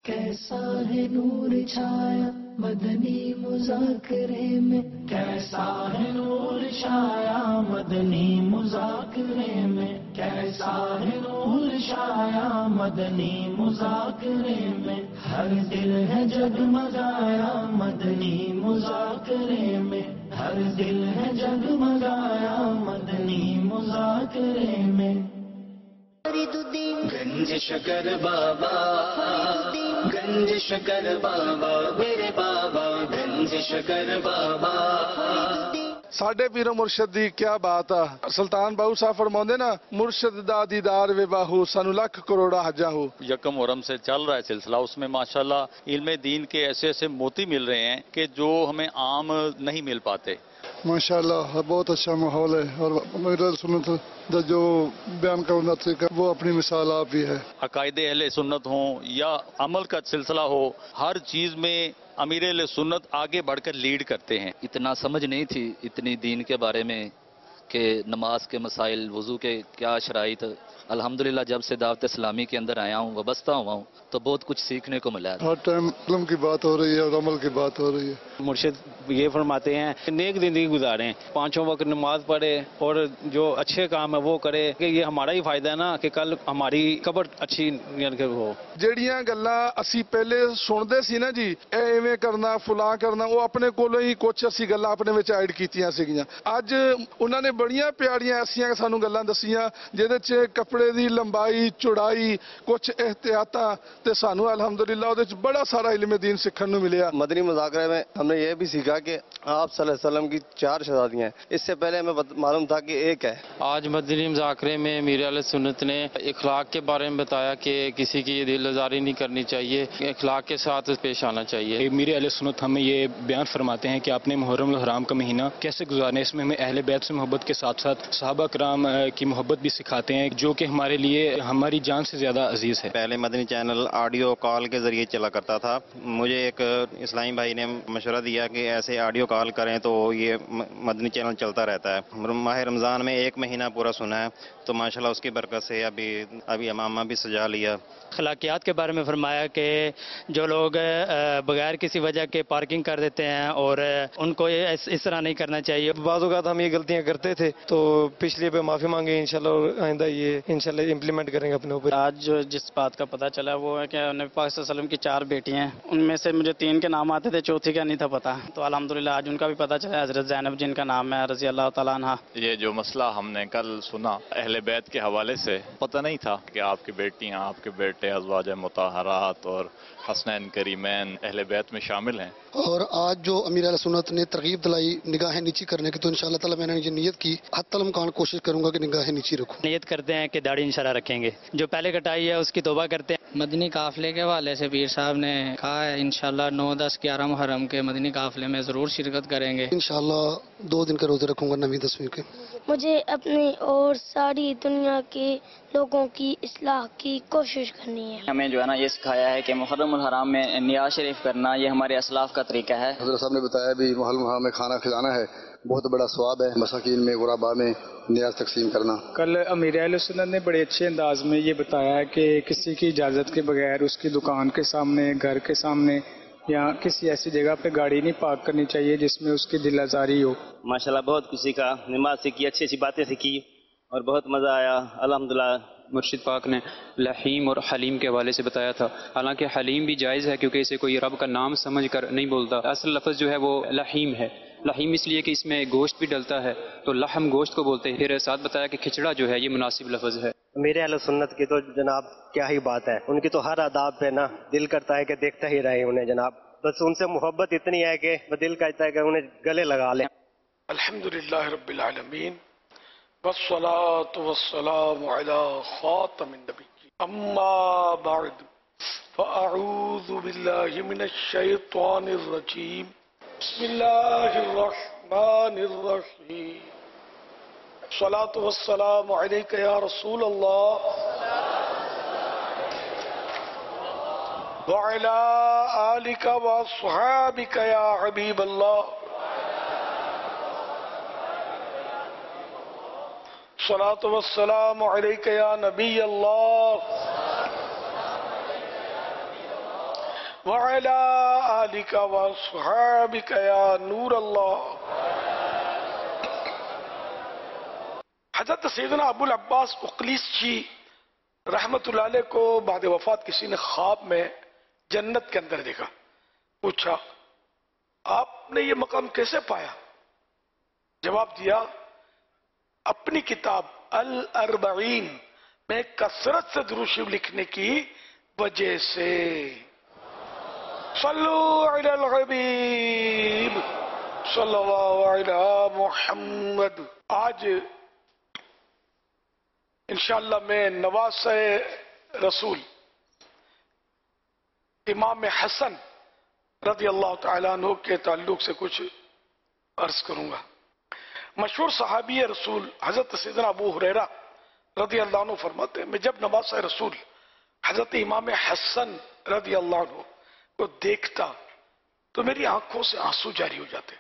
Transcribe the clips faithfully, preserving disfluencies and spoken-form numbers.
کیسا ہے نور چھایا مدنی مذاکرے میں، کیسا ہے نور چھایا مدنی مذاکرے میں، کیسا ہے نور چھایا مدنی مذاکرے میں، ہر دل ہے جگمگایا مدنی مذاکرے میں، ہر دل ہے جگمگایا مدنی مذاکرے میں۔ گنج شکر بابا، گنج شکر بابا میرے بابا، گنج شکر بابا۔ ساڈے پیرو مرشد دی کیا بات آ، سلطان باہو صاحب فرماؤندے نا، مرشد دا دیدار وے باہو سانو لاکھ کروڑا حجاں ہو۔ یکم محرم سے چل رہا ہے سلسلہ، اس میں ماشاءاللہ علم دین کے ایسے ایسے موتی مل رہے ہیں کہ جو ہمیں عام نہیں مل پاتے۔ ماشاءاللہ بہت اچھا ماحول ہے، اور میرا سنت دا جو بیان کرنے کا طریقہ وہ اپنی مثال آپ بھی ہے۔ عقائد اہل سنت ہوں یا عمل کا سلسلہ ہو، ہر چیز میں امیر اہل سنت آگے بڑھ کر لیڈ کرتے ہیں۔ اتنا سمجھ نہیں تھی اتنی دین کے بارے میں کہ نماز کے مسائل، وضو کے کیا شرائط، الحمدللہ جب سے دعوت اسلامی کے اندر آیا ہوں، وابستہ ہوا ہوں، تو بہت کچھ سیکھنے کو ملا ہے۔ ہر ٹائم علم کی بات ہو رہی ہے اور عمل کی بات ہو رہی ہے۔ مرشد یہ فرماتے ہیں کہ نیک زندگی گزاریں، پانچوں وقت نماز پڑھے اور جو اچھے کام ہے وہ کرے، کہ یہ ہمارا ہی فائدہ ہے نا کہ کل ہماری قبر اچھی ہو۔ جیڑیاں گلاں اسی پہلے سنتے سی نا جی، اے ایویں کرنا فلاں کرنا، وہ اپنے کولوں ہی کچھ اسی گلاں اپنے وچ ایڈ کیتیاں سیگیاں۔ اج انہاں نے بڑیاں پیاریاں ایسیاں سانو گلاں دسیاں جہدے چ کپڑے دی لمبائی چوڑائی کچھ احتیاطاں تے سانو الحمدللہ اودے چ بڑا سارا علم دین سیکھن نو ملیا۔ مدنی مذاکرے میں ہم نے یہ بھی سیکھا کہ آپ صلی اللہ علیہ وسلم کی چار شہزادیاں ہیں، اس سے پہلے ہمیں معلوم تھا کہ ایک ہے۔ آج مدنی مذاکرے میں امیر اہل سنت نے اخلاق کے بارے میں بتایا کہ کسی کی دل آزاری نہیں کرنی چاہیے، اخلاق کے ساتھ پیش آنا چاہیے۔ امیر اہل سنت ہمیں یہ بیان فرماتے ہیں کہ آپ نے محرم الحرام کا مہینہ کیسے گزارنا ہے، اس میں ہمیں اہل بیت سے محبت کے ساتھ ساتھ صحابہ کرام کی محبت بھی سکھاتے ہیں، جو کہ ہمارے لیے ہماری جان سے زیادہ عزیز ہے۔ پہلے مدنی چینل آڈیو کال کے ذریعے چلا کرتا تھا، مجھے ایک اسلامی بھائی نے مشورہ دیا کہ ایسے آڈیو کال کریں تو یہ مدنی چینل چلتا رہتا ہے۔ ماہ رمضان میں ایک مہینہ پورا سنا ہے تو ماشاءاللہ اس کی برکت سے ابھی ابھی امامہ بھی سجا لیا۔ اخلاقیات کے بارے میں فرمایا کہ جو لوگ بغیر کسی وجہ کے پارکنگ کر دیتے ہیں اور ان کو اس طرح نہیں کرنا چاہیے۔ بعض اوقات ہم یہ غلطیاں کرتے تھے تو پچھلے پہ معافی مانگے، انشاءاللہ اور آئندہ یہ انشاءاللہ امپلیمنٹ کریں گے اپنے اوپر۔ آج جو جس بات کا پتہ چلا وہ ہے کہ نبی پاک صلی اللہ علیہ وسلم کی چار بیٹیاں ہیں، ان میں سے مجھے تین کے نام آتے تھے، چوتھی کا نہیں تھا پتہ، تو الحمدللہ آج ان کا بھی پتہ چلا، حضرت زینب جن کا نام ہے رضی اللہ تعالیٰ عنہ۔ یہ جو مسئلہ ہم نے کل سنا اہل بیت کے حوالے سے، پتہ نہیں تھا کہ آپ کی بیٹیاں، آپ کے بیٹے ازواج مطہرات اور حسنین کریمین اہل بیت میں شامل ہیں۔ اور آج جو امیر اہل سنت نے ترغیب دلائی نگاہیں نیچی کرنے کی، تو انشاءاللہ تعالیٰ میں نے یہ نیت کی، حتی الامکان کوشش کروں گا کہ نگاہیں نیچی رکھوں۔ نیت کرتے ہیں کہ داڑھی انشاءاللہ رکھیں گے، جو پہلے کٹائی ہے اس کی توبہ کرتے ہیں۔ مدنی قافلے کے حوالے سے پیر صاحب نے کہا ہے انشاءاللہ نو دس گیارہ محرم کے مدنی قافلے میں ضرور شرکت کریں گے۔ انشاءاللہ دو دن کے روزے رکھوں گا نویں دسویں کے۔ مجھے اپنی اور ساری دنیا کے لوگوں کی اصلاح کی کوشش کرنی ہے۔ ہمیں جو ہے نا یہ سکھایا ہے کہ محرم الحرام میں نیاز شریف کرنا یہ ہمارے اسلاف کا طریقہ ہے۔ حضرت صاحب نے بتایا بھی محرم الحرام میں کھانا کھلانا ہے، بہت بڑا ثواب ہے، مساکین میں غرباء میں نیاز تقسیم کرنا۔ کل امیر اہل سنت نے بڑے اچھے انداز میں یہ بتایا ہے کہ کسی کی اجازت کے بغیر اس کی دکان کے سامنے، گھر کے سامنے یا کسی ایسی جگہ پہ گاڑی نہیں پارک کرنی چاہیے جس میں اس کی دل آزاری ہو۔ ماشاءاللہ بہت کسی کا نماز سیکھی، اچھی اچھی باتیں سیکھی اور بہت مزہ آیا الحمدللہ۔ مرشد پاک نے لحیم اور حلیم کے حوالے سے بتایا تھا، حالانکہ حلیم بھی جائز ہے کیونکہ اسے کوئی رب کا نام سمجھ کر نہیں بولتا، اصل لفظ جو ہے وہ لحیم ہے۔ لحیم اس لیے کہ اس میں گوشت بھی ڈلتا ہے تو لحم گوشت کو بولتے ہیں۔ پھر ساتھ بتایا کہ کھچڑا جو ہے یہ مناسب لفظ ہے۔ میرے اہل سنت کی تو جناب کیا ہی بات ہے، ان کی تو ہر آداب پہ نا دل کرتا ہے کہ دیکھتا ہی رہے انہیں جناب، بس ان سے محبت اتنی ہے کہ دل کہتا ہے کہ انہیں گلے لگا لیں۔ الحمدللہ رب العالمین والصلاة والسلام على خاتم النبیین، اما بعد فاعوذ باللہ من الشیطان الرجیم، بسم اللہ الرحمن الرحیم، الصلاة والسلام علیک یا رسول اللہ وعلی آلک واصحابک یا حبیب اللہ، الصلاة والسلام علیک یا نبی اللہ وعلی آلک واصحابک یا نور اللہ۔ حضرت سیدنا ابو العباس اقلیسی رحمت اللہ علیہ کو بعد وفات کسی نے خواب میں جنت کے اندر دیکھا، پوچھا آپ نے یہ مقام کیسے پایا؟ جواب دیا اپنی کتاب الاربعین میں کثرت سے درود شریف لکھنے کی وجہ سے۔ صلو علی الحبیب صلی اللہ علی محمد۔ آج انشاءاللہ میں نواسہ رسول امام حسن رضی اللہ تعالیٰ عنہ کے تعلق سے کچھ عرض کروں گا۔ مشہور صحابی رسول حضرت سیدنا ابو ہریرہ رضی اللہ عنہ فرماتے ہیں میں جب نواسہ رسول حضرت امام حسن رضی اللہ عنہ کو دیکھتا تو میری آنکھوں سے آنسو جاری ہو جاتے۔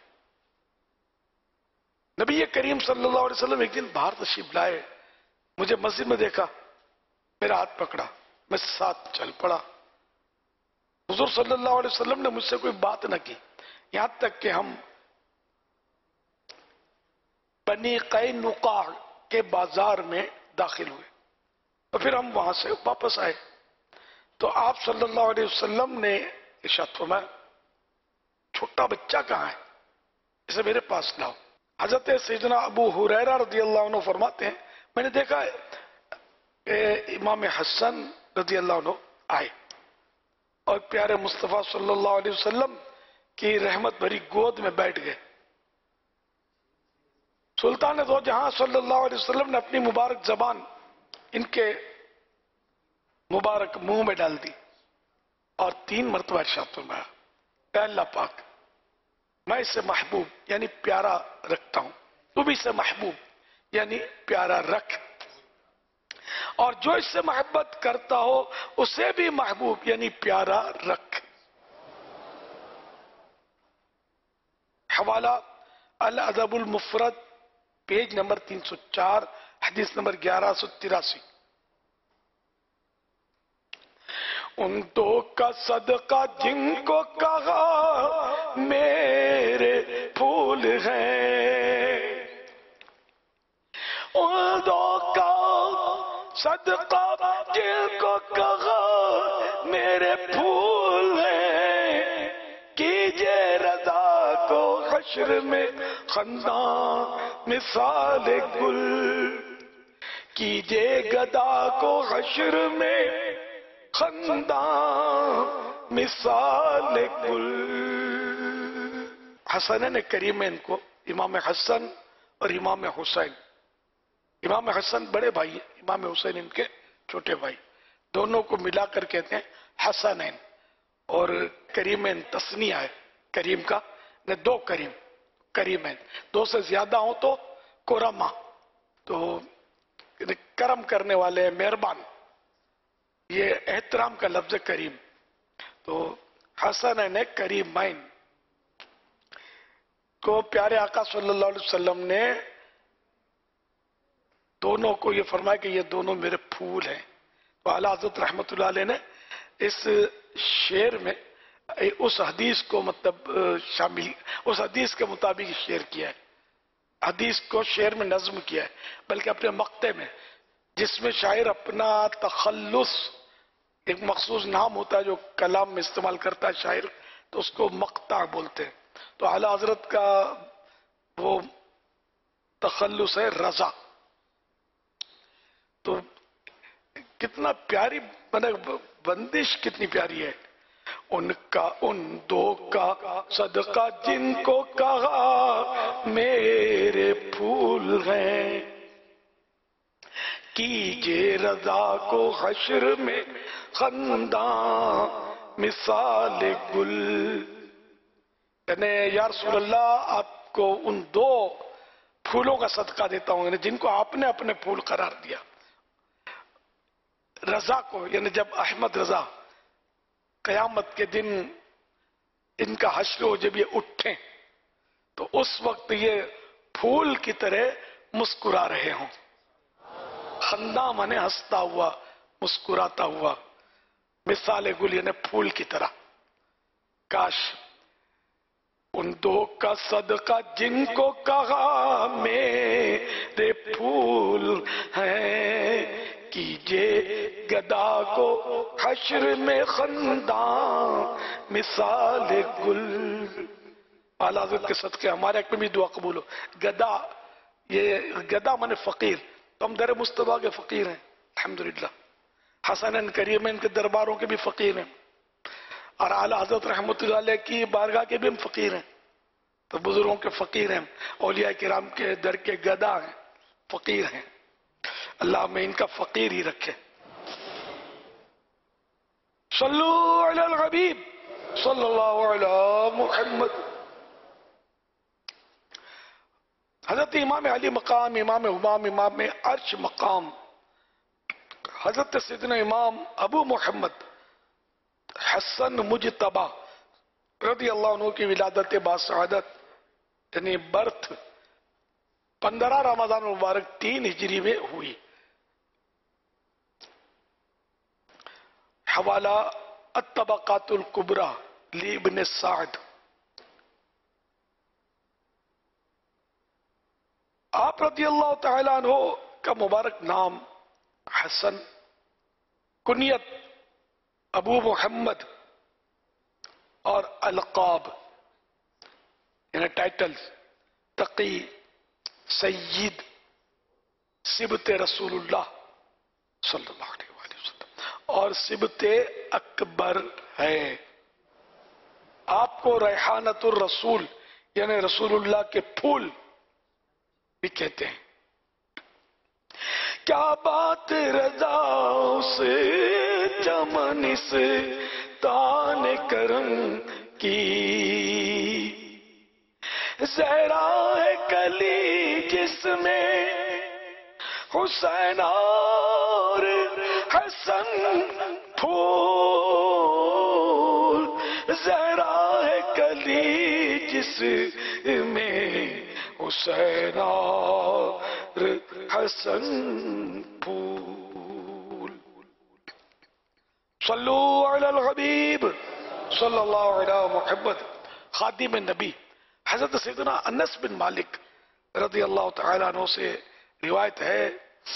نبی کریم صلی اللہ علیہ وسلم ایک دن باہر تشریف لائے، مجھے مسجد میں دیکھا، میرا ہاتھ پکڑا، میں ساتھ چل پڑا۔ حضور صلی اللہ علیہ وسلم نے مجھ سے کوئی بات نہ کی، یہاں تک کہ ہم بنی قینقاع کے بازار میں داخل ہوئے تو پھر ہم وہاں سے واپس آئے تو آپ صلی اللہ علیہ وسلم نے ارشاد فرمایا چھوٹا بچہ کہاں ہے، اسے میرے پاس لاؤ۔ حضرت سیدنا ابو ہریرہ رضی اللہ عنہ فرماتے ہیں میں نے دیکھا ہے کہ امام حسن رضی اللہ عنہ آئے اور پیارے مصطفیٰ صلی اللہ علیہ وسلم کی رحمت بھری گود میں بیٹھ گئے۔ سلطان دو جہاں صلی اللہ علیہ وسلم نے اپنی مبارک زبان ان کے مبارک منہ میں ڈال دی اور تین مرتبہ ارشاد فرمایا اے اللہ پاک میں اسے محبوب یعنی پیارا رکھتا ہوں، تو بھی اسے محبوب یعنی پیارا رکھ، اور جو اس سے محبت کرتا ہو اسے بھی محبوب یعنی پیارا رکھ۔ حوالہ الادب المفرد پیج نمبر تین سو چار حدیث نمبر گیارہ سو تراسی۔ ان دو کا صدقہ جن کو کہا میرے پھول ہیں، ان دو کا صدقہ جن کو کہا میرے پھول ہیں، کیجئے رضا کو حشر میں خنداں مثال گل، کیجئے گدا کو حشر میں خنداں مثال گل۔ حسنین کریمین کو امام حسن اور امام حسین، امام حسن بڑے بھائی ہیں، امام حسین ان کے چھوٹے بھائی، دونوں کو ملا کر کہتے ہیں حسنین، اور کریمین تسنیہ ہے کریم کا، دو کریم کریمین، دو سے زیادہ ہوں تو کرما، تو کرم کرنے والے مہربان، یہ احترام کا لفظ کریم، تو حسنین کریمین کو پیارے آقا صلی اللہ علیہ وسلم نے دونوں کو یہ فرمایا کہ یہ دونوں میرے پھول ہیں۔ تو اعلیٰ حضرت رحمت اللہ علیہ نے اس شعر میں اس حدیث کو مطلب شامل، اس حدیث کے مطابق شعر کیا ہے، حدیث کو شعر میں نظم کیا ہے، بلکہ اپنے مقطع میں جس میں شاعر اپنا تخلص، ایک مخصوص نام ہوتا ہے جو کلام میں استعمال کرتا ہے شاعر، تو اس کو مقطع بولتے ہیں۔ تو اعلیٰ حضرت کا وہ تخلص ہے رضا۔ تو کتنا پیاری بندش، کتنی پیاری ہے، ان کا ان دو کا صدقہ جن کو کہا میرے پھول ہیں، کیجئے رضا کو حشر میں خنداں مثال گل، یعنی یا رسول اللہ آپ کو ان دو پھولوں کا صدقہ دیتا ہوں، یعنی جن کو آپ نے اپنے پھول قرار دیا۔ رضا کو یعنی جب احمد رضا قیامت کے دن ان کا حشر ہو، جب یہ اٹھیں تو اس وقت یہ پھول کی طرح مسکرا رہے ہوں، خنداں مانے ہنستا ہوا، مسکراتا ہوا، مثال گل یعنی پھول کی طرح۔ کاش ان دو کا صدقہ جن کو کہا میرے پھول ہیں، کیجے گدا کو حشر میں خنداں مثال گل. اعلیٰ حضرت کے صدقے ہمارے ایک میں بھی دعا قبول ہو. گدا، یہ گدا مانے فقیر، تو ہم در مصطفیٰ کے فقیر ہیں الحمدللہ. حسنین کریمین کے درباروں کے بھی فقیر ہیں، اور اعلیٰ حضرت رحمت اللہ علیہ کی بارگاہ کے بھی ہم فقیر ہیں. تو بزرگوں کے فقیر ہیں، اولیاء کرام کے در کے گدا ہیں، فقیر ہیں. اللہ میں ان کا فقیر ہی رکھے. صلو علی الحبیب صلی اللہ علی محمد. حضرت امام علی مقام، امام امام امام عرش مقام، حضرت سیدنا امام ابو محمد حسن مجتبی رضی اللہ عنہ کی ولادت باسعادت یعنی برتھ پندرہ رمضان المبارک تین ہجری میں ہوئی. حوالہ الطبقات الکبریٰ لابن سعد. آپ رضی اللہ تعالیٰ عنہ کا مبارک نام حسن، کنیت ابو محمد، اور القاب یعنی ٹائٹلز تقی، سید، سبت رسول اللہ صلی اللہ علیہ وآلہ وسلم، اور سبت اکبر ہے. آپ کو ریحانت الرسول یعنی رسول اللہ کے پھول بھی کہتے ہیں. کیا بات رضا سے چمن سے تان کرم کی، زہرا ہے کلی جس میں حسین اور حسن پھول، زہرا ہے کلی جس میں حسین اور حسن پھول. صلو علی الحبیب صلی اللہ علیہ محمد. خادم نبی حضرت سیدنا انس بن مالک رضی اللہ تعالیٰ عنہ سے روایت ہے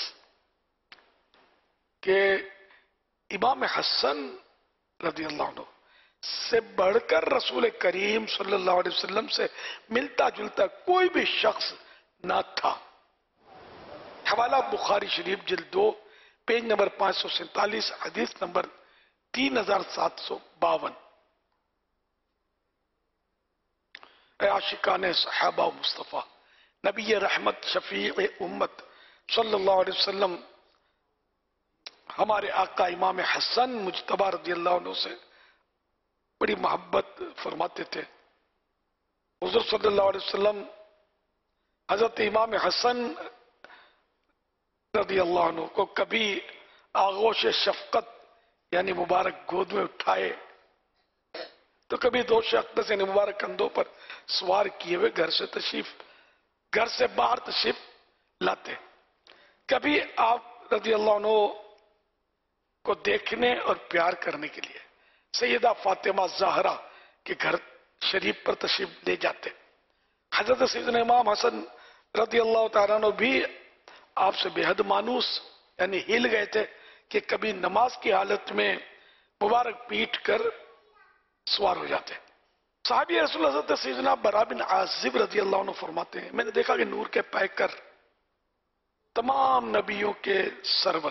کہ امام حسن رضی اللہ عنہ سے بڑھ کر رسول کریم صلی اللہ علیہ وسلم سے ملتا جلتا کوئی بھی شخص نہ تھا. حوالہ بخاری شریف جلد دو پیج نمبر پانچ سو سینتالیس، حدیث نمبر تین ہزار سات سو باون. اے عاشقان صحابہ و مصطفیٰ، نبی رحمت شفیع امت صلی اللہ علیہ وسلم ہمارے آقا امام حسن مجتبی رضی اللہ عنہ سے بڑی محبت فرماتے تھے. حضور صلی اللہ علیہ وسلم حضرت امام حسن رضی اللہ عنہ کو کبھی آغوش شفقت یعنی مبارک گود میں اٹھائے تو کبھی دو شخص یعنی مبارک کندھوں پر سوار کیے ہوئے گھر سے تشریف گھر سے باہر تشریف لاتے. کبھی آپ رضی اللہ عنہ کو دیکھنے اور پیار کرنے کے لیے سیدہ فاطمہ زہرا کے گھر شریف پر تشریف لے جاتے. حضرت سیدنا امام حسن رضی اللہ تعالیٰ عنہ بھی آپ سے بے حد مانوس یعنی ہل گئے تھے کہ کبھی نماز کی حالت میں مبارک پیٹ کر سوار ہو جاتے. صحابی رسول اللہ حضرت سیدنا برا بن عازب رضی اللہ عنہ فرماتے ہیں میں نے دیکھا کہ نور کے پیکر تمام نبیوں کے سرور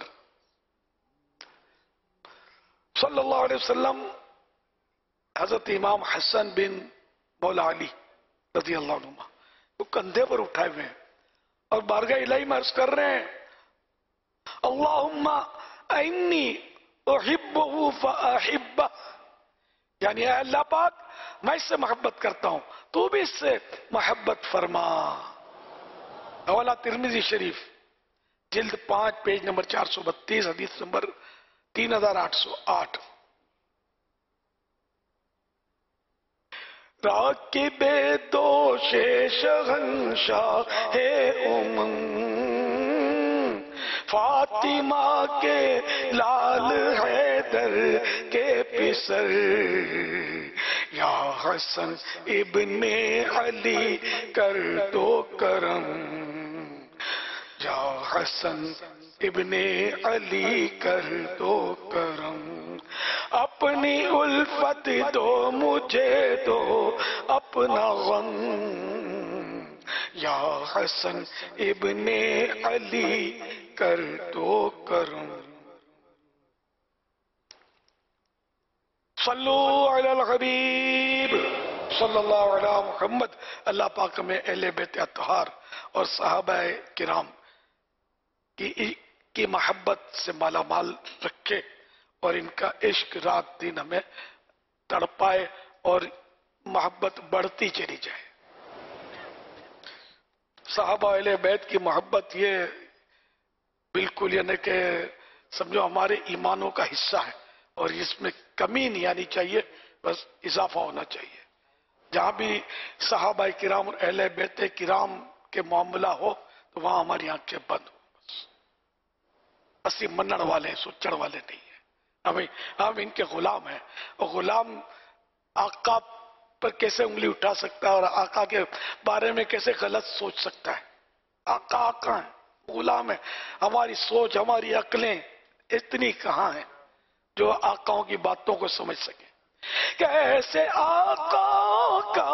صلی اللہ علیہ وسلم حضرت امام حسن بن مولا علی رضی اللہ عنہ وہ کندھے پر اٹھائے ہوئے ہیں اور بارگاہ الہی میں عرض کر رہے ہیں اللہم انی احبہ فاحبہ، یعنی اے اللہ پاک میں اس سے محبت کرتا ہوں تو بھی اس سے محبت فرما. حوالہ ترمذی شریف جلد پانچ پیج نمبر چار سو بتیس، حدیث نمبر تین ہزار آٹھ سو آٹھ. راکب دوش شہنشاہ امم فاطمہ کے لال حیدر کے پسر یا حسن ابن علی کر دو کرم، یا حسن ابن علی کر دو کرم، اپنی الفت دو مجھے دو اپنا غم، یا حسن ابن علی کر دو کرم۔ صلو علی الحبیب صلی اللہ علیہ محمد۔ اللہ پاک میں اہل بیت اطہار اور صحابہ کرام کی کی محبت سے مالا مال رکھے، اور ان کا عشق رات دن ہمیں تڑپائے اور محبت بڑھتی چلی جائے۔ صحابہ اہل بیت کی محبت یہ بالکل یعنی کہ سمجھو ہمارے ایمانوں کا حصہ ہے، اور اس میں کمی نہیں آنی چاہیے، بس اضافہ ہونا چاہیے۔ جہاں بھی صحابہ کرام اور اہل بیت کرام کے معاملہ ہو تو وہاں ہماری آنکھیں بند ہو، بس اسی منن والے ہیں، سوچڑ والے نہیں ہیں، ہمیں ہم ان کے غلام ہیں، اور غلام آقا پر کیسے انگلی اٹھا سکتا ہے اور آقا کے بارے میں کیسے غلط سوچ سکتا ہے؟ آقا آقا ہیں، غلام ہیں۔ ہماری سوچ، ہماری عقلیں اتنی کہاں ہیں جو آقاؤں کی باتوں کو سمجھ سکیں؟ کیسے آقا کا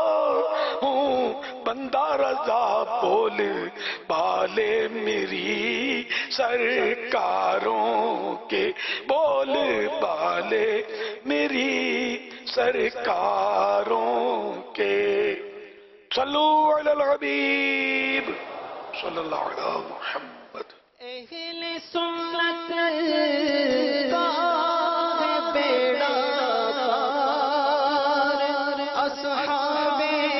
ہوں بندہ رضا بول بالے میری سرکاروں کے، بول بالے میری سرکاروں کے۔ صلو علی الحبیب صلی اللہ علیہ محمد۔ اہل سنت کا ہے بیڑا پار، اصحاب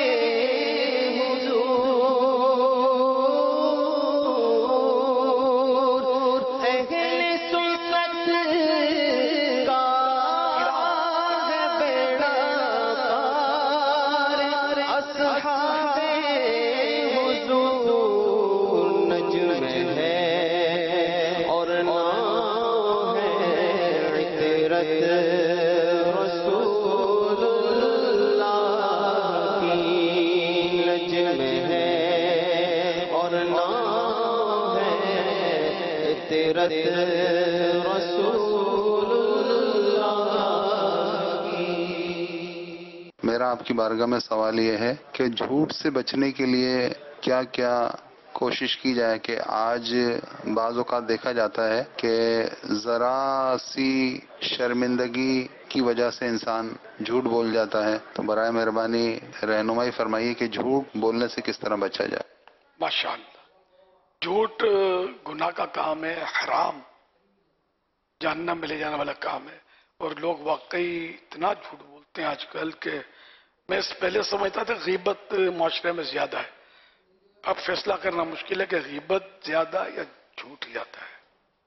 حضور، اہل سنت کا ہے بیڑا پار، اصحاب حضور نجم ہے اور نام ہے عطرت رسول اللہ کی، نجم ہے اور نام ہے عطرت رسول اللہ کی۔ میرا آپ کی بارگاہ میں سوال یہ ہے کہ جھوٹ سے بچنے کے لیے کیا کیا کوشش کی جائے کہ آج بعض اوقات دیکھا جاتا ہے کہ ذرا سی شرمندگی کی وجہ سے انسان جھوٹ بول جاتا ہے، تو برائے مہربانی رہنمائی فرمائیے کہ جھوٹ بولنے سے کس طرح بچا جائے۔ ماشاءاللہ، جھوٹ گناہ کا کام ہے، حرام جہنم میں لے جانے والا کام ہے، اور لوگ واقعی اتنا جھوٹ بولتے ہیں آج کل کہ میں اس پہلے سمجھتا تھا غیبت معاشرے میں زیادہ ہے، اب فیصلہ کرنا مشکل ہے کہ غیبت زیادہ یا جھوٹ زیادہ ہے۔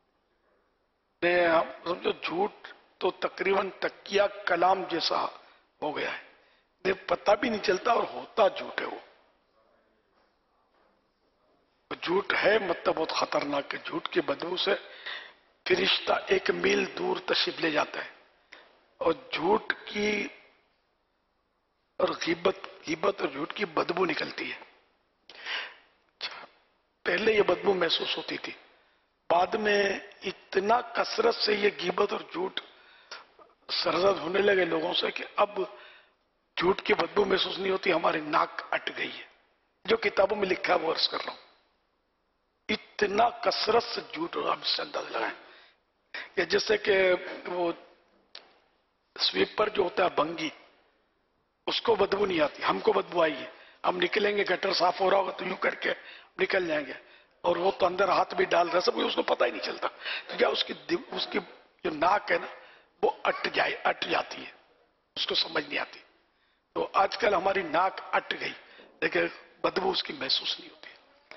سمجھو جھوٹ تو تقریباً تکیہ کلام جیسا ہو گیا ہے، پتہ بھی نہیں چلتا اور ہوتا جھوٹ ہے۔ وہ جھوٹ ہے مطلب بہت خطرناک ہے، جھوٹ کی بدبو سے فرشتہ ایک میل دور تشریف لے جاتا ہے، اور جھوٹ کی اور غیبت غیبت اور جھوٹ کی بدبو نکلتی ہے۔ پہلے یہ بدبو محسوس ہوتی تھی، بعد میں اتنا کثرت سے یہ غیبت اور جھوٹ سرزد ہونے لگے لوگوں سے کہ اب جھوٹ کی بدبو محسوس نہیں ہوتی، ہماری ناک اٹ گئی ہے۔ جو کتابوں میں لکھا ہے وہ عرض کر رہا ہوں، اتنا کثرت سے جھوٹ اب سے اندازہ لگائیں۔ یا جیسے کہ وہ سویپر جو ہوتا ہے بنگی، اس کو بدبو نہیں آتی، ہم کو بدبو آئی ہے، ہم نکلیں گے گٹر صاف ہو رہا ہوگا تو یوں کر کے نکل جائیں گے، اور وہ تو اندر ہاتھ بھی ڈال رہا ہے، سب اس کو پتہ ہی نہیں چلتا، کیونکہ اس کی اس کی جو ناک ہے نا وہ اٹ جائے اٹ جاتی ہے، اس کو سمجھ نہیں آتی۔ تو آج کل ہماری ناک اٹ گئی لیکن بدبو اس کی محسوس نہیں ہوتی۔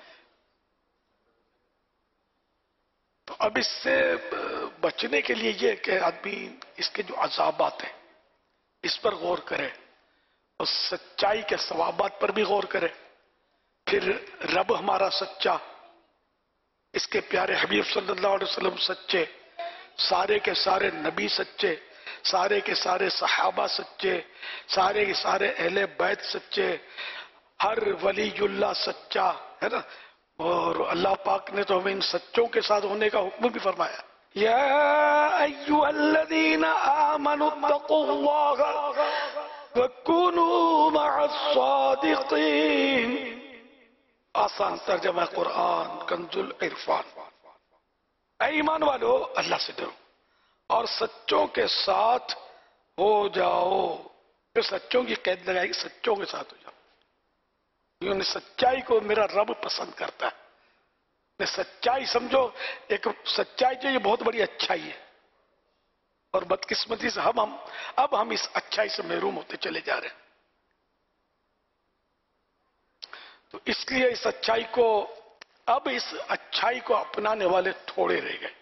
تو اب اس سے بچنے کے لیے یہ کہ آدمی اس کے جو عذابات ہیں اس پر غور کرے، اور سچائی کے ثوابات پر بھی غور کرے، پھر رب ہمارا سچا، اس کے پیارے حبیب صلی اللہ علیہ وسلم سچے، سارے کے سارے نبی سچے، سارے کے سارے صحابہ سچے، سارے کے سارے اہل بیت سچے، ہر ولی اللہ سچا ہے نا. اور اللہ پاک نے تو ہمیں ان سچوں کے ساتھ ہونے کا حکم بھی فرمایا. یا ایھا الذین آمنوا اتقوا اللہ وکونوا مع الصادقین. آسان ترجمہ قرآن کنز العرفان. اے ایمان والو اللہ سے ڈرو اور سچوں کے ساتھ ہو جاؤ. پھر سچوں کی قید لگائے گی، سچوں کے ساتھ ہو جاؤ. یعنی سچائی کو میرا رب پسند کرتا ہے. سچائی سمجھو ایک سچائی جو یہ بہت بڑی اچھائی ہے، اور بدقسمتی سے ہم ہم اب ہم اس اچھائی سے محروم ہوتے چلے جا رہے ہیں. تو اس لیے اس اچھائی کو اب اس اچھائی کو اپنانے والے تھوڑے رہ گئے.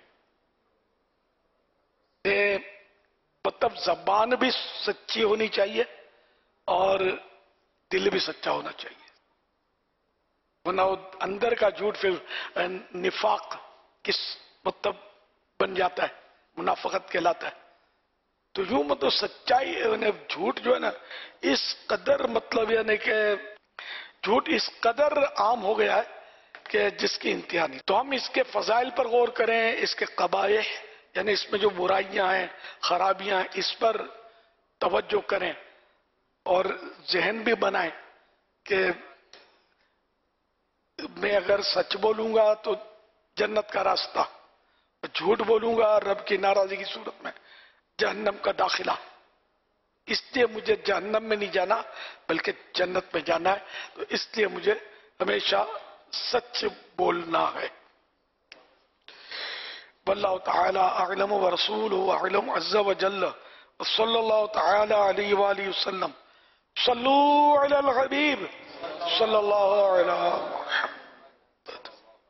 یہ مطلب زبان بھی سچی ہونی چاہیے اور دل بھی سچا ہونا چاہیے، ورنہ اندر کا جھوٹ پھر نفاق کس مطلب بن جاتا ہے، منافقت کہلاتا ہے. تو یوں مطلب سچائی یعنی جھوٹ جو ہے نا اس قدر مطلب یعنی کہ جھوٹ اس قدر عام ہو گیا ہے کہ جس کی انتہا نہیں. تو ہم اس کے فضائل پر غور کریں، اس کے قبائح یعنی اس میں جو برائیاں ہیں خرابیاں ہیں اس پر توجہ کریں اور ذہن بھی بنائیں کہ میں اگر سچ بولوں گا تو جنت کا راستہ، جھوٹ بولوں گا رب کی ناراضی کی صورت میں جہنم کا داخلہ. اس لیے مجھے جہنم میں نہیں جانا بلکہ جنت میں جانا ہے. تو اس لیے مجھے ہمیشہ سچ بولنا ہے. واللہ تعالی اعلم ورسولہ اعلم عز وجل صلی اللہ تعالی علیہ وآلہ وسلم. صلو علی الحبیب صلی اللہ علیہ محمد.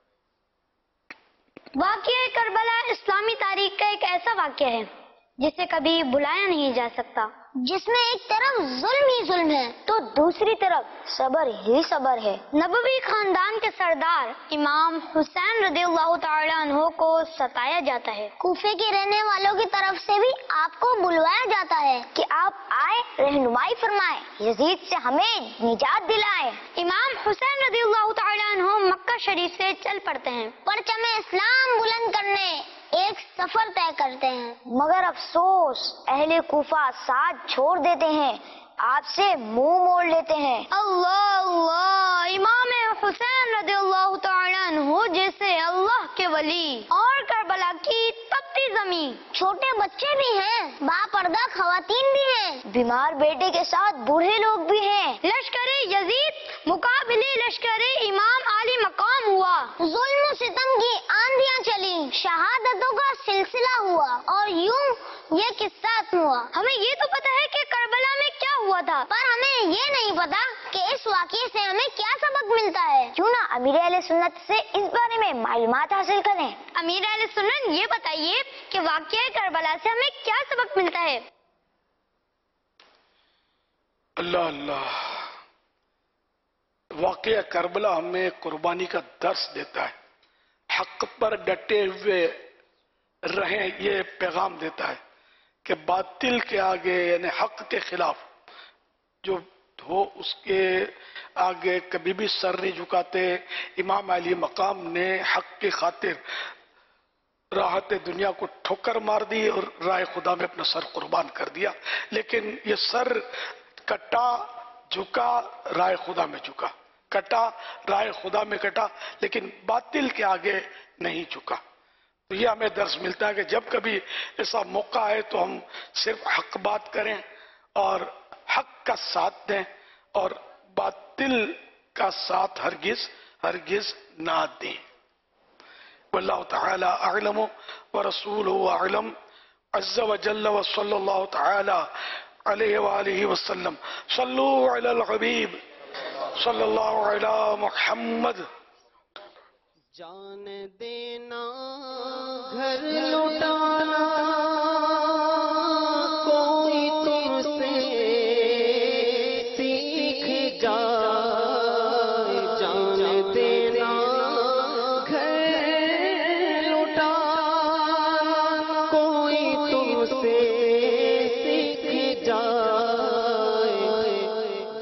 واقعہ کربلا اسلامی تاریخ کا ایک ایسا واقعہ ہے جسے کبھی بھلایا نہیں جا سکتا، جس میں ایک طرف ظلم ہی ظلم ہے تو دوسری طرف صبر ہی صبر ہے. نبوی خاندان کے سردار امام حسین رضی اللہ تعالی عنہ کو ستایا جاتا ہے. کوفے کے رہنے والوں کی طرف سے بھی آپ کو بلوایا جاتا ہے کہ آپ آئے رہنمائی فرمائیں، یزید سے ہمیں نجات دلائیں. امام حسین رضی اللہ تعالی عنہ مکہ شریف سے چل پڑتے ہیں، پرچم اسلام بلند کرنے ایک سفر طے کرتے ہیں. مگر افسوس اہل کوفہ ساتھ چھوڑ دیتے ہیں، آپ سے منہ موڑ لیتے ہیں. اللہ اللہ، امام حسین رضی اللہ تعالی عنہ جیسے اللہ کے ولی اور کربلا کی تپتی زمین، چھوٹے بچے بھی ہیں، با پردہ خواتین بھی ہیں، بیمار بیٹے کے ساتھ بوڑھے لوگ بھی ہیں. لشکر یزید مقابلے لشکر امام علی مقام ہوا. ظلم و ستم کی آندیاں چلی، شہادتوں کا سلسلہ ہوا اور یوں یہ قصہ ہوا. ہمیں یہ تو پتا ہے کہ کربلا میں کیا ہوا تھا، پر ہمیں یہ نہیں پتا کہ اس واقعے سے ہمیں کیا سبق ملتا ہے. کیوں نہ امیر اہل سنت سے اس بارے میں معلومات حاصل کریں. امیر اہل سنت یہ بتائیے کہ واقعہ کربلا سے ہمیں کیا سبق ملتا ہے. اللہ اللہ، واقعہ کربلا ہمیں قربانی کا درس دیتا ہے، حق پر ڈٹے ہوئے رہیں یہ پیغام دیتا ہے کہ باطل کے آگے یعنی حق کے خلاف جو ہو اس کے آگے کبھی بھی سر نہیں جھکاتے. امام علی مقام نے حق کی خاطر راحت دنیا کو ٹھوکر مار دی اور راہ خدا میں اپنا سر قربان کر دیا، لیکن یہ سر کٹا جھکا راہ خدا میں جھکا، کٹا راہ خدا میں کٹا، لیکن باطل کے آگے نہیں جھکا. تو یہ ہمیں درس ملتا ہے کہ جب کبھی ایسا موقع ہے تو ہم صرف حق بات کریں اور حق کا ساتھ دیں اور باطل کا ساتھ ہرگز ہرگز نہ دیں. واللہ تعالی اعلم ورسولہ اعلم عز وجل وصلی اللہ تعالی علیہ وآلہ وسلم. صلو علی الحبیب صلی اللہ علی محمد. جان دینا گھر لٹانا کوئی تم سے سیکھ جائے. جان دینا گھر لٹانا کوئی تم سے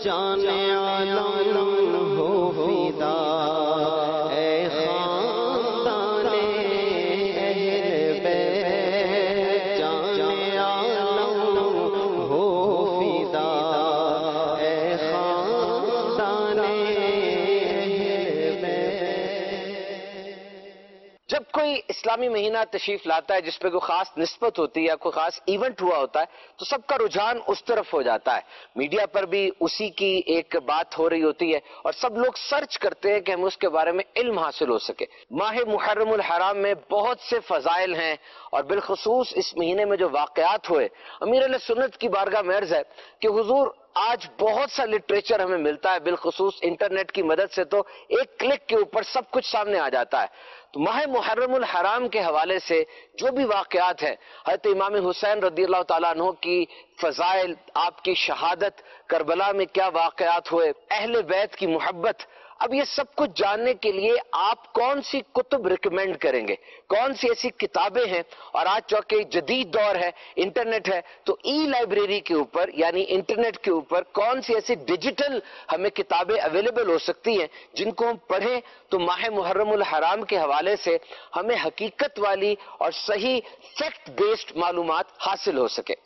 जान आलम हो फिदा ए खानदाने अहले बैत जान आलम हो फिदा ए खानदाने अहले बैत। जब कोई इस्लामी महीना तशरीफ लाता है जिस पे कोई खास निस्बत होती है, कोई खास इवेंट हुआ होता है, तो सबका रुझान उस तरफ हो जाता है। मीडिया पर भी उसी की एक बात हो रही होती है और सब लोग सर्च करते हैं कि हमें उसके बारे में इल्म हासिल हो सके। माह मुहर्रमुल हराम में बहुत से फजाइल हैं और बिलखुसूस इस महीने में जो वाकयात हुए, अमीर अहले सुन्नत की बारगाह में अर्ज है कि हुजूर आज बहुत सा लिटरेचर हमें मिलता है, बिलखुसूस इंटरनेट की मदद से तो एक क्लिक के ऊपर सब कुछ सामने आ जाता है। तो माह मुहर्रमुल हराम के हवाले से जो भी वाकयात हैं, हज़रत इमाम हुसैन रज़ियल्लाहु ताला अन्हु की फजाइल, आपकी शहादत, करबला में क्या वाकयात हुए, अहले बैत की मोहब्बत, अब ये सब कुछ जानने के लिए आप कौन सी कुतुब रिकमेंड करेंगे, कौन सी ऐसी किताबें हैं? और आज चूंकि जदीद दौर है, इंटरनेट है, तो ई लाइब्रेरी के ऊपर यानी इंटरनेट के ऊपर कौन सी ऐसी डिजिटल हमें किताबें अवेलेबल हो सकती हैं जिनको हम पढ़ें तो माह मुहर्रमुल हराम के हवाले से हमें हकीकत वाली और सही फैक्ट बेस्ड मालूमात हासिल हो सके।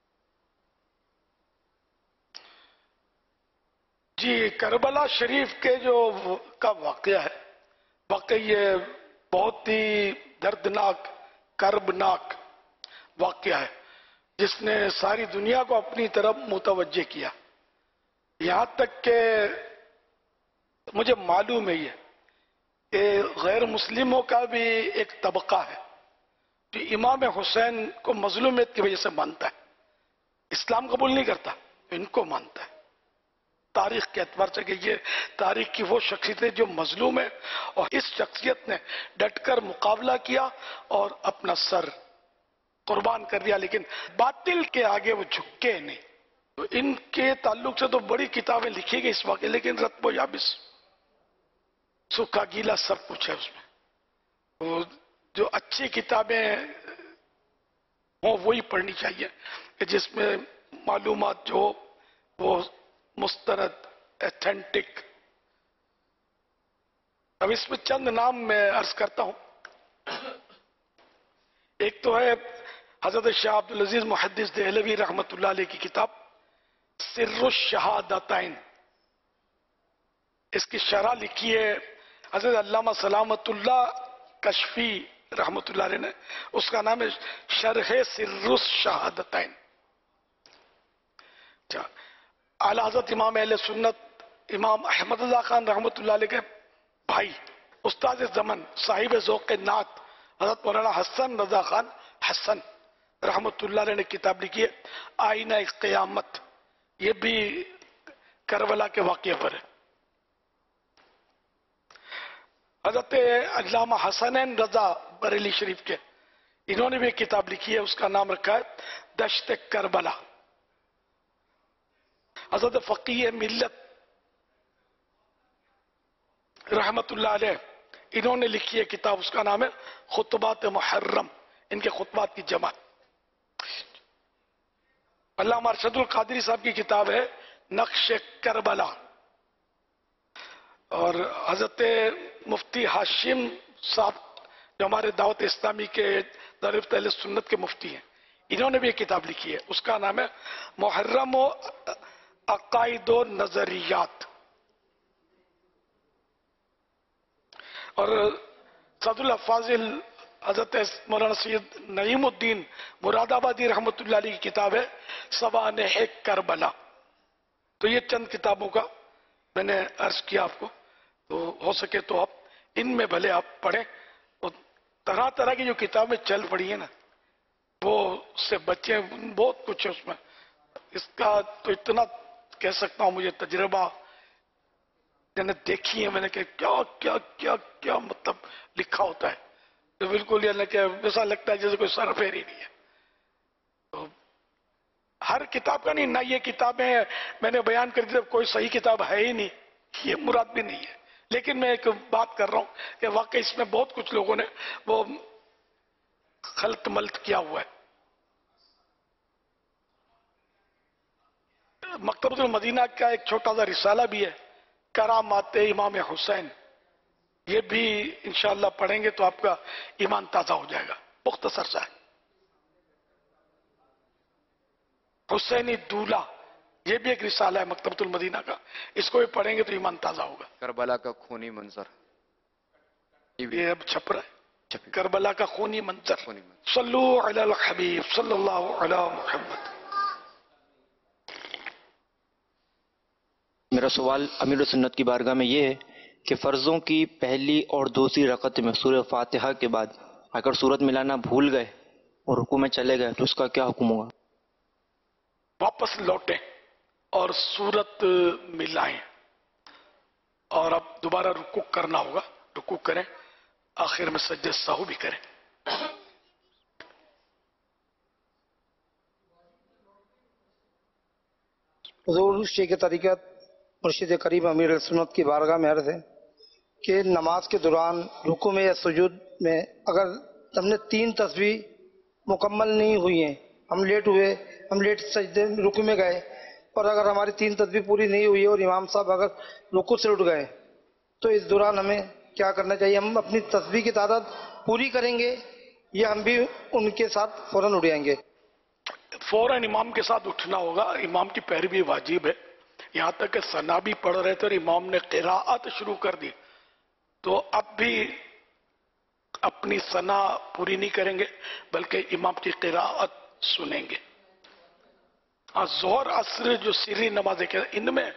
जी, करबला शरीफ के जो का वाकया है, वाकई ये बहुत ही दर्दनाक, कर्बनाक वाकया है जिसने सारी दुनिया को अपनी तरफ मुतवज्जे किया। यहां तक के मुझे मालूम है ये कि गैर मुस्लिमों का भी एक तबका है जो इमाम हुसैन को मजलूमियत की वजह से मानता है, इस्लाम कबूल नहीं करता, इनको मानता है तारीख के एतबार से कि ये तारीख की वो शख्सियत है जो मजलूम है और इस शख्सियत ने डटकर मुकाबला किया और अपना सर कुर्बान कर दिया, लेकिन बातिल के आगे वो झुके नहीं। तो इनके ताल्लुक से तो बड़ी किताबें लिखी गई इस वाक़े, लेकिन रत्बो याबिस, सूखा गीला सब कुछ है उसमें। तो जो अच्छी किताबें हो वही पढ़नी चाहिए कि जिसमें मालूमात जो वो मुस्तरद, एथेंटिक। अब इसमें चंद नाम मैं अर्ज करता हूं। एक तो है हजरत शाह अब्दुल अजीज मुहद्दिस देहलवी रहमतुल्लाह अलैह की किताब सिर्रुश शहादतैन, इसकी शरह लिखी है हजरत अल्लामा सलामतुल्लाह कशफी रहमतुल्लाह अलैह ने, उसका नाम है शरह सिर्रुश शहादतैन। आला हजरत इमाम अहले सुन्नत इमाम अहमद रज़ा खान रहमतुल्लाह अलैह के भाई उस्ताद ज़मन साहिब ज़ौक़ नात हजरत मौलाना हसन रज़ा खान हसन रहमतुल्लाह अलैह ने किताब लिखी है आईना क़यामत, ये भी करबला के वाक़े पर है। हजरत अल्लामा हसनैन रज़ा बरेली शरीफ के, इन्होंने भी किताब लिखी है, उसका नाम रखा है दश्त करबला। हजरत फ़क़ीह मिल्लत रहमतुल्लाह अलैह, इन्होंने लिखी है किताब, उसका नाम है खुतबात मुहर्रम, इनके खुतबात की जमा। अल्लामा अरशदुल कादरी साहब की किताब है नक्श करबला। और हजरत मुफ्ती हाशिम साहब जो हमारे दावत इस्लामी के दारुल अहले सुन्नत के मुफ्ती हैं, इन्होंने भी एक किताब लिखी है, उसका नाम है मुहर्रम अकाइद व नजरियात। और सदुल फाजिल हजरत मौलाना सैयद नईमुद्दीन मुरादाबादी रहमतुल्लाह अलैह की किताब है सवानेह करबला। तो ये चंद किताबों का मैंने अर्ज किया आपको, तो हो सके तो आप इनमें भले आप पढ़ें। और तरह तरह की जो किताबें चल पड़ी है ना, वो उससे बच्चे, बहुत कुछ है उसमें। इसका तो इतना कह सकता हूं, मुझे तजर्बा मैंने देखी है, मैंने कहा क्या क्या क्या क्या मतलब लिखा होता है, तो बिल्कुल यानी कि ऐसा लगता है जैसे कोई सरफेर ही नहीं है। तो हर किताब का नहीं ना, ये किताबें मैंने बयान कर दी कोई सही किताब है ही नहीं, ये मुराद भी नहीं है। लेकिन मैं एक बात कर रहा हूं कि वाकई इसमें बहुत कुछ लोगों ने वो खल्त मल्त किया हुआ है। मकतबुल मदीना का एक छोटा सा रिसाला भी है, करामात इमाम हुसैन, ये भी इंशाअल्लाह पढ़ेंगे तो आपका ईमान ताजा हो जाएगा। मुख्तसर सा है, हुसैनी दूल्हा, ये भी एक रिसाला है मकतबुल मदीना का, इसको भी पढ़ेंगे तो ईमान ताजा होगा। करबला का खूनी मंजर, ये अब छप रहा है, करबला का खूनी मंजर। सल्लु अलल हबीब सल्लल्लाहु अला मुहम्मद। मेरा सवाल अमीर सुन्नत की बारगाह में ये है कि फ़र्ज़ों की पहली और दूसरी रकत में सूरह फातिहा के बाद अगर सूरत मिलाना भूल गए और रुकू में चले गए तो उसका क्या हुक्म होगा? वापस लौटें और सूरत मिलाएं और अब दोबारा रुकू करना होगा, रुकू करें, आखिर में सज्जद साहू भी करें। हुज़ूर शेख तरीक़त मुर्शिद करीम अमीर सुन्नत की बारगाह में अर्ज़ है कि नमाज के दौरान रुकू में या सुजूद में अगर हमने तीन तस्बीह मुकम्मल नहीं हुई हैं, हम लेट हुए, हम लेट सजदे रुकू में गए और अगर हमारी तीन तस्बीह पूरी नहीं हुई है और इमाम साहब अगर रुकू से उठ गए तो इस दौरान हमें क्या करना चाहिए? हम अपनी तस्बीह की तादाद पूरी करेंगे या हम भी उनके साथ फौरन उठ जाएंगे? फौरन इमाम के साथ उठना होगा, इमाम की पैरवी वाजिब है। यहाँ तक कि सना भी पढ़ रहे थे और इमाम ने क़िराअत शुरू कर दी, तो अब भी अपनी सना पूरी नहीं करेंगे बल्कि इमाम की क़िराअत सुनेंगे। हाँ, ज़ोहर असर जो सिरी नमाज है इनमें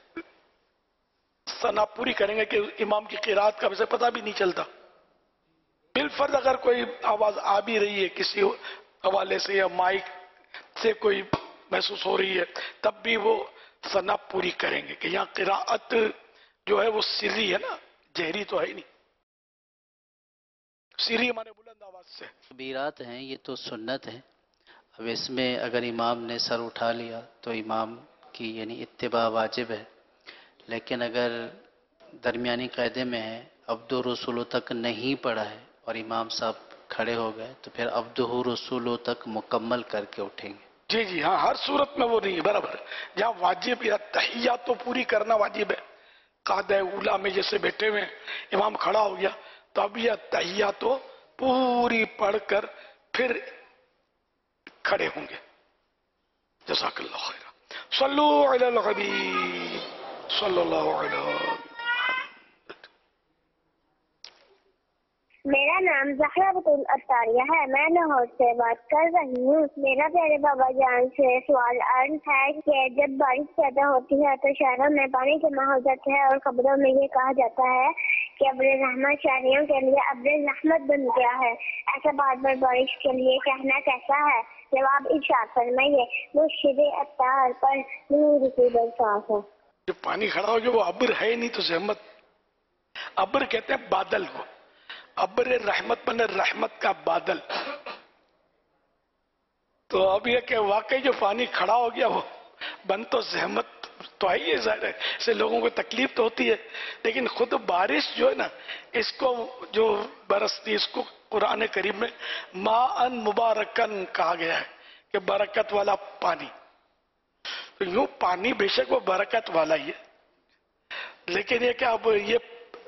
सना पूरी करेंगे कि इमाम की क़िराअत का वैसे पता भी नहीं चलता। बिलफर्ज अगर कोई आवाज आ भी रही है किसी हवाले से या माइक से कोई महसूस हो रही है तब भी वो सना पूरी करेंगे कि यहाँ क़िराअत जो है वो सिरी है ना, जहरी तो है ही नहीं। सिरी माने बुलंद आवाज से। तकबीरात हैं, ये तो सुन्नत है। अब इसमें अगर इमाम ने सर उठा लिया तो इमाम की यानी इत्तिबा वाजिब है, लेकिन अगर दरमियानी कायदे में है अब्दु रसूलो तक नहीं पढ़ा है और इमाम साहब खड़े हो गए तो फिर अब्दु रसूलो तक मुकम्मल करके उठेंगे। जी जी हाँ, हर सूरत में वो नहीं है, बराबर। जहाँ वाजिब या तहिया तो पूरी करना वाजिब है, कादे उला में जैसे बैठे हुए इमाम खड़ा हो गया तो अब यह तहिया तो पूरी पढ़कर फिर खड़े होंगे। जज़ाकल्लाहु खैरा। सल्लु अलल हबीब सल्लल्लाहु अलैहि। मेरा नाम ज़हरा बतूल अत्तारिया है, मैं लाहौर से बात कर रही हूँ। मेरा प्यारे बाबा जान से सवाल अर्ज है कि जब बारिश पैदा होती है तो शहरों में पानी जमा हो जाता है और खबरों में ये कहा जाता है कि अब्र रहमत शहरियों के लिए अब्र रहमत बन गया है। ऐसा बार बार बारिश के लिए कहना कैसा है? जवाब इरशाद फरमाइए। मुर्शिद अत्तार पर नूर की बरसात है। जो पानी खड़ा हो गया वो अब्र है नहीं तो रहमत। अब्र कहते हैं बादल को, अब्र रहमत बने रहमत का बादल। तो अब यह कि वाकई जो पानी खड़ा हो गया वो बन तो जहमत तो आई है, जाहिर है इससे लोगों को तकलीफ तो होती है, लेकिन खुद बारिश जो है ना इसको जो बरसती इसको कुरान करीम में माअन मुबारकन कहा गया है कि बरकत वाला पानी। तो यूं पानी बेशक वो बरकत वाला ही है, लेकिन ये क्या अब ये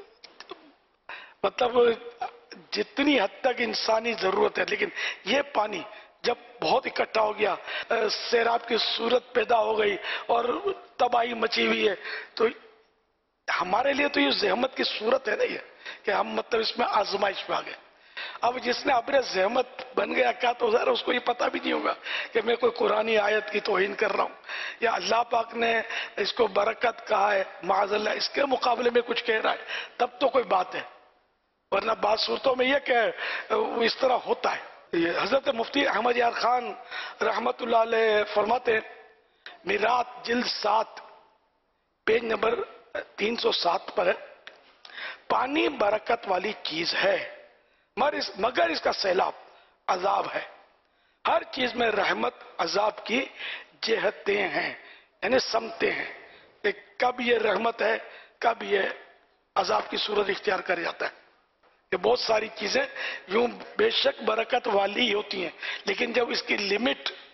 मतलब जितनी हद तक इंसानी जरूरत है, लेकिन ये पानी जब बहुत इकट्ठा हो गया, सैराब की सूरत पैदा हो गई और तबाही मची हुई है, तो हमारे लिए तो ये जहमत की सूरत है ना ये कि हम मतलब इसमें आजमाइश में आ गए। अब जिसने अपने जहमत बन गया क्या, तो जरा उसको ये पता भी नहीं होगा कि मैं कोई कुरानी आयत की तौहीन कर रहा हूँ या अल्लाह पाक ने इसको बरकत कहा है माज़अल्लाह इसके मुकाबले में कुछ कह रहा है, तब तो कोई बात है, वरना बात सूरतों में यह कि इस तरह होता है। हजरत मुफ्ती अहमद यार खान रहमतुल्लाह अलैह फरमाते हैं, मिरात जिल्द सात पेज नंबर तीन सौ सात पर है, पानी बरकत वाली चीज है मगर इस मगर इसका सैलाब अजाब है। हर चीज में रहमत अजाब की जेहतें हैं, यानी समते हैं कि कब ये रहमत है कब ये अजाब की सूरत इख्तियार कर जाता है। ये बहुत सारी चीजें यूं बेशक बरकत वाली ही होती हैं, लेकिन जब इसकी लिमिट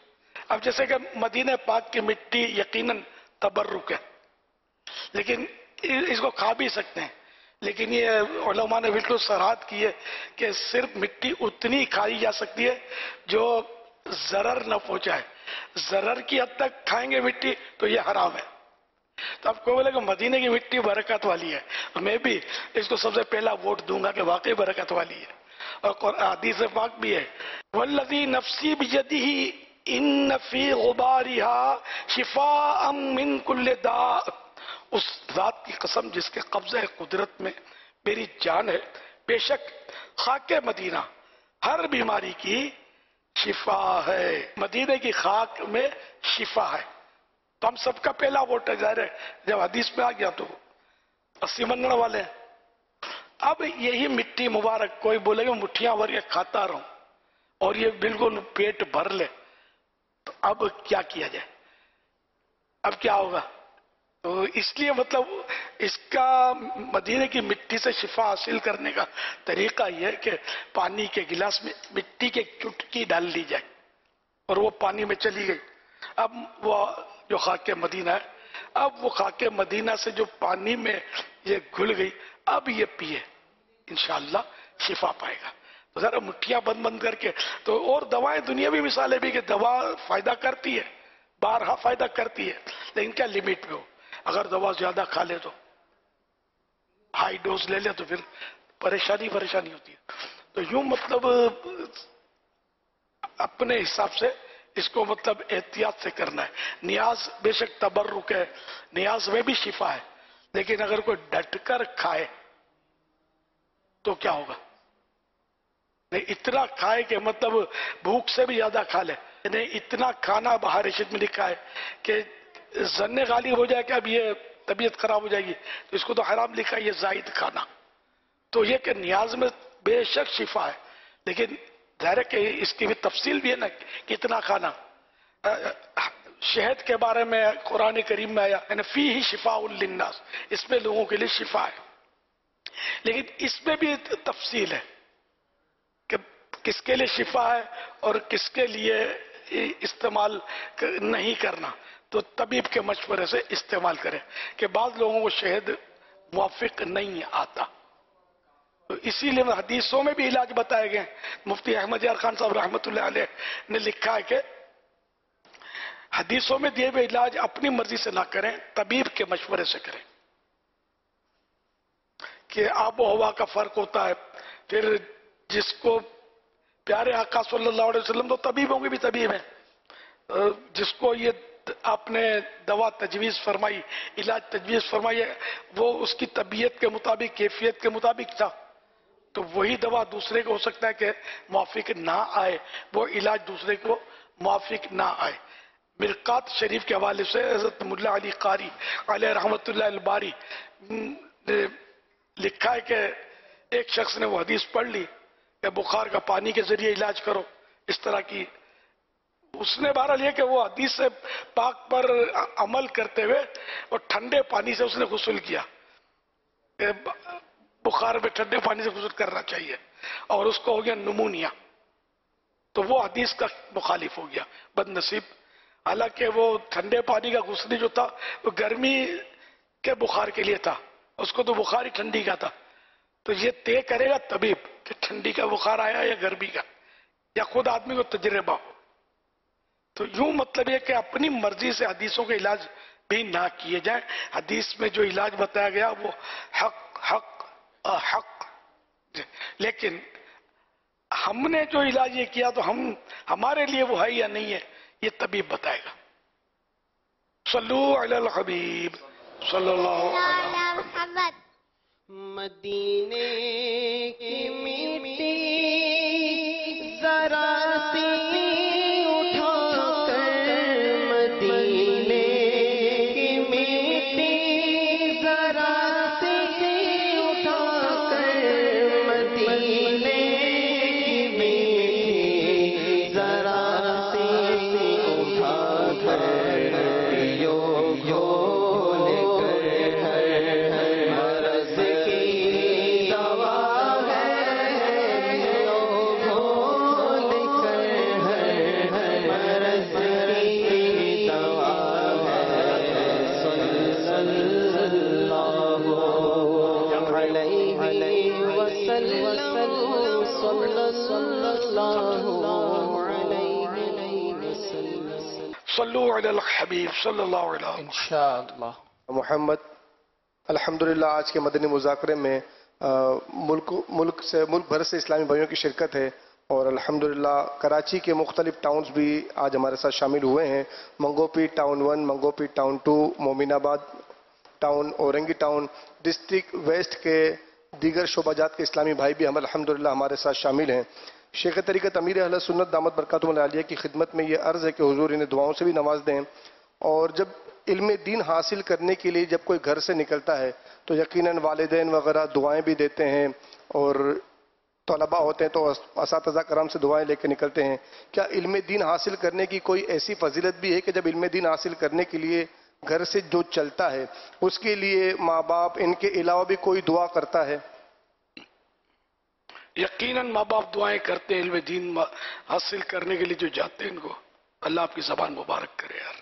اب جیسے کہ مدینہ پاک کی مٹی یقیناً تبرک ہے، لیکن اس کو کھا بھی سکتے ہیں، لیکن یہ علماء نے بالکل صراحت کی ہے کہ صرف مٹی اتنی کھائی جا سکتی ہے جو ضرر نہ پہنچائے. ضرر کی حد تک کھائیں گے مٹی تو یہ حرام ہے. تو آپ کو بولے کہ مدینے کی مٹی برکت والی ہے، میں بھی اس کو سب سے پہلا ووٹ دوں گا کہ واقعی برکت والی ہے. اور حدیث پاک بھی ہے والذی نفسی بیدہ ان فی غبارها شفاء من کل داء، اس ذات کی قسم جس کے قبضہ قدرت میں میری جان ہے، بے شک خاک مدینہ ہر بیماری کی شفا ہے. مدینے کی خاک میں شفا ہے. تو ہم سب کا پہلا ووٹ ہے. ظاہر ہے جب حدیث میں آ گیا تو اسی مننے والے ہیں. اب یہی مٹی مبارک کوئی بولے گا مٹھیاں بھر کے کھاتا رہوں اور یہ بالکل پیٹ بھر لے، تو اب کیا کیا جائے؟ اب کیا ہوگا؟ تو اس لیے مطلب اس کا مدینے کی مٹی سے شفا حاصل کرنے کا طریقہ یہ ہے کہ پانی کے گلاس میں مٹی کی چٹکی ڈال لی جائے اور وہ پانی میں چلی گئی. اب وہ جو خاک مدینہ ہے، اب وہ خاک مدینہ سے جو پانی میں یہ گھل گئی، اب یہ پیے انشاءاللہ شفا پائے گا. تو ذرا مٹھیاں بند بند کر کے. تو اور دوائیں دنیاوی مثالیں بھی کہ دوا فائدہ کرتی ہے، بارہا فائدہ کرتی ہے، لیکن کیا لمٹ میں ہو. اگر دوا زیادہ کھا لے تو ہائی ڈوز لے لے تو پھر پریشانی پریشانی ہوتی ہے. تو یوں مطلب اپنے حساب سے اس کو مطلب احتیاط سے کرنا ہے. نیاز بے شک تبرک ہے، نیاز میں بھی شفا ہے، لیکن اگر کوئی ڈٹ کر کھائے تو کیا ہوگا؟ نہیں اتنا کھائے کہ مطلب بھوک سے بھی زیادہ کھا لے. نہیں اتنا کھانا باہر رشید میں لکھا ہے کہ ظن غالب ہو جائے کہ اب یہ طبیعت خراب ہو جائے گی، تو اس کو تو حرام لکھا ہے یہ زائد کھانا. تو یہ کہ نیاز میں بے شک شفا ہے، لیکن ظاہر ہے کہ اس کی بھی تفصیل بھی ہے نا کتنا کھانا. شہد کے بارے میں قرآن کریم میں آیا یعنی فیہ شفاء للناس، اس میں لوگوں کے لیے شفا ہے، لیکن اس میں بھی تفصیل ہے کہ کس کے لیے شفا ہے اور کس کے لیے استعمال نہیں کرنا. تو طبیب کے مشورے سے استعمال کریں کہ بعض لوگوں کو شہد موافق نہیں آتا. تو اسی لیے حدیثوں میں بھی علاج بتائے گئے. مفتی احمد یار خان صاحب رحمۃ اللہ علیہ نے لکھا ہے کہ حدیثوں میں دیے ہوئے علاج اپنی مرضی سے نہ کریں، طبیب کے مشورے سے کریں. کہ آب و ہوا کا فرق ہوتا ہے. پھر جس کو پیارے آقا صلی اللہ علیہ وسلم تو طبیبوں کے بھی طبیب ہیں، جس کو یہ آپ نے دوا تجویز فرمائی، علاج تجویز فرمائی ہے، وہ اس کی طبیعت کے مطابق کیفیت کے مطابق تھا. تو وہی دوا دوسرے کو ہو سکتا ہے کہ موافق نہ آئے، وہ علاج دوسرے کو موافق نہ آئے. مرقات شریف کے حوالے سے حضرت ملا علی قاری علیہ رحمت اللہ الباری نے لکھا ہے کہ ایک شخص نے وہ حدیث پڑھ لی کہ بخار کا پانی کے ذریعے علاج کرو، اس طرح کی. اس نے بہرحال یہ کہ وہ حدیث سے پاک پر عمل کرتے ہوئے اور ٹھنڈے پانی سے اس نے غسل کیا کہ بخار میں ٹھنڈے پانی سے غسل کرنا چاہیے، اور اس کو ہو گیا نمونیا. تو وہ حدیث کا مخالف ہو گیا بد نصیب. حالانکہ وہ ٹھنڈے پانی کا غسل جو تھا وہ گرمی کے بخار کے لیے تھا، اس کو تو بخار ہی ٹھنڈی کا تھا. تو یہ طے کرے گا طبیب کہ ٹھنڈی کا بخار آیا یا گرمی کا، یا خود آدمی کو تجربہ ہو. تو یوں مطلب یہ کہ اپنی مرضی سے حدیثوں کے علاج بھی نہ کیے جائیں. حدیث میں جو علاج بتایا گیا وہ حق حق حق، لیکن ہم نے جو علاج یہ کیا تو ہم ہمارے لیے وہ ہے یا نہیں ہے یہ طبیب بتائے گا. صلو علی الحبیب صلی اللہ علیہ وسلم. مدینے کی مٹی ذرا سی اٹھا کر، مدینے کی مٹی ذرا سی اٹھا کر، مدینے کی مٹی ذرا سی اٹھا کر، یو یو مرض کی सल्लु अलल हबीब सल्लल्लाहु अलैहि इंशाअल्लाह। मोहम्मद अल्हम्दुलिल्लाह आज के मदनी मुज़ाकरे में आ, मुल्क मुल्क से मुल्क भर से इस्लामी भाइयों की शिरकत है और अल्हम्दुलिल्लाह कराची के मुख्तलिफ टाउन्स भी आज हमारे साथ शामिल हुए हैं। मंगोपी टाउन वन, मंगोपी town two, Mominabad town, Orangi town, district west के दीगर शोबाजात के इस्लामी भाई भी हम अल्हम्दुलिल्लाह हमारे साथ शामिल हैं। शेख तरीक़त अमीर अहले सुन्नत दामत बरकातुहुल आलिया की खिदमत में ये अर्ज़ है कि हुजूर इन्हें दुआओं से भी नवाज दें। और जब इल्म दीन हासिल करने के लिए जब कोई घर से निकलता है तो यकीनन वालिदैन वगैरह दुआएं भी देते हैं और तलबा होते हैं तो असातिज़ा कराम से दुआएं लेकर निकलते हैं। क्या इल्म दीन हासिल करने की कोई ऐसी फजीलत भी है कि जब इल्म दीन हासिल करने के लिए घर से जो चलता है उसके लिए माँ बाप इनके अलावा भी कोई दुआ करता है? यकीनन माँ बाप दुआएं करते हैं इल्म दीन हासिल करने के लिए जो जाते हैं इनको अल्लाह आपकी ज़बान मुबारक करे। यार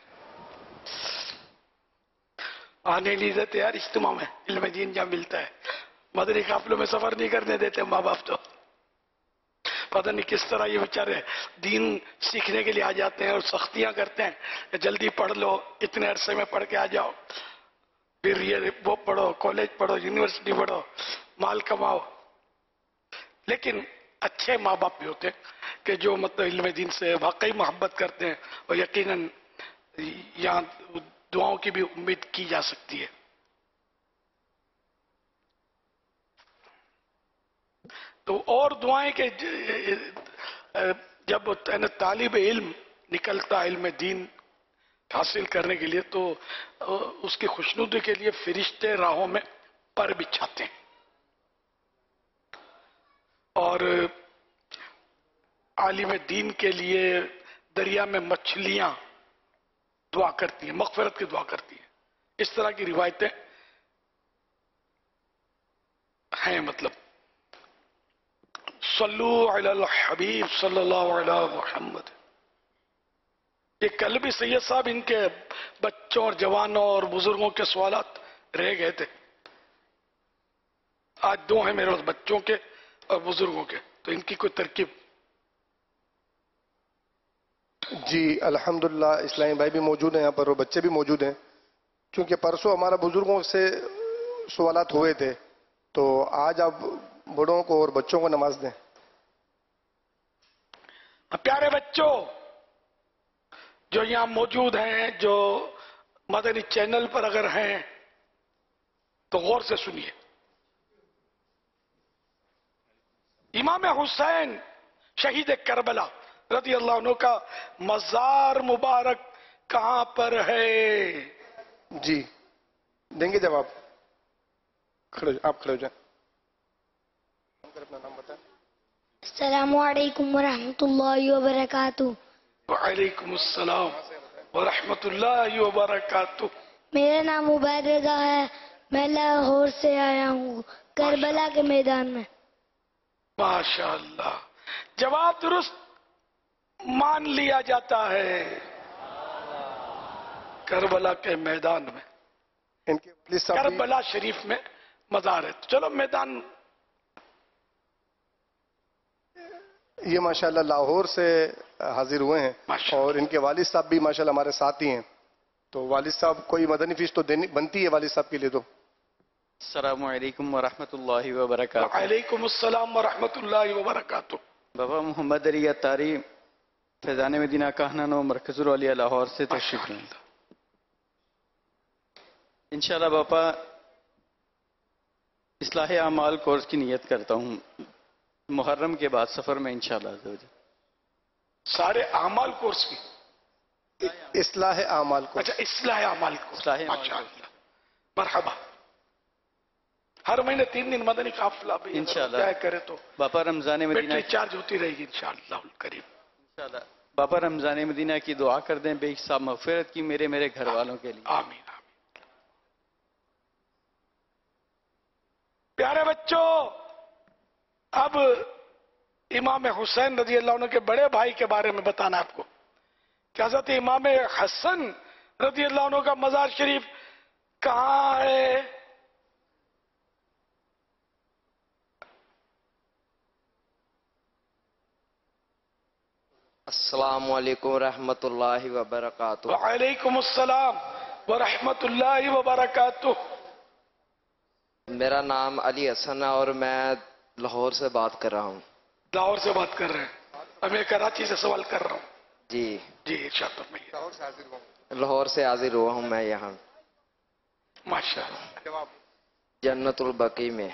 आने नहीं देते यार इज्तिमा में, इल्म दीन जहाँ मिलता है। मदनी काफिलों में सफर नहीं करने देते माँ बाप, तो पता नहीं किस तरह ये बेचारे दीन सीखने के लिए आ जाते हैं और सख्तियां करते हैं कि जल्दी पढ़ लो, इतने अरसे में पढ़ के आ जाओ, फिर ये वो पढ़ो, कॉलेज पढ़ो, यूनिवर्सिटी पढ़ो, माल कमाओ। लेकिन अच्छे माँ बाप भी होते हैं कि जो मतलब इल्म दीन से वाकई मोहब्बत करते हैं और यकीनन यहाँ दुआओं की भी उम्मीद की जा सकती है। तो और दुआएं के जब तालिब इल्म निकलता इल्म दीन हासिल करने के लिए तो उसकी खुशनुदी के लिए फरिश्ते राहों में पर बिछाते हैं और आलिम दीन के लिए दरिया में मछलियां दुआ करती हैं, मगफिरत की दुआ करती हैं। इस तरह की रिवायतें हैं। मतलब सल्लु अलल हबीब सल्लल्लाहु अलैहि मुहम्मद। ये कल भी सैयद साहब इनके बच्चों और जवानों और बुजुर्गों के सवालात रह गए थे। आज दो हैं मेरे पास, बच्चों के और बुजुर्गों के, तो इनकी कोई तरकीब। जी अल्हम्दुलिल्लाह इस्लामी भाई भी मौजूद हैं यहाँ पर और बच्चे भी मौजूद हैं। क्योंकि परसों हमारा बुजुर्गों से सवालात हुए थे तो आज आप बड़ों को और बच्चों को नमाज दें। प्यारे बच्चों जो यहाँ मौजूद हैं, जो मदनी चैनल पर अगर हैं तो गौर से सुनिए। इमाम हुसैन शहीद करबला रज़ी अल्लाह अन्हु का मज़ार मुबारक कहां पर है? जी देंगे जवाब। खड़े आप खड़े हो जाए। अपना नाम बताएं। अस्सलामु अलैकुम वरहमतुल्लाहि वबरकातुहू। वालेकुम अस्सलाम वरहमतुल्लाहि वबरकातुहू। मेरा नाम उबैद रज़ा है, मैं लाहौर से आया हूँ, करबला के मैदान में। माशाअल्लाह, जवाब दुरुस्त मान लिया जाता है। करबला के मैदान में, इनके करबला शरीफ में मज़ार है। चलो मैदान। ये माशाल्लाह लाहौर से हाजिर हुए हैं और इनके वालिद साहब भी माशाल्लाह हमारे साथ ही हैं। तो वालिद साहब कोई मदनी फीस तो देनी बनती है वालिद साहब के लिए। तो अस्सलामु अलैकुम वरहमतुल्लाहि वबरकातुहू। वालेकुम अस्सलाम वरहमतुल्लाहि वबरकातुहू। बाबा मोहम्मद अली अतारी फैजान मदीना कहनानो मरकजुल अलिया लाहौर से तशरीफ लाए। इंशाल्लाह बापा इस्लाह आमाल कोर्स की नियत करता हूँ मुहर्रम के बाद सफर में इंशाल्लाह। सारे आमाल कोर्स की इस्लाह आमाल कोर्स। अच्छा इस्लाह आमाल कोर्स। माशाअल्लाह, मरहबा। हर महीने तीन दिन मदनी काफिला भी इंशाल्लाह करे तो बापा रमजान मदीना चार्ज होती रहेगी इंशाअल्लाह करीब। इंशाल्लाह बापा रमजान मदीना की दुआ कर दें बेहिसाब मगफिरत की मेरे मेरे घर वालों के लिए। आमीन आमीन। प्यारे बच्चों, अब इमाम हुसैन रजी अल्लाह अन्हु के बड़े भाई के बारे में बताना आपको। क्या हज़रत इमाम हसन रजी अल्लाह अन्हु का मज़ार शरीफ कहाँ है? السلام علیکم ورحمۃ اللہ وبرکاتہ. وعلیکم السلام ورحمۃ اللہ وبرکاتہ. میرا نام علی حسن ہے اور میں لاہور سے بات کر رہا ہوں. لاہور سے بات کر رہے ہیں. اب میں کراچی سے سوال کر رہا ہوں. جی جی ارشاد فرمائیے. لاہور سے حاضر ہوا ہوں میں یہاں. ماشاء اللہ. جنت البقیع میں.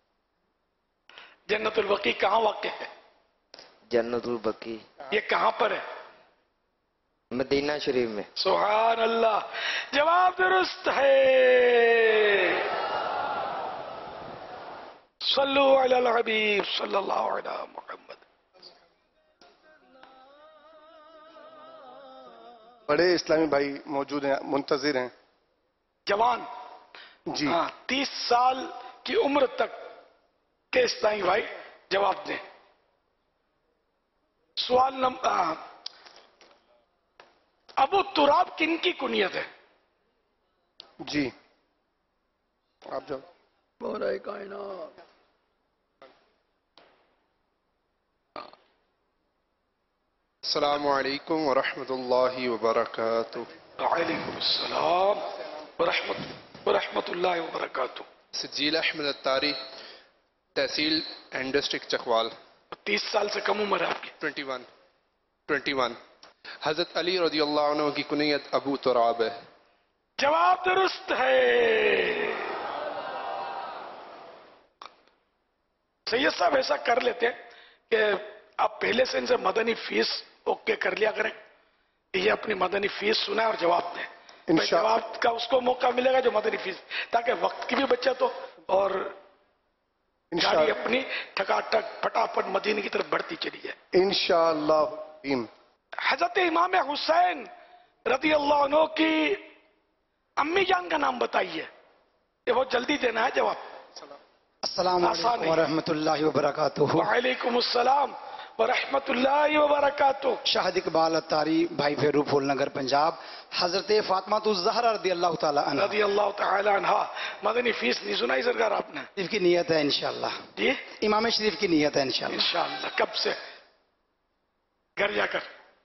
جنت البقیع کہاں واقع ہے؟ جنت البقیع یہ کہاں پر ہے؟ مدینہ شریف میں. سبحان اللہ. جواب درست ہے. صلو علی الحبیب صلی اللہ علیہ محمد. بڑے اسلامی بھائی موجود ہیں، منتظر ہیں. جوان جی ہاں تیس سال کی عمر تک کے اسلامی بھائی جواب دیں. سوال نمبر ابو تراب کن کی کنیت ہے؟ جی آپ جاؤ. بورائے کائنات. السلام علیکم ورحمۃ اللہ وبرکاتہ. وعلیکم السلام ورحمۃ ورحمۃ اللہ وبرکاتہ. سجیل احمد اتاری، تحصیل اینڈ ڈسٹرکٹ چکوال. تیس سال سے کم عمر ہے آپ کی. Twenty one twenty one. حضرت علی رضی اللہ عنہ کی کنیت ابو تراب ہے. جواب درست ہے. سید صاحب ایسا کر لیتے ہیں کہ آپ پہلے سے ان سے مدنی فیس اوکے کر لیا کریں. یہ اپنی مدنی فیس سنائیں اور جواب دیں. جواب کا اس کو موقع ملے گا جو مدنی فیس، تاکہ وقت کی بھی بچت ہو اور گاڑی اپنی ٹھکا ٹک پھٹافٹ مدینے کی طرف بڑھتی چلی جائے انشاءاللہ. حضرت امام حسین رضی اللہ عنہ کی امی جان کا نام بتائیے. یہ بہت جلدی دینا ہے جواب. السلام علیکم ورحمۃ اللہ وبرکاتہ. وعلیکم السلام ورحمۃ اللہ وبرکاتہ. شاہد اقبال اتاری، بھائی پھیرو پھول نگر پنجاب. حضرت فاطمہ الزہرا رضی اللہ تعالی عنہ رضی اللہ تعالی عنہ. مدنی فیس نہیں سنائی سرکار آپ نے؟ شریف کی نیت ہے انشاءاللہ. جی امام شریف کی نیت ہے انشاءاللہ. انشاءاللہ. کب سے؟ گھر جا کر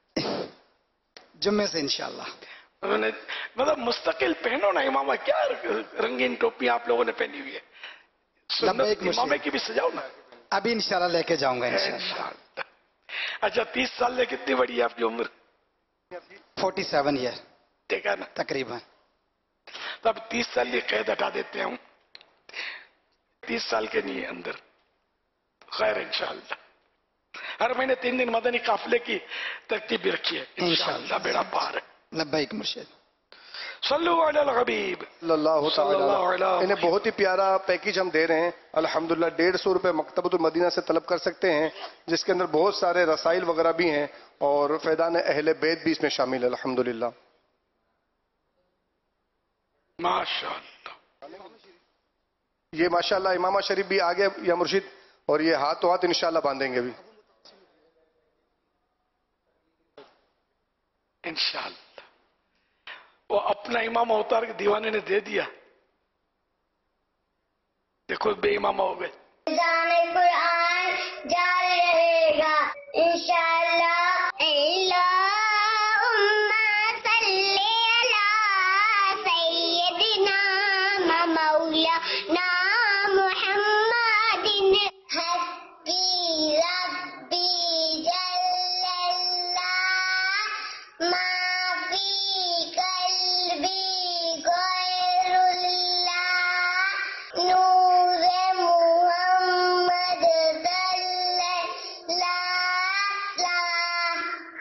جمعے سے انشاءاللہ. میں نے مطلب مستقل پہنو نا امامہ. کیا رنگین ٹوپیاں آپ لوگوں نے پہنی ہوئی ہے. امامے کی بھی سجاؤ نا. ابھی انشاءاللہ لے کے جاؤں گا انشاءاللہ. اچھا تیس سال سے کتنی بڑی ہے آپ کی عمر؟ فورٹی سیون ایئر دیکھا نا تقریباً. تو اب تیس سال کی قید ہٹا دیتے ہیں. تیس سال کے نہیں اندر. خیر انشاءاللہ. ہر مہینے تین دن مدنی قافلے کی ترتیب بھی رکھی ہے انشاءاللہ. بیڑا پار ہے. لبیک مرشد. صلو علی الحبیب صلی اللہ تعالی. انہیں بہت ہی پیارا پیکیج ہم دے رہے ہیں الحمدللہ. ڈیڑھ سو روپے مکتبۃ المدینہ سے طلب کر سکتے ہیں، جس کے اندر بہت سارے رسائل وغیرہ بھی ہیں اور فیضان اہل بیت بھی اس میں شامل ہے الحمدللہ. ماشاءاللہ. یہ ماشاءاللہ امامہ شریف بھی آگے یا مرشد، اور یہ ہاتھ تو ہاتھ انشاءاللہ باندھیں گے بھی انشاءاللہ. وہ اپنا امامہ اتار کے دیوانے نے دے دیا. دیکھو بے امامہ ہو گئے. قرآن جاری رہے گا انشاءاللہ. اللہم صلی علی سیدنا مولانا محمد حسبی ربی جل اللہ ما فی قلبی غیر اللہ نور محمد صلی اللہ لا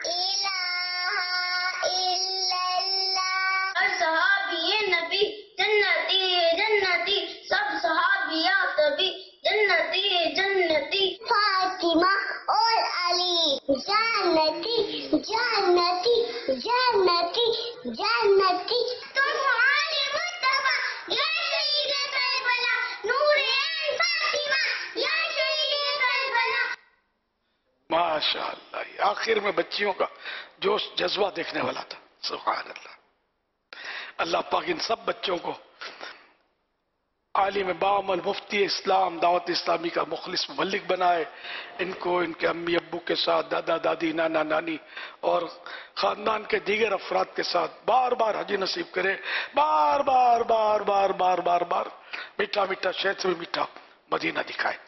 الہ الا اللہ. اور صحابی نبی جنتی جنتی، سب صحابیات بھی جنتی جنتی. فاطمہ اور علی جنتی جنتی جنتی جنتی. سبحان مصطفیٰ یا شہید کربلا، نور عین فاطمہ یا شہید کربلا. ماشاءاللہ. آخر میں بچیوں کا جوش جذبہ دیکھنے والا تھا. سبحان اللہ. اللہ پاک ان سب بچوں کو عالم باعمل مفتی اسلام دعوت اسلامی کا مخلص مبلغ بنائے. ان کو ان کے امی ابو کے ساتھ دادا دادی نانا نانی اور خاندان کے دیگر افراد کے ساتھ بار بار حجی نصیب کرے. بار بار بار بار بار بار بار میٹھا میٹھا شہد سے بھی میٹھا مدینہ دکھائے.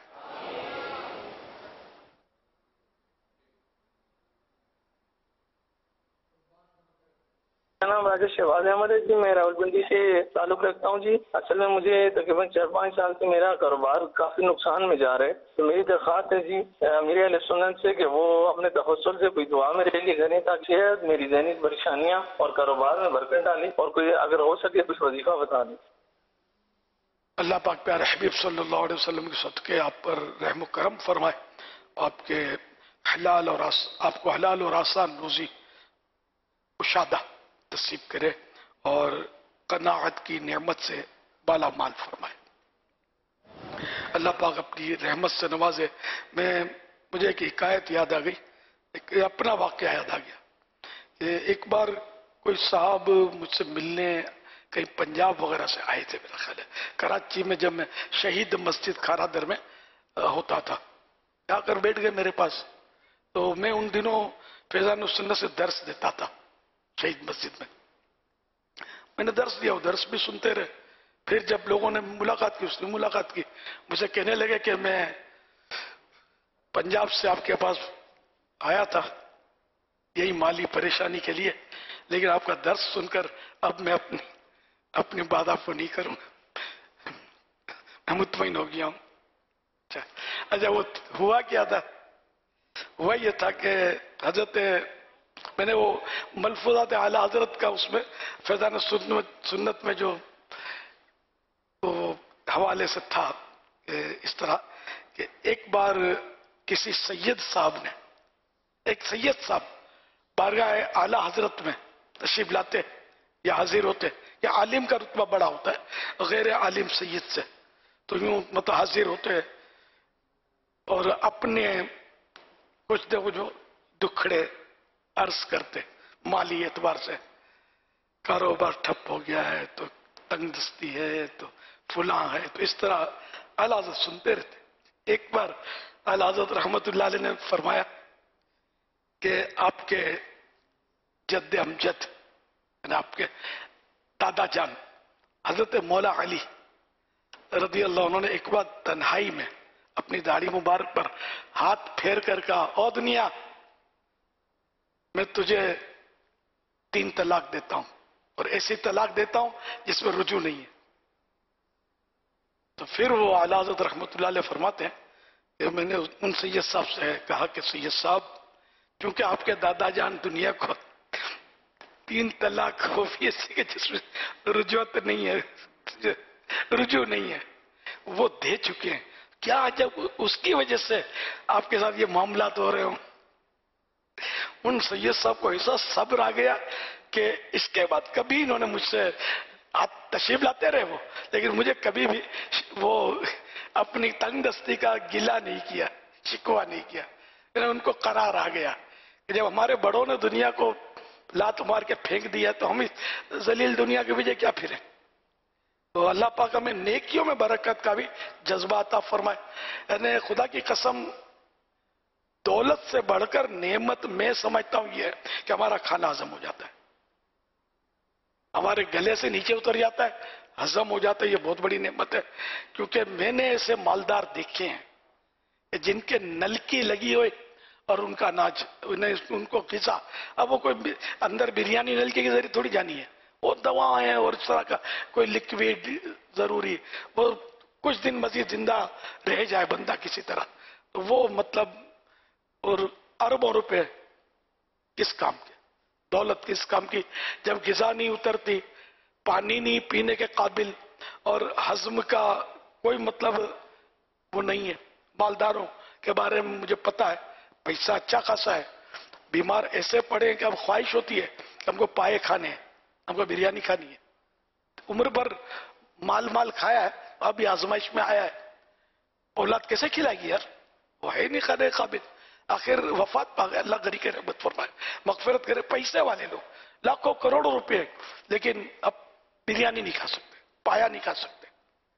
میرا نام راجیش شہباز احمد ہے جی. میں راولپنڈی سے تعلق رکھتا ہوں جی. اصل میں مجھے تقریباً چار پانچ سال سے میرا کاروبار کافی نقصان میں جا رہا ہے. تو میری درخواست ہے جی میرے اہل سنت سے کہ وہ اپنے تفصل سے کوئی دعا میرے لیے کریں تاکہ میری ذہنی پریشانیاں اور کاروبار میں برکت ڈالیں اور کوئی اگر ہو سکے کچھ وظیفہ بتا دیں. اللہ پاک پیارے حبیب صلی اللہ علیہ وسلم کے صدقے آپ پر رحم و کرم فرمائے. آپ کے حلال اور آس... آپ کو حلال اور آسان روزی کشادہ نصیب کرے اور قناعت کی نعمت سے بالا مال فرمائے. اللہ پاک اپنی رحمت سے نوازے. میں مجھے ایک حکایت یاد آ گئی, ایک اپنا واقعہ یاد آ گیا کہ ایک بار کوئی صاحب مجھ سے ملنے کہیں پنجاب وغیرہ سے آئے تھے. میرا خیال ہے کراچی میں جب میں شہید مسجد کھارا در میں ہوتا تھا, آ کر بیٹھ گئے میرے پاس. تو میں ان دنوں فیضان السنت سے درس دیتا تھا شہید مسجد میں. میں نے درس دیا, وہ درس بھی سنتے رہے. پھر جب لوگوں نے ملاقات کی, اس نے ملاقات کی, مجھے کہنے لگے کہ میں پنجاب سے آپ کے پاس آیا تھا یہی مالی پریشانی کے لیے, لیکن آپ کا درس سن کر اب میں اپنی اپنی بات آپ کو نہیں کروں گا, میں مطمئن ہو گیا ہوں. اچھا وہ ہوا کیا تھا؟ ہوا یہ تھا کہ حضرت میں نے وہ ملفوظات اعلیٰ حضرت کا اس میں فیضان سنت میں جو وہ حوالے سے تھا اس طرح کہ ایک بار کسی سید صاحب نے, ایک سید صاحب بارگاہ اعلیٰ حضرت میں تشریف لاتے یا حاضر ہوتے, یا عالم کا رتبہ بڑا ہوتا ہے غیر عالم سید سے, تو یوں مطلب حاضر ہوتے اور اپنے کچھ دیکھو جو دکھڑے عرض کرتے. مالی اعتبار سے کاروبار ٹھپ ہو گیا ہے, تو تنگ دستی ہے, تو فلاں ہے, تو اس طرح اعلیٰ حضرت سنتے رہتے. ایک بار اعلیٰ حضرت رحمت اللہ علیہ نے فرمایا کہ آپ کے جد امجد یعنی آپ کے دادا جان حضرت مولا علی رضی اللہ عنہ نے ایک بار تنہائی میں اپنی داڑھی مبارک پر ہاتھ پھیر کر کہا, او دنیا میں تجھے تین طلاق دیتا ہوں, اور ایسی طلاق دیتا ہوں جس میں رجوع نہیں ہے. تو پھر وہ اعلیٰ حضرت رحمت اللہ علیہ فرماتے ہیں کہ میں نے ان سید صاحب سے کہا کہ سید صاحب کیونکہ آپ کے دادا جان دنیا کو تین طلاق ہو بھی ایسی کہ جس میں رجوع نہیں ہے, رجوع نہیں ہے, وہ دے چکے ہیں. کیا جب اس کی وجہ سے آپ کے ساتھ یہ معاملات ہو رہے ہوں. ان سید صاحب کو ایسا صبر آ گیا کہ اس کے بعد کبھی انہوں نے مجھ سے آپ تشریف لاتے رہے وہ, لیکن مجھے کبھی بھی وہ اپنی تنگ دستی کا گلہ نہیں کیا, شکوہ نہیں کیا. ان کو قرار آ گیا کہ جب ہمارے بڑوں نے دنیا کو لات مار کے پھینک دیا تو ہم اس ذلیل دنیا کے پیچھے کیا پھریں. تو اللہ پاک ہمیں نیکیوں میں برکت کا بھی جذبہ عطا فرمائے. یعنی خدا کی قسم دولت سے بڑھ کر نعمت میں سمجھتا ہوں یہ ہے کہ ہمارا کھانا ہضم ہو جاتا ہے, ہمارے گلے سے نیچے اتر جاتا ہے, ہضم ہو جاتا ہے. یہ بہت بڑی نعمت ہے, کیونکہ میں نے ایسے مالدار دیکھے ہیں کہ جن کے نلکی لگی ہوئی اور ان کا اناج ان کو غذا, اب وہ کوئی اندر بریانی نلکی کے ذریعے تھوڑی جانی ہے, وہ دوائیں اور اس طرح کا کوئی لکویڈ ضروری, وہ کچھ دن مزید زندہ رہ جائے بندہ کسی طرح. تو وہ مطلب اور اربوں روپے کس کام کے, دولت کس کام کی, جب غذا نہیں اترتی, پانی نہیں پینے کے قابل, اور ہضم کا کوئی مطلب وہ نہیں ہے. مالداروں کے بارے میں مجھے پتا ہے پیسہ اچھا خاصا ہے, بیمار ایسے پڑے کہ اب خواہش ہوتی ہے کہ ہم کو پائے کھانے ہیں, ہم کو بریانی کھانی ہے. عمر بھر مال مال کھایا ہے, اب یہ آزمائش میں آیا ہے, اولاد کیسے کھلائے گی یار, وہ ہے نہیں کھانے قابل. آخر وفات پا گئے, اللہ غنی کے رحمت فرمائے, مغفرت کرے. پیسے والے لوگ لاکھوں کروڑوں روپے, لیکن اب بریانی نہیں کھا سکتے, پایا نہیں کھا سکتے.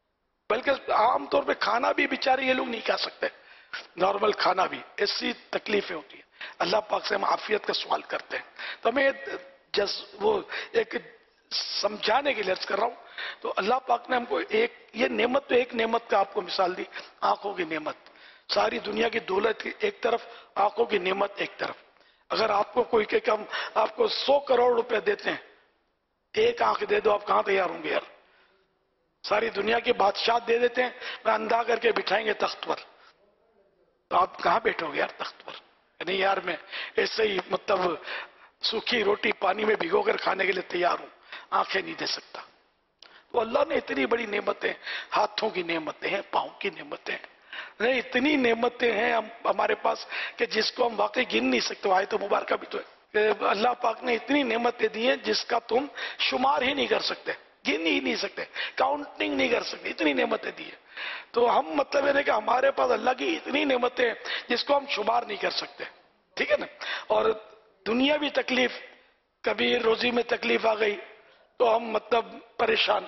बल्कि आम तौर पे खाना भी बेचारे ये लोग नहीं खा सकते, नॉर्मल खाना भी, ऐसी तकलीफें होती हैं। अल्लाह पाक से हम आफियत का सवाल करते हैं। तो हमें जस वो एक समझाने के लिए अर्ज कर रहा हूँ, तो अल्लाह पाक ने हमको एक ये नेमत, तो एक नेमत का आपको मिसाल दी, आंखों की नेमत। सारी दुनिया की दौलत की एक तरफ, आंखों की नेमत एक तरफ। अगर आपको कोई कहे कि हम आपको सौ करोड़ रुपए देते हैं, एक आंख दे दो, आप कहां तैयार होंगे यार? सारी दुनिया के बादशाह दे देते हैं, मैं अंधा करके बिठाएंगे तख्त पर, तो आप कहां बैठोगे यार तख्त पर? नहीं यार, मैं ऐसे ही मतलब सूखी रोटी पानी में भिगोकर खाने के लिए तैयार हूं, आंखें नहीं दे सकता। तो अल्लाह ने इतनी बड़ी नेमतें, हाथों की नेमतें हैं, पांव की नेमतें हैं, नहीं इतनी नेमतें हैं हम हमारे पास कि जिसको हम वाकई गिन नहीं सकते। आए तो मुबारक भी तो है, अल्लाह पाक ने इतनी नेमतें दी हैं जिसका तुम शुमार ही नहीं कर सकते, गिन ही नहीं सकते, काउंटिंग नहीं कर सकते, इतनी नेमतें दी है। तो हम मतलब है कि हमारे पास अल्लाह की इतनी नेमतें हैं जिसको हम शुमार नहीं कर सकते, ठीक है ना। और दुनिया भी तकलीफ, कभी रोजी में तकलीफ आ गई तो हम मतलब परेशान,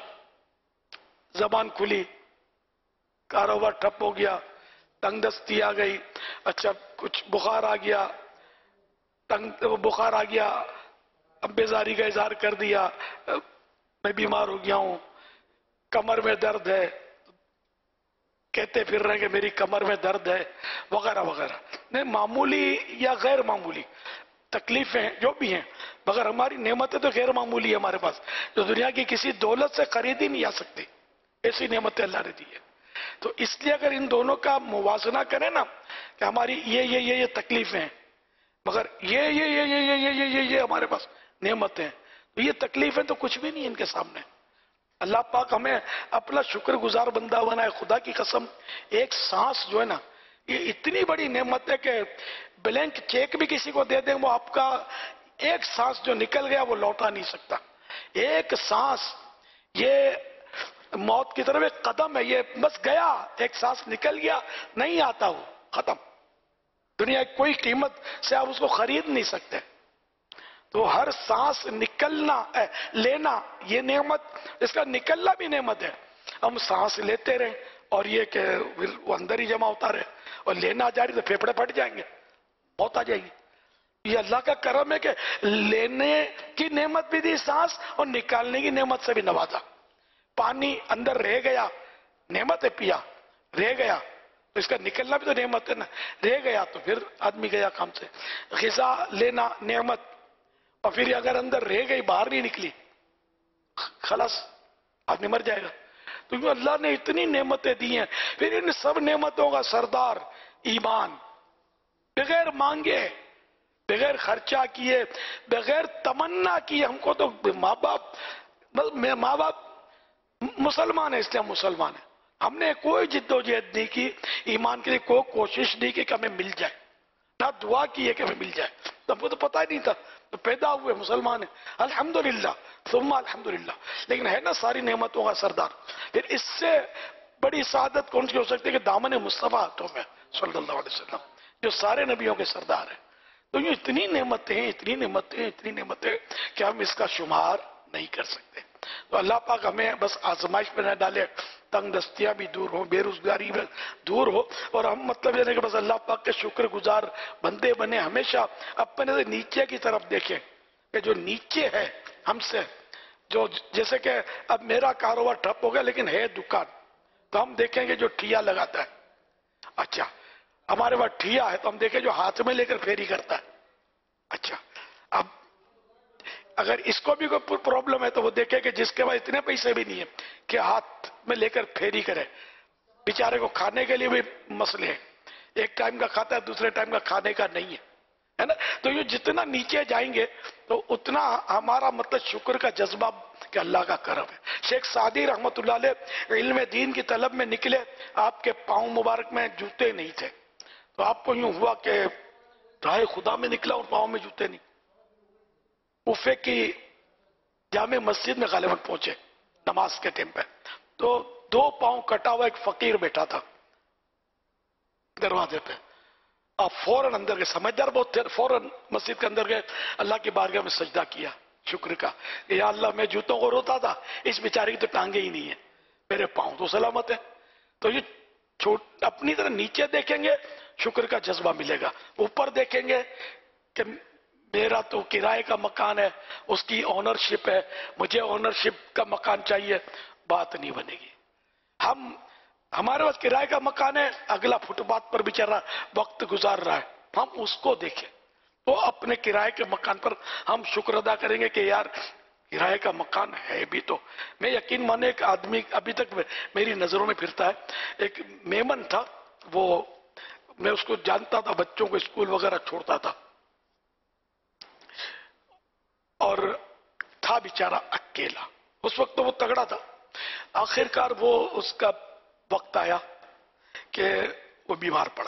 जबान खुली, कारोबार ठप हो गया, तंगदस्ती आ गई, अच्छा कुछ बुखार आ गया, तंग बुखार आ गया, अब बेजारी का इजहार कर दिया, मैं बीमार हो गया हूं, कमर में दर्द है, कहते फिर रहे कि मेरी कमर में दर्द है, वगैरह वगैरह। नहीं, मामूली या गैर मामूली तकलीफें जो भी हैं, मगर हमारी नेमतें तो गैर मामूली है हमारे पास, जो दुनिया की किसी दौलत से खरीदी नहीं आ सकती, ऐसी नेमतें अल्लाह ने दी है। तो इसलिए अगर इन दोनों का मुवाजना करें ना कि हमारी ये ये ये ये तकलीफें हैं, मगर ये ये ये ये ये ये ये ये ये हमारे पास नेमतें हैं, तो ये तकलीफें तो कुछ भी नहीं इनके सामने। अल्लाह पाक हमें अपना शुक्रगुजार बंदा बनाए। खुदा की कसम, एक सांस जो है ना, ये इतनी बड़ी नेमत है कि ब्लैंक चेक भी किसी को दे दें, वो आपका एक सांस जो निकल गया वो लौटा नहीं सकता। एक सांस ये मौत की तरफ एक कदम है, ये बस गया, एक सांस निकल गया, नहीं आता, वो खत्म। दुनिया की कोई कीमत से आप उसको खरीद नहीं सकते। तो हर सांस निकलना है, लेना ये नेमत, इसका निकलना भी नेमत है। हम सांस लेते रहे और ये कि वो अंदर ही जमा होता रहे, और लेना जारी तो फेफड़े फट जाएंगे, मौत आ जाएगी। ये अल्लाह का करम है कि लेने की नेमत भी दी सांस, और निकालने की नेमत से भी नवाजा। पानी अंदर रह गया, नेमत है, पिया, रह गया तो इसका निकलना भी तो नेमत है ना, रह गया तो फिर आदमी गया काम से। ग़िज़ा लेना नेमत, और फिर अगर अंदर रह गई, बाहर नहीं निकली, खलास आदमी मर जाएगा। तो क्यों अल्लाह ने इतनी नेमतें दी हैं। फिर इन सब नेमतों का सरदार ईमान, बगैर मांगे, बगैर खर्चा किए, बगैर तमन्ना किए। हमको तो माँ बाप, माँ बाप मुसलमान है इसलिए हम मुसलमान है, हमने कोई जिद्दोजहद नहीं की, ईमान के लिए कोई कोशिश नहीं की कि हमें मिल जाए, ना दुआ की है कि हमें मिल जाए। तो हमको तो पता ही नहीं था, तो पैदा हुए मुसलमान है, अल्हम्दुलिल्लाह सुम्मा अल्हम्दुलिल्लाह। लेकिन है ना सारी नेमतों का सरदार। फिर इससे बड़ी सादत कौन सी हो सकती है कि दामन मुस्तफा हाथों में सल्लल्लाहु अलैहि वसल्लम, जो सारे नबियों के सरदार है। तो ये इतनी नेमतें हैं, इतनी नेमतें, इतनी नेमतें कि हम इसका शुमार नहीं कर सकते। तो अल्लाह पाक हमें बस आजमाइश में न डाले, तंग दस्तियां भी दूर हो, बेरोजगारी भी दूर हो, और हम मतलब ये नहीं कि बस अल्लाह पाक के शुक्रगुजार बंदे बने, हमेशा अपने से नीचे की तरफ देखें कि जो नीचे है हमसे, जो जैसे कि अब मेरा कारोबार ठप हो गया लेकिन है दुकान, तो हम देखेंगे जो ठिया लगाता है, अच्छा हमारे पास ठिया है तो हम देखें जो हाथ में लेकर फेरी करता है, अच्छा अब अगर इसको भी कोई प्रॉब्लम है तो वो देखे कि जिसके पास इतने पैसे भी नहीं है कि हाथ में लेकर फेरी करे, बेचारे को खाने के लिए भी मसले हैं, एक टाइम का खाता है, दूसरे टाइम का खाने का नहीं है, है ना। तो ये जितना नीचे जाएंगे तो उतना हमारा मतलब शुक्र का जज्बा कि अल्लाह का करम है। शेख सादी रहमतुल्लाह अलैह इल्म दीन की तलब में निकले, आपके पांव मुबारक में जूते नहीं थे, तो आपको यूं हुआ कि राह खुदा में निकला और पांव में जूते नहीं। उफे की जामे मस्जिद में गालिबन पहुंचे नमाज के टाइम पे, तो दो पांव कटा हुआ एक फकीर बैठा था दरवाजे पे। आप फौरन अंदर गए, समझदार बहुत थे, फौरन मस्जिद के अंदर गए, अल्लाह की बारगाह में सजदा किया शुक्र का, या अल्लाह मैं जूतों को रोता था, इस बेचारे की तो टांगे ही नहीं है, मेरे पांव तो सलामत है। तो ये छोट अपनी तरह नीचे देखेंगे शुक्र का जज्बा मिलेगा, ऊपर देखेंगे कि मेरा तो किराए का मकान है, उसकी ओनरशिप है, मुझे ओनरशिप का मकान चाहिए, बात नहीं बनेगी। हम हमारे पास किराए का मकान है, अगला फुटपाथ पर बेचारा वक्त गुजार रहा है, हम उसको देखें तो अपने किराए के मकान पर हम शुक्र अदा करेंगे कि यार किराए का मकान है भी तो। मैं यकीन माने एक आदमी अभी तक मेरी नजरों में फिरता है, एक मेमन था, वो मैं उसको जानता था, बच्चों को स्कूल वगैरह छोड़ता था, और था बेचारा अकेला। उस वक्त तो वो तगड़ा था। आखिरकार वो उसका वक्त आया कि वो बीमार पड़ा,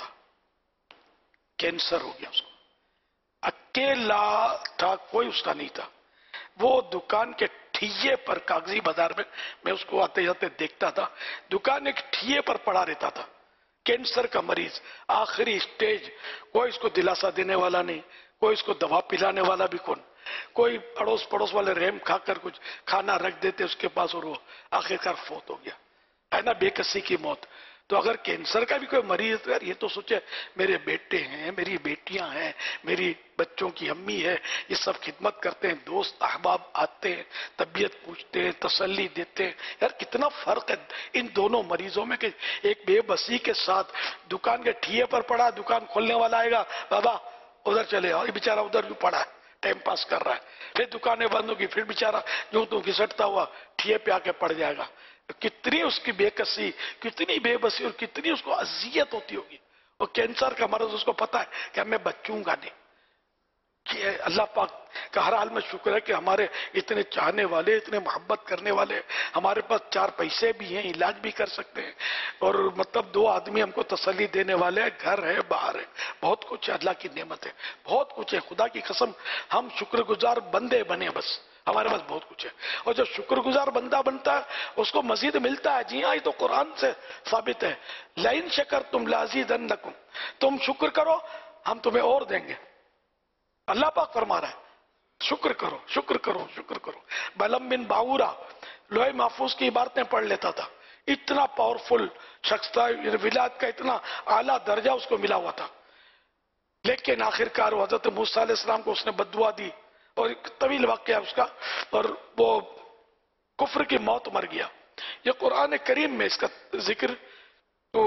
कैंसर हो गया उसको। अकेला था, कोई उसका नहीं था। वो दुकान के ठिये पर, कागजी बाजार में मैं उसको आते जाते देखता था, दुकान एक ठिये पर पड़ा रहता था, कैंसर का मरीज, आखिरी स्टेज। कोई इसको दिलासा देने वाला नहीं, कोई इसको दवा पिलाने वाला भी कौन, कोई अड़ोस पड़ोस वाले रहम खाकर कुछ खाना रख देते उसके पास, और वो आखिरकार फौत हो गया। है ना बेकसी की मौत। तो अगर कैंसर का भी कोई मरीज, तो यार ये तो सोचे मेरे बेटे हैं, मेरी बेटियां हैं, मेरी बच्चों की अम्मी है, ये सब खिदमत करते हैं, दोस्त अहबाब आते हैं, तबीयत पूछते हैं, तसल्ली देते हैं। यार कितना फर्क है इन दोनों मरीजों में कि एक बेबसी के साथ दुकान के ठिये पर पड़ा, दुकान खोलने वाला आएगा, बाबा उधर चले आओ, ये बेचारा उधर भी पड़ा है, टाइम पास कर रहा है, फिर दुकानें बंद होगी, फिर बेचारा यूं तो घिसटता हुआ ठिये पे आके पड़ जाएगा। कितनी उसकी बेकसी, कितनी बेबसी और कितनी उसको अजियत होती होगी। और कैंसर का मर्ज उसको पता है कि मैं बचूंगा नहीं। कि अल्लाह पाक का हर हाल में शुक्र है कि हमारे इतने चाहने वाले, इतने मोहब्बत करने वाले, हमारे पास चार पैसे भी हैं, इलाज भी कर सकते हैं, और मतलब दो आदमी हमको तसल्ली देने वाले हैं, घर है, बाहर है, बहुत कुछ है, अल्लाह की नेमत है, बहुत कुछ है। खुदा की कसम हम शुक्रगुजार बंदे बने, बस हमारे पास बहुत कुछ है। और जो शुक्रगुजार बंदा बनता है उसको मजीद मिलता है। जी हाँ, ये तो कुरान से साबित है, लाइन शकर तुम लाज़ीदन्नकुम, तुम शुक्र करो हम तुम्हें और देंगे। अल्लाह पाक फरमा रहा है शुक्र करो, शुक्र करो, शुक्र करो। बलम बिन बाऊरा लोहे महफूज की इबारतें पढ़ लेता था, इतना पावरफुल शख्स था, विलायत का इतना आला दर्जा उसको मिला हुआ था। लेकिन आखिरकार हजरत मूसा अलैहिस्सलाम को उसने बद्दुआ दी, और एक तवील वाक़या उसका, और वो कुफ्र की मौत मर गया। ये कुरान करीम में इसका जिक्र, तो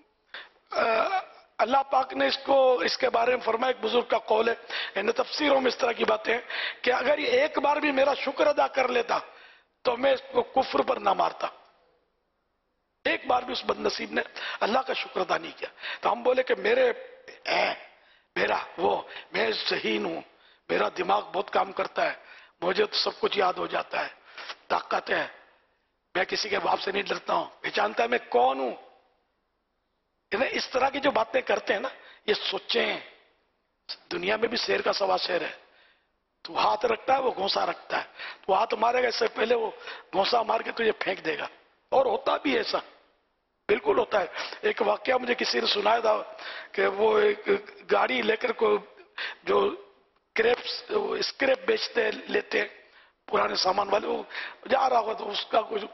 अल्लाह पाक ने इसको इसके बारे में फरमाया, एक बुजुर्ग का कौल है, इन तफसीरों में इस तरह की बातें हैं कि अगर ये एक बार भी मेरा शुक्र अदा कर लेता तो मैं इसको कुफ्र पर ना मारता। एक बार भी उस बदनसीब ने अल्लाह का शुक्र अदा नहीं किया। तो हम बोले कि मेरे है, मेरा वो, मैं ज़हीन हूं, मेरा दिमाग बहुत काम करता है, मुझे तो सब कुछ याद हो जाता है, ताकत है, मैं किसी के बाप से नहीं डरता हूं, पहचानता है मैं कौन हूं। इस तरह की जो बातें करते हैं ना, ये सोचें दुनिया में भी शेर का सवा शेर है, तो हाथ रखता है वो घोंसा रखता है, तो हाथ मारेगा इससे पहले वो घोंसा मार के तुझे फेंक देगा। और होता भी ऐसा, बिल्कुल होता है। एक वाकया मुझे किसी ने सुनाया था कि वो एक गाड़ी लेकर को जो क्रेप्स स्क्रैप बेचते लेते हैं पुराने सामान वाले, वो जा रहा होगा तो उसका कुछ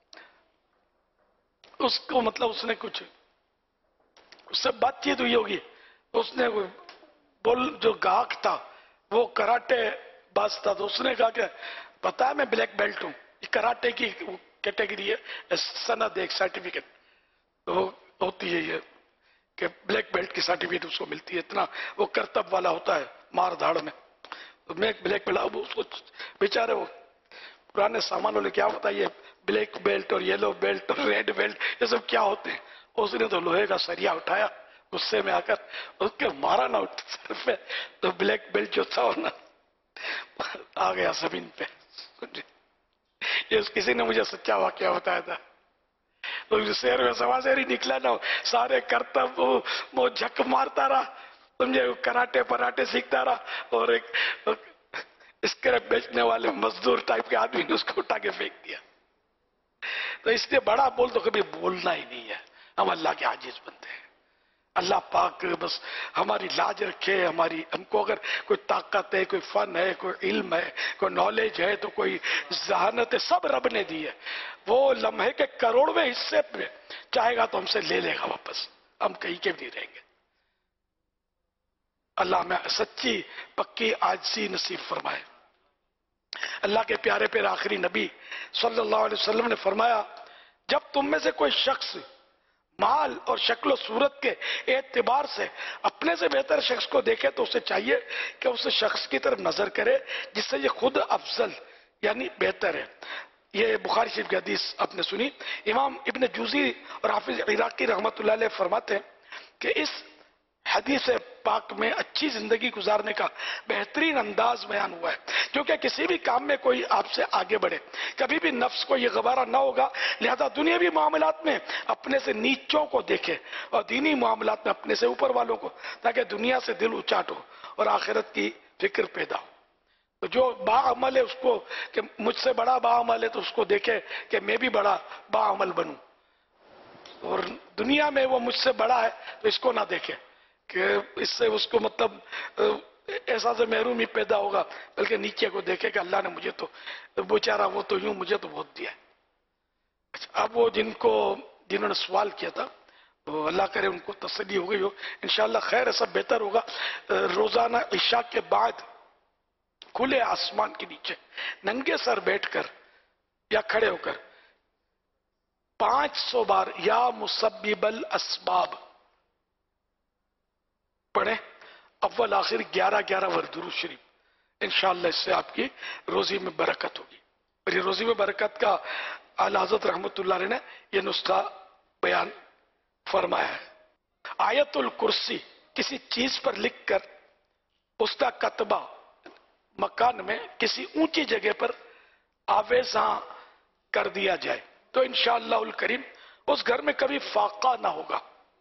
उसको मतलब उसने कुछ उससे बातचीत हुई होगी, तो उसने बोल जो गाहक था वो कराटे बाज था, तो उसने कहा कि पता है मैं ब्लैक बेल्ट हूं, ये कराटे की कैटेगरी है, सनद एक सर्टिफिकेट तो होती है ये कि ब्लैक बेल्ट की सर्टिफिकेट उसको मिलती है, इतना वो करतब वाला होता है मार धाड़ में। तो मैं ब्लैक बेल्ट, अब उसको बेचारे वो पुराने सामान वाले क्या होता है ये ब्लैक बेल्ट और येलो बेल्ट और रेड बेल्ट ये सब क्या होते हैं। उसने तो लोहे का सरिया उठाया, गुस्से में आकर उसके मारा ना उठ सर पे, तो ब्लैक बेल्ट जो था ना आ गया जमीन पे। ये किसी ने मुझे सच्चा वाकया बताया था। तो शेर में सवा शेर ही निकला ना, सारे करतब वो झक मारता रहा, समझे, कराटे पराटे सीखता रहा, और एक स्क्रैप बेचने वाले मजदूर टाइप के आदमी ने उसको उठा के फेंक दिया। तो इसलिए बड़ा बोल तो कभी बोलना ही नहीं है, हम अल्लाह के आजिज बनते हैं। अल्लाह पाक बस हमारी लाज रखे, हमारी हमको अगर कोई ताकत है, कोई फन है, कोई इल्म है, कोई नॉलेज है, तो कोई जहानत है, सब रब ने दी है। वो लम्हे के करोड़वें हिस्से पे چاہے گا تو ہم سے لے لے گا واپس، ہم کہیں کے بھی نہیں رہیں گے۔ اللہ میں سچی پکی عاجزی نصیب فرمائے۔ اللہ کے پیارے پیر آخری نبی صلی اللہ علیہ وسلم نے فرمایا، جب تم میں سے کوئی شخص مال اور شکل و صورت کے اعتبار سے اپنے سے بہتر شخص کو دیکھے تو اسے چاہیے کہ اس شخص کی طرف نظر کرے جس سے یہ خود افضل یعنی بہتر ہے۔ یہ بخاری شریف کی حدیث آپ نے سنی۔ امام ابن جوزی اور حافظ عراقی رحمۃ اللہ علیہ فرماتے ہیں کہ اس حدیث پاک میں اچھی زندگی گزارنے کا بہترین انداز بیان ہوا ہے، کیونکہ کسی بھی کام میں کوئی آپ سے آگے بڑھے کبھی بھی نفس کو یہ گوارا نہ ہوگا، لہذا دنیاوی معاملات میں اپنے سے نیچوں کو دیکھے اور دینی معاملات میں اپنے سے اوپر والوں کو، تاکہ دنیا سے دل اچاٹ ہو اور آخرت کی فکر پیدا ہو۔ تو جو باعمل ہے اس کو کہ مجھ سے بڑا باعمل ہے تو اس کو دیکھے کہ میں بھی بڑا باعمل بنوں، اور دنیا میں وہ مجھ سے بڑا ہے تو اس کو نہ دیکھے کہ اس سے اس کو مطلب احساس محرومی پیدا ہوگا، بلکہ نیچے کو دیکھے کہ اللہ نے مجھے تو بیچارہ وہ تو یوں مجھے تو بہت دیا ہے۔ اب وہ جن کو جنہوں نے سوال کیا تھا تو اللہ کرے ان کو تسلی ہو گئی ہو، انشاءاللہ خیر ایسا بہتر ہوگا۔ روزانہ عشاء کے بعد کھلے آسمان کے نیچے ننگے سر بیٹھ کر یا کھڑے ہو کر پانچ سو بار یا مسبب الاسباب پڑھیں، اول آخر گیارہ گیارہ ور درود شریف، انشاءاللہ اس سے آپ کی روزی میں برکت ہوگی۔ اور یہ روزی میں برکت کا اعلی حضرت رحمت اللہ علیہ نے یہ نسخہ بیان فرمایا ہے۔ آیت الکرسی کسی چیز پر لکھ کر اس کا کتبہ مکان میں کسی اونچی جگہ پر آویزاں کر دیا جائے تو انشاءاللہ الکریم اس گھر میں کبھی فاقہ نہ ہوگا،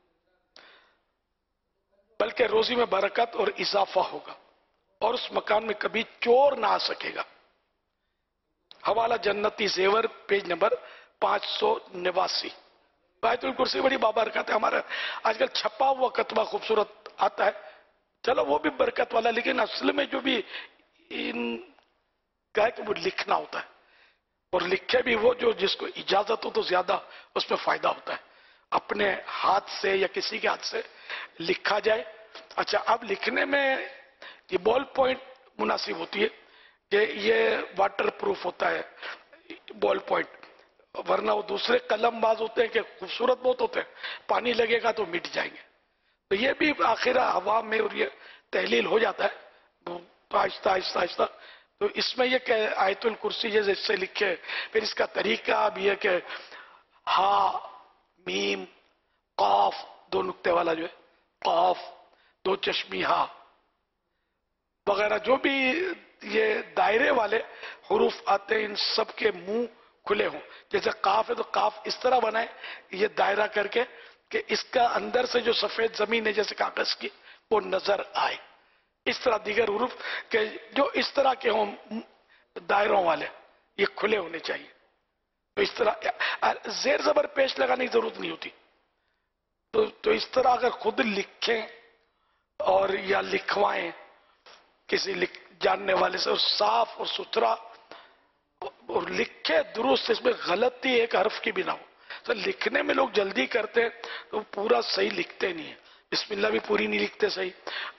بلکہ روزی میں برکت اور اضافہ ہوگا، اور اس مکان میں کبھی چور نہ آ سکے گا۔ حوالہ جنتی زیور پیج نمبر پانچ سو نواسی۔ آیت الکرسی بڑی بابرکت ہے۔ ہمارا آج کل چھپا ہوا کتبہ خوبصورت آتا ہے، چلو وہ بھی برکت والا، لیکن اصل میں جو بھی ان کا ہے کہ وہ لکھنا ہوتا ہے، اور لکھے بھی وہ جو جس کو اجازت ہو تو زیادہ اس میں فائدہ ہوتا ہے، اپنے ہاتھ سے یا کسی کے ہاتھ سے لکھا جائے۔ اچھا، اب لکھنے میں یہ بال پوائنٹ مناسب ہوتی ہے کہ یہ واٹر پروف ہوتا ہے بال پوائنٹ، ورنہ وہ دوسرے قلم باز ہوتے ہیں کہ خوبصورت بہت ہوتے ہیں، پانی لگے گا تو مٹ جائیں گے۔ تو یہ بھی آخر ہوا میں اور یہ تحلیل ہو جاتا ہے آہستہ آہستہ آہستہ۔ تو اس میں یہ کہ آیت الکرسی جیسے اس سے لکھے، پھر اس کا طریقہ بھی ہے کہ ہا میم قاف دو نقطے والا جو ہے قاف دو چشمی ہا وغیرہ جو بھی یہ دائرے والے حروف آتے ہیں ان سب کے منہ کھلے ہوں۔ جیسے قاف ہے تو قاف اس طرح بنائے یہ دائرہ کر کے کہ اس کا اندر سے جو سفید زمین ہے جیسے کاغذ کی وہ نظر آئے۔ اس طرح دیگر حروف کہ جو اس طرح کے ہوں دائروں والے یہ کھلے ہونے چاہیے۔ تو اس طرح زیر زبر پیش لگانے کی ضرورت نہیں ہوتی، تو تو اس طرح اگر خود لکھیں اور یا لکھوائیں کسی لکھ جاننے والے سے، اور صاف اور ستھرا اور لکھے درست، اس میں غلطی ایک حرف کی بھی نہ ہو۔ تو لکھنے میں لوگ جلدی کرتے ہیں تو پورا صحیح لکھتے نہیں ہیں، بسم اللہ بھی پوری نہیں لکھتے صحیح،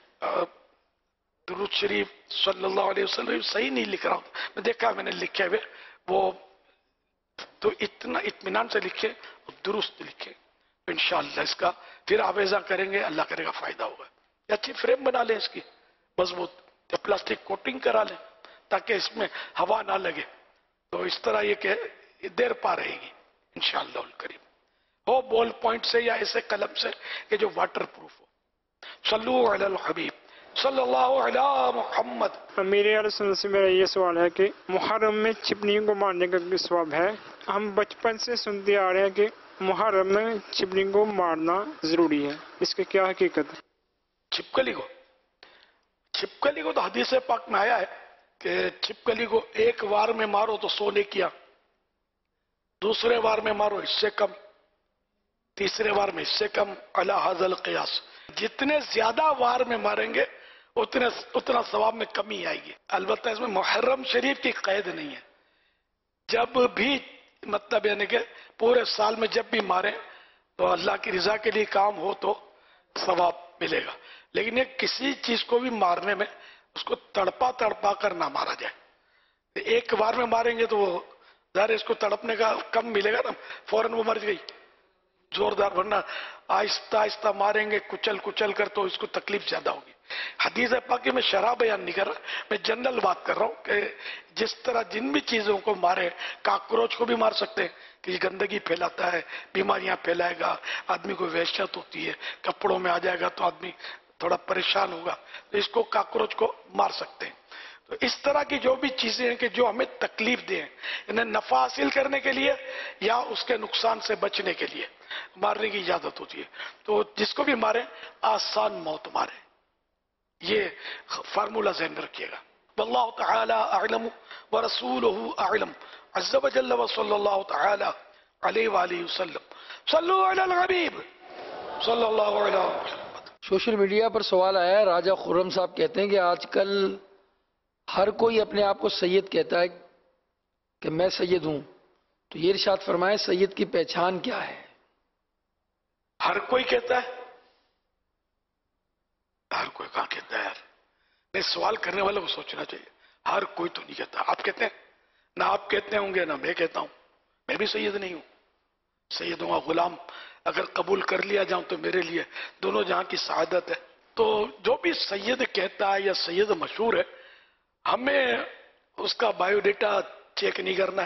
درود شریف صلی اللہ علیہ وسلم صحیح نہیں لکھ رہا ہوں، میں دیکھا میں نے لکھے ہوئے وہ، تو اتنا اطمینان سے لکھے اور درست لکھے تو انشاءاللہ اس کا پھر آویزہ کریں گے، اللہ کرے گا فائدہ ہوگا۔ اچھی فریم بنا لیں اس کی مضبوط، یا پلاسٹک کوٹنگ کرا لیں تاکہ اس میں ہوا نہ لگے، تو اس طرح یہ کہ دیر پا رہے گی انشاءاللہ الکریم، ہو بال پوائنٹ سے یا ایسے قلم سے کہ جو واٹر پروف ہو۔ صلو علی الحبیب صلی اللہ علی محمد۔ میرے علیہ السلام سے میرا یہ سوال ہے کہ محرم میں چھپنیوں کو مارنے کا ثواب ہے؟ ہم بچپن سے سنتے آ رہے ہیں کہ محرم میں چھپنی کو مارنا ضروری ہے، اس کی کیا حقیقت ہے؟ چھپکلی کو چھپکلی کو تو حدیث پاک میں آیا ہے کہ چھپکلی کو ایک وار میں مارو تو سو نیکیاں، دوسرے وار میں مارو اس سے کم، تیسرے وار میں اس سے کم، علی ھذا القیاس۔ جتنے زیادہ وار میں ماریں گے اتنے اتنا ثواب میں کمی آئے گی۔ البتہ اس میں محرم شریف کی قید نہیں ہے، جب بھی مطلب یعنی کہ پورے سال میں جب بھی ماریں تو اللہ کی رضا کے لیے کام ہو تو ثواب ملے گا. لیکن یہ کسی چیز کو بھی مارنے میں اس کو تڑپا تڑپا کر نہ مارا جائے. ایک بار میں ماریں گے تو وہ ظاہر اس کو تڑپنے کا کم ملے گا نا, فوراً وہ مر گئی. زوردار ورنہ آہستہ آہستہ ماریں گے کچل کچل کر تو اس کو تکلیف زیادہ ہوگی. حدیث پاک میں شرح بیان نہیں کر رہا, میں جنرل بات کر رہا ہوں کہ جس طرح جن بھی چیزوں کو مارے, کاکروچ کو بھی مار سکتے ہیں کہ یہ گندگی پھیلاتا ہے, بیماریاں پھیلائے گا, آدمی کو وحشت ہوتی ہے, کپڑوں میں آ جائے گا تو آدمی تھوڑا پریشان ہوگا, تو اس کو کاکروچ کو مار سکتے ہیں. تو اس طرح کی جو بھی چیزیں ہیں کہ جو ہمیں تکلیف دیں, انہیں نفع حاصل کرنے کے لیے یا اس کے نقصان سے بچنے کے لیے مارنے کی اجازت ہوتی ہے. تو جس کو بھی مارے آسان موت مارے, یہ فارمولہ ذہن میں رکھیے گا. واللہ تعالی اعلم ورسولہ اعلم عز وجل وصلی اللہ تعالی علیہ وآلہ وسلم. صلو علی الحبیب صلی اللہ علیہ وسلم. سوشل میڈیا پر سوال آیا ہے, راجہ خرم صاحب کہتے ہیں کہ آج کل ہر کوئی اپنے آپ کو سید کہتا ہے کہ میں سید ہوں, تو یہ ارشاد فرمائیں سید کی پہچان کیا ہے؟ ہر کوئی کہتا ہے؟ ہر کوئی کہاں کہتا ہے یار؟ نہیں, سوال کرنے والے کو سوچنا چاہیے. ہر کوئی تو نہیں کہتا. آپ کہتے ہیں؟ نہ آپ کہتے ہوں گے نہ میں کہتا ہوں. میں بھی سید نہیں ہوں. سیدوں کا غلام اگر قبول کر لیا جاؤں تو میرے لیے دونوں جہاں کی سعادت ہے. تو جو بھی سید کہتا ہے یا سید مشہور ہے, ہمیں اس کا بایو ڈیٹا چیک نہیں کرنا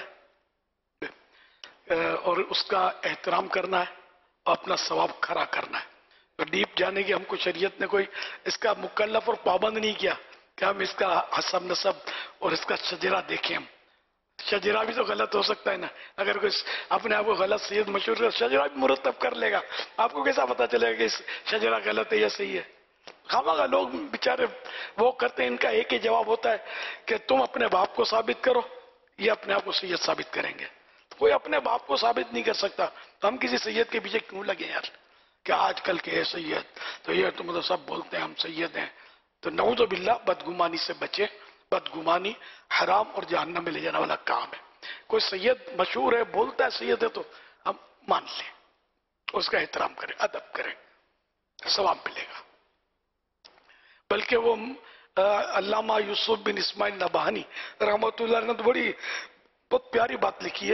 ہے اور اس کا احترام کرنا ہے اور اپنا ثواب کھڑا کرنا ہے. تو ڈیپ جانے کی ہم کو شریعت نے کوئی اس کا مکلف اور پابند نہیں کیا کہ ہم اس کا حسب نسب اور اس کا شجرہ دیکھیں. ہم شجرہ بھی تو غلط ہو سکتا ہے نا. اگر کوئی اپنے آپ کو غلط سید مشہور ہے, شجرہ بھی مرتب کر لے گا, آپ کو کیسا پتا چلے گا کہ شجرہ غلط ہے یا صحیح ہے؟ خامخواہ لوگ بیچارے وہ کرتے ہیں. ان کا ایک ہی جواب ہوتا ہے کہ تم اپنے باپ کو ثابت کرو یا اپنے آپ کو سید ثابت کریں گے. کوئی اپنے باپ کو ثابت نہیں کر سکتا, تو ہم کسی سید کے پیچھے کیوں لگے یار کہ آج کل کے سید تو یہ تو مطلب سب بولتے ہیں ہم سید ہیں. تو نعوذ باللہ بدگمانی سے بچے. بدگمانی حرام اور جہنم میں لے جانے والا کام ہے. کوئی سید مشہور ہے, بولتا ہے سید ہے, تو ہم مان لیں, اس کا احترام کریں, ادب کریں, ثواب ملے گا. بلکہ وہ علامہ یوسف بن اسماعیل نبہانی رحمۃ اللہ نے تو بڑی بہت پیاری بات لکھی ہے.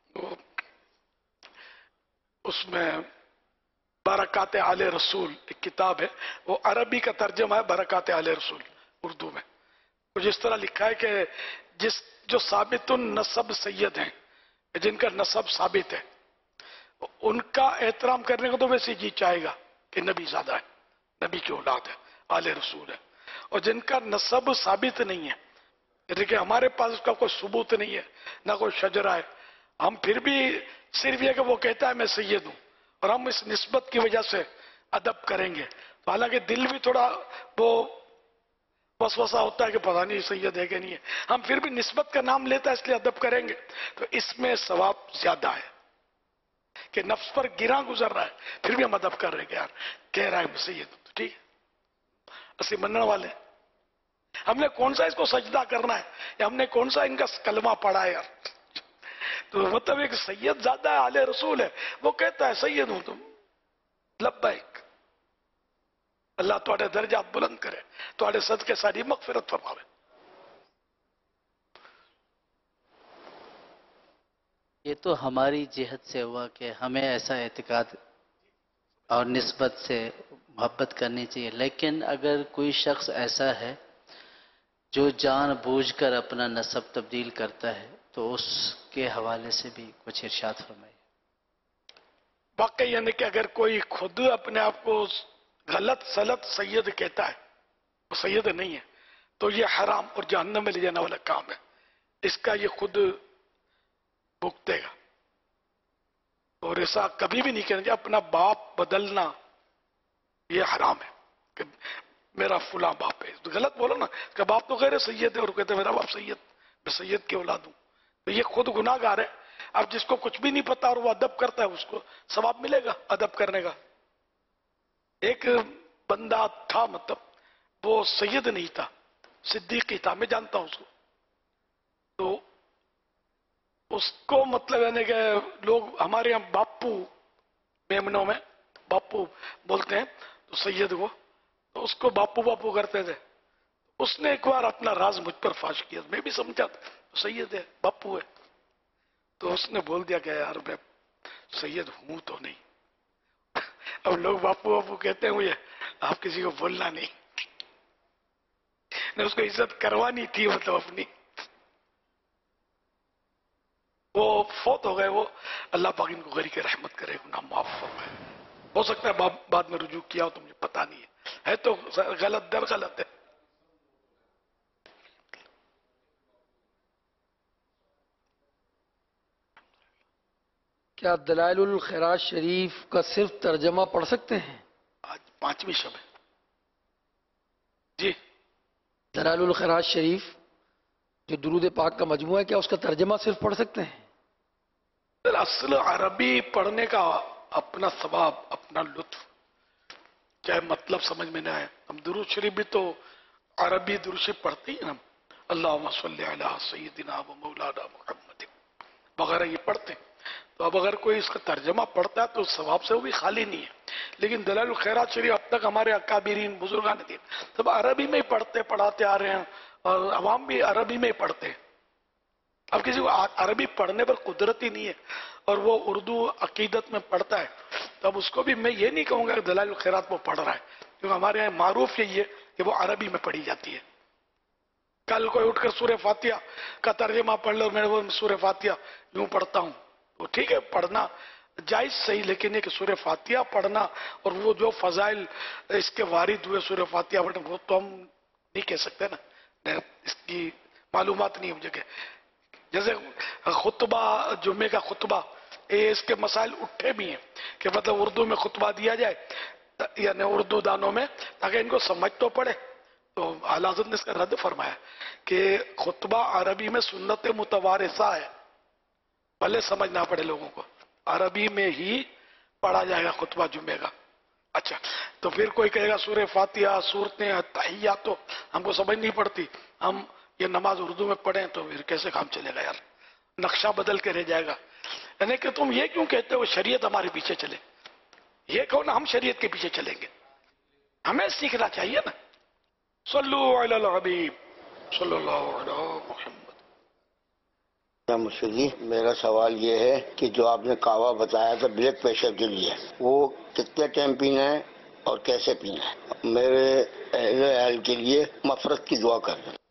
اس میں برکات آل رسول ایک کتاب ہے, وہ عربی کا ترجمہ ہے برکات آل رسول اردو میں. کچھ اس طرح لکھا ہے کہ جس جو ثابت النسب سید ہیں, جن کا نسب ثابت ہے, ان کا احترام کرنے کو تو ویسے جی چاہے گا کہ نبی زادہ ہے, نبی کی اولاد ہے, آل رسول ہے. اور جن کا نسب ثابت نہیں ہے, دیکھیں ہمارے پاس اس کا کوئی ثبوت نہیں ہے, نہ کوئی شجرہ ہے, ہم پھر بھی صرف یہ کہ وہ کہتا ہے میں سید ہوں, اور ہم اس نسبت کی وجہ سے ادب کریں گے. تو حالانکہ دل بھی تھوڑا وہ وسوسہ ہوتا ہے کہ پتہ نہیں سید ہے کہ نہیں ہے, ہم پھر بھی نسبت کا نام لیتا ہے اس لیے ادب کریں گے. تو اس میں ثواب زیادہ ہے کہ نفس پر گراں گزر رہا ہے, پھر بھی ہم ادب کر رہے ہیں کہ یار کہہ رہا ہے میں سید ہوں, تو ٹھیک ہے, اسی مننے والے. ہم نے کون سا اس کو سجدہ کرنا ہے, یا ہم نے کون سا ان کا کلمہ پڑھا ہے یار. تو مطلب ایک سید زیادہ ہے, آل رسول ہے, وہ کہتا ہے سید ہوں, تم لبیک. اللہ تھوڑے درجات بلند کرے, تھوڑے صدقے ساری مغفرت فرماوے. یہ تو ہماری جہت سے ہوا کہ ہمیں ایسا اعتقاد اور نسبت سے محبت کرنی چاہیے. لیکن اگر کوئی شخص ایسا ہے جو جان بوجھ کر اپنا نسب تبدیل کرتا ہے, تو اس کے حوالے سے بھی کچھ ارشاد فرمائیے. واقعی یعنی کہ اگر کوئی خود اپنے آپ کو غلط سلط سید کہتا ہے, وہ سید نہیں ہے, تو یہ حرام اور جہنم میں لے جانے والا کام ہے. اس کا یہ خود بھگتے گا. اور ایسا کبھی بھی نہیں کہنا چاہیے. اپنا باپ بدلنا یہ حرام ہے کہ میرا فلاں باپ ہے, تو غلط بولو نا کہ باپ تو غیر سید ہے اور کہتے میرا باپ سید, میں سید کی اولاد ہوں. تو یہ خود گناہ گار ہے. اب جس کو کچھ بھی نہیں پتا اور وہ ادب کرتا ہے, اس کو ثواب ملے گا ادب کرنے کا. ایک بندہ تھا, مطلب وہ سید نہیں تھا, صدیقی تھا, میں جانتا ہوں اس کو. تو اس کو مطلب یعنی کہ لوگ ہمارے یہاں باپو मेमनों में बापू बोलते हैं तो सैयद को, तो उसको बापू बापू करते थे। उसने एक बार अपना राज मुझ पर फाश किया, मैं भी समझा तो सैयद है, बापू है। तो उसने बोल दिया कि यार मैं सैयद हूं तो नहीं। अब लोग बापू बापू कहते हैं मुझे, आप किसी को बोलना नहीं। ने उसको इज्जत करवानी थी मतलब अपनी। वो फौत हो गए, वो अल्लाह पाक इनको गरी के रहमत करे, गुनाह माफ हो गए। हो सकता है बाद, बाद में रुजू किया हो तो मुझे पता नहीं है, है तो गलत दर गलत है। क्या दलाइलुल खैरात शरीफ का सिर्फ तर्जमा पढ़ सकते हैं? आज पांचवी शब है जी। दलाइलुल खैरात शरीफ जो दुरूद पाक का मजमू है, क्या उसका तर्जमा सिर्फ पढ़ सकते हैं? असल अरबी पढ़ने का अपना सवाब, अपना लुत्फ, चाहे मतलब समझ में ना आए। हम दुरूद शरीफ भी तो अरबी दुरूद शरीफ पढ़ते ही ना, अल्लाहुम्मा सल्ली अला सय्यिदिना व मौलाना मुहम्मद वगैरह ये पढ़ते। तो अब अगर कोई इसका तर्जमा पढ़ता है तो सवाब से वो भी खाली नहीं है। लेकिन दलाइलुल खैरात शरीफ अब तक हमारे अकाबिरीन बुजुर्गान दिन सब अरबी में ही पढ़ते पढ़ाते आ रहे हैं, और अवाम भी अरबी में ही पढ़ते हैं। अब किसी को अरबी पढ़ने पर कुदरत ही नहीं है और वो उर्दू अकीदत में पढ़ता है, तो अब उसको भी मैं ये नहीं कहूंगा कि दलाइलुल खैरात वो पढ़ रहा है, क्योंकि हमारे यहाँ मारूफ यही है कि वो अरबी में पढ़ी जाती है। कल कोई उठकर सूरह फातिहा का तर्जमा पढ़ लो, मैं वो सूरह फातिहा यूं पढ़ता हूँ, तो ठीक है पढ़ना जायज सही, लेकिन ये कि सूरह फातिहा पढ़ना और वो जो फजाइल इसके वारिद हुए सूरह फातिहा पढ़ना, वो तो हम नहीं कह सकते ना, इसकी मालूमात नहीं है मुझे। जैसे खुतबा, जुम्मे का खुतबा, ये इसके मसाइल उठे भी हैं कि मतलब उर्दू में खुतबा दिया जाए, यानी उर्दू दानों में, ताकि इनको समझ तो पड़े। तो आला हज़रत ने इसका रद्द फरमाया कि खुतबा अरबी में सुन्नत मुतवारिसा है, भले समझ ना पड़े लोगों को, अरबी में ही पढ़ा जाएगा खुतबा जुम्मे का। अच्छा, तो फिर कोई कहेगा सूरह फातिहा, सूरतें, तहिया तो हमको समझ नहीं पड़ती, हम ये नमाज उर्दू में पढ़ें, तो फिर कैसे काम चलेगा यार, नक्शा बदल के रह जाएगा। यानी कि तुम ये क्यों कहते हो शरीयत हमारे पीछे चले, ये कहो ना हम शरीयत के पीछे चलेंगे, हमें सीखना चाहिए ना। सल्लु अलल हबीब सल्लल्लाहु अलैहि मुहम्मद। मुर्शिद जी, मेरा सवाल ये है कि जो आपने कावा बताया था ब्लड प्रेशर के लिए, वो कितने टाइम पीना है और कैसे पीना है? मेरे अहले अहल के लिए मफरत की दुआ कर दें।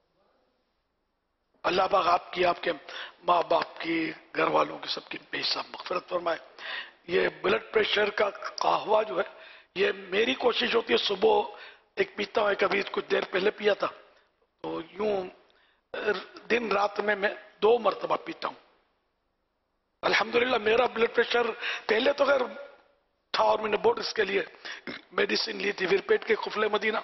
अल्लाह पाक आपकी, आपके माँ बाप की, घर वालों की, सबकी बेहिसाब मग़फ़िरत फरमाए। ये ब्लड प्रेशर का कहवा जो है, ये मेरी कोशिश होती है सुबह एक पीता हूँ, कभी कुछ देर पहले पिया था, तो यूं दिन रात में मैं दो मरतबा पीता हूँ। अल्हम्दुलिल्लाह मेरा ब्लड प्रेशर पहले तो खैर था और मैंने बोर्ड इसके लिए मेडिसिन ली थी, फिर पेट के खुफले मदीना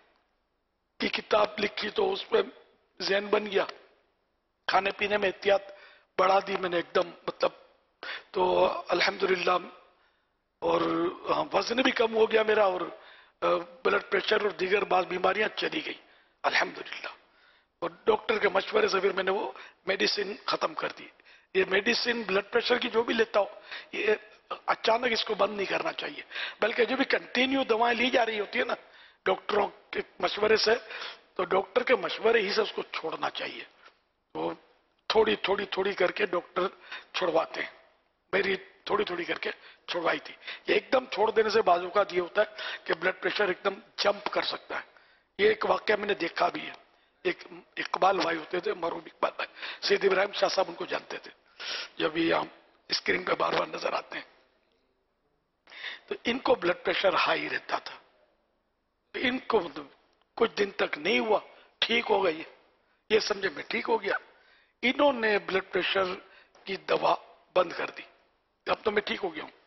की किताब लिखी तो उस पर ज़हन बन गया, खाने पीने में एहतियात बढ़ा दी मैंने एकदम, मतलब तो अल्हम्दुलिल्लाह, और वजन भी कम हो गया मेरा, और ब्लड प्रेशर और दीगर बात बीमारियां चली गई अल्हम्दुलिल्लाह। और डॉक्टर के मशवरे से फिर मैंने वो मेडिसिन खत्म कर दी। ये मेडिसिन ब्लड प्रेशर की जो भी लेता हूँ, ये अचानक इसको बंद नहीं करना चाहिए, बल्कि जो भी कंटिन्यू दवाएं ली जा रही होती है ना डॉक्टरों के मशवरे से, तो डॉक्टर के मशवरे ही से उसको छोड़ना चाहिए। तो थोड़ी थोड़ी थोड़ी करके डॉक्टर छुड़वाते हैं, मेरी थोड़ी थोड़ी करके छुड़वाई थी। ये एकदम छोड़ देने से बाजू का ये होता है कि ब्लड प्रेशर एकदम जंप कर सकता है। ये एक वाक्य मैंने देखा भी है, एक इकबाल भाई होते थे, मरूम इकबाल भाई, सैयद इब्राहिम शाह साहब उनको जानते थे, जब ये हम स्क्रीन पे बार बार नजर आते हैं, तो इनको ब्लड प्रेशर हाई रहता था, तो इनको कुछ दिन तक नहीं हुआ, ठीक हो गई, ये समझे मैं ठीक हो गया। इन्होंने ब्लड प्रेशर की दवा बंद कर दी, अब तो मैं ठीक हो गया हूं।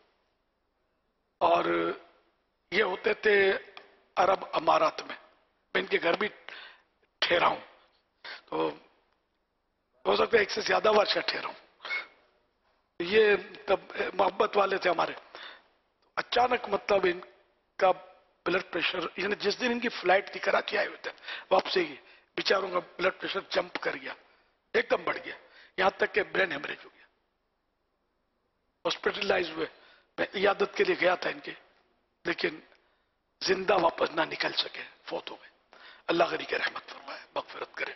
और ये होते थे अरब अमारात में, मैं इनके घर भी ठहरा हूं, तो हो सकता है एक से ज्यादा वर्ष ठहरा हूं। ये तब मोहब्बत वाले थे हमारे, अचानक मतलब इनका ब्लड प्रेशर, यानी जिस दिन इनकी फ्लाइट थी, कराची आए हुए थे वापसी की, बेचारों का ब्लड प्रेशर जंप कर गया, एकदम बढ़ गया, यहां तक कि ब्रेन हेमरेज हो गया, हॉस्पिटलाइज हुए, मैं इयादत के लिए गया था इनके, लेकिन जिंदा वापस ना निकल सके, फौत हो गए। अल्लाह गनी के रहमत फरमाए, मगफिरत करे।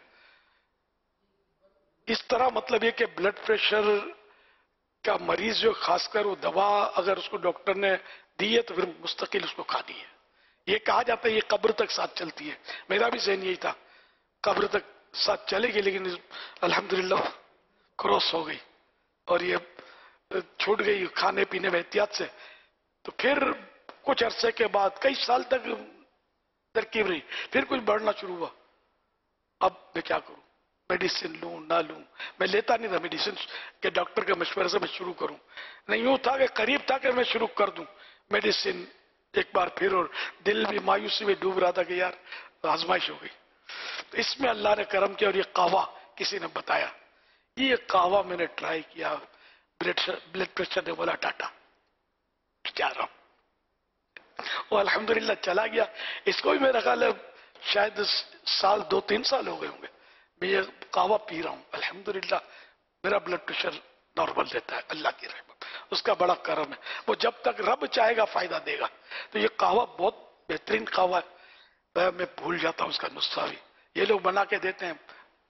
इस तरह मतलब ये कि ब्लड प्रेशर का मरीज जो खासकर वो दवा अगर उसको डॉक्टर ने दी है तो फिर मुस्तकिल उसको खानी है। ये कहा जाता है ये कब्र तक साथ चलती है, मेरा भी ज़हन यही था कब्र तक साथ चलेगी, लेकिन अल्हम्दुलिल्लाह क्रॉस हो गई और ये छूट गई खाने पीने में एहतियात से। तो फिर कुछ अरसे के बाद कई साल तक तरकीब रही, फिर कुछ बढ़ना शुरू हुआ। अब मैं क्या करूं, मेडिसिन लूं ना लूं? मैं लेता नहीं था मेडिसिन के, डॉक्टर के मशवरे से मैं शुरू करूं नहीं, यूं था कि करीब था कि मैं शुरू कर दूं मेडिसिन एक बार फिर, और दिल भी मायूसी में डूब रहा था कि यार आजमाइश हो गई। तो इसमें अल्लाह ने करम किया और ये कावा किसी ने बताया, ये कावा मैंने ट्राई किया, ब्लड ब्लड प्रेशर ने बोला टाटा, जा रहा हूं, वो अल्हम्दुलिल्लाह चला गया। इसको भी मेरा ख्याल है शायद साल दो तीन साल हो गए होंगे मैं ये कावा पी रहा हूं, अल्हम्दुलिल्लाह मेरा ब्लड प्रेशर नॉर्मल रहता है, अल्लाह की रहमत, उसका बड़ा करम है। वो जब तक रब चाहेगा फायदा देगा। तो ये कावा बहुत बेहतरीन कावा है, मैं भूल जाता हूं उसका नुस्खा भी, ये लोग बना के देते हैं।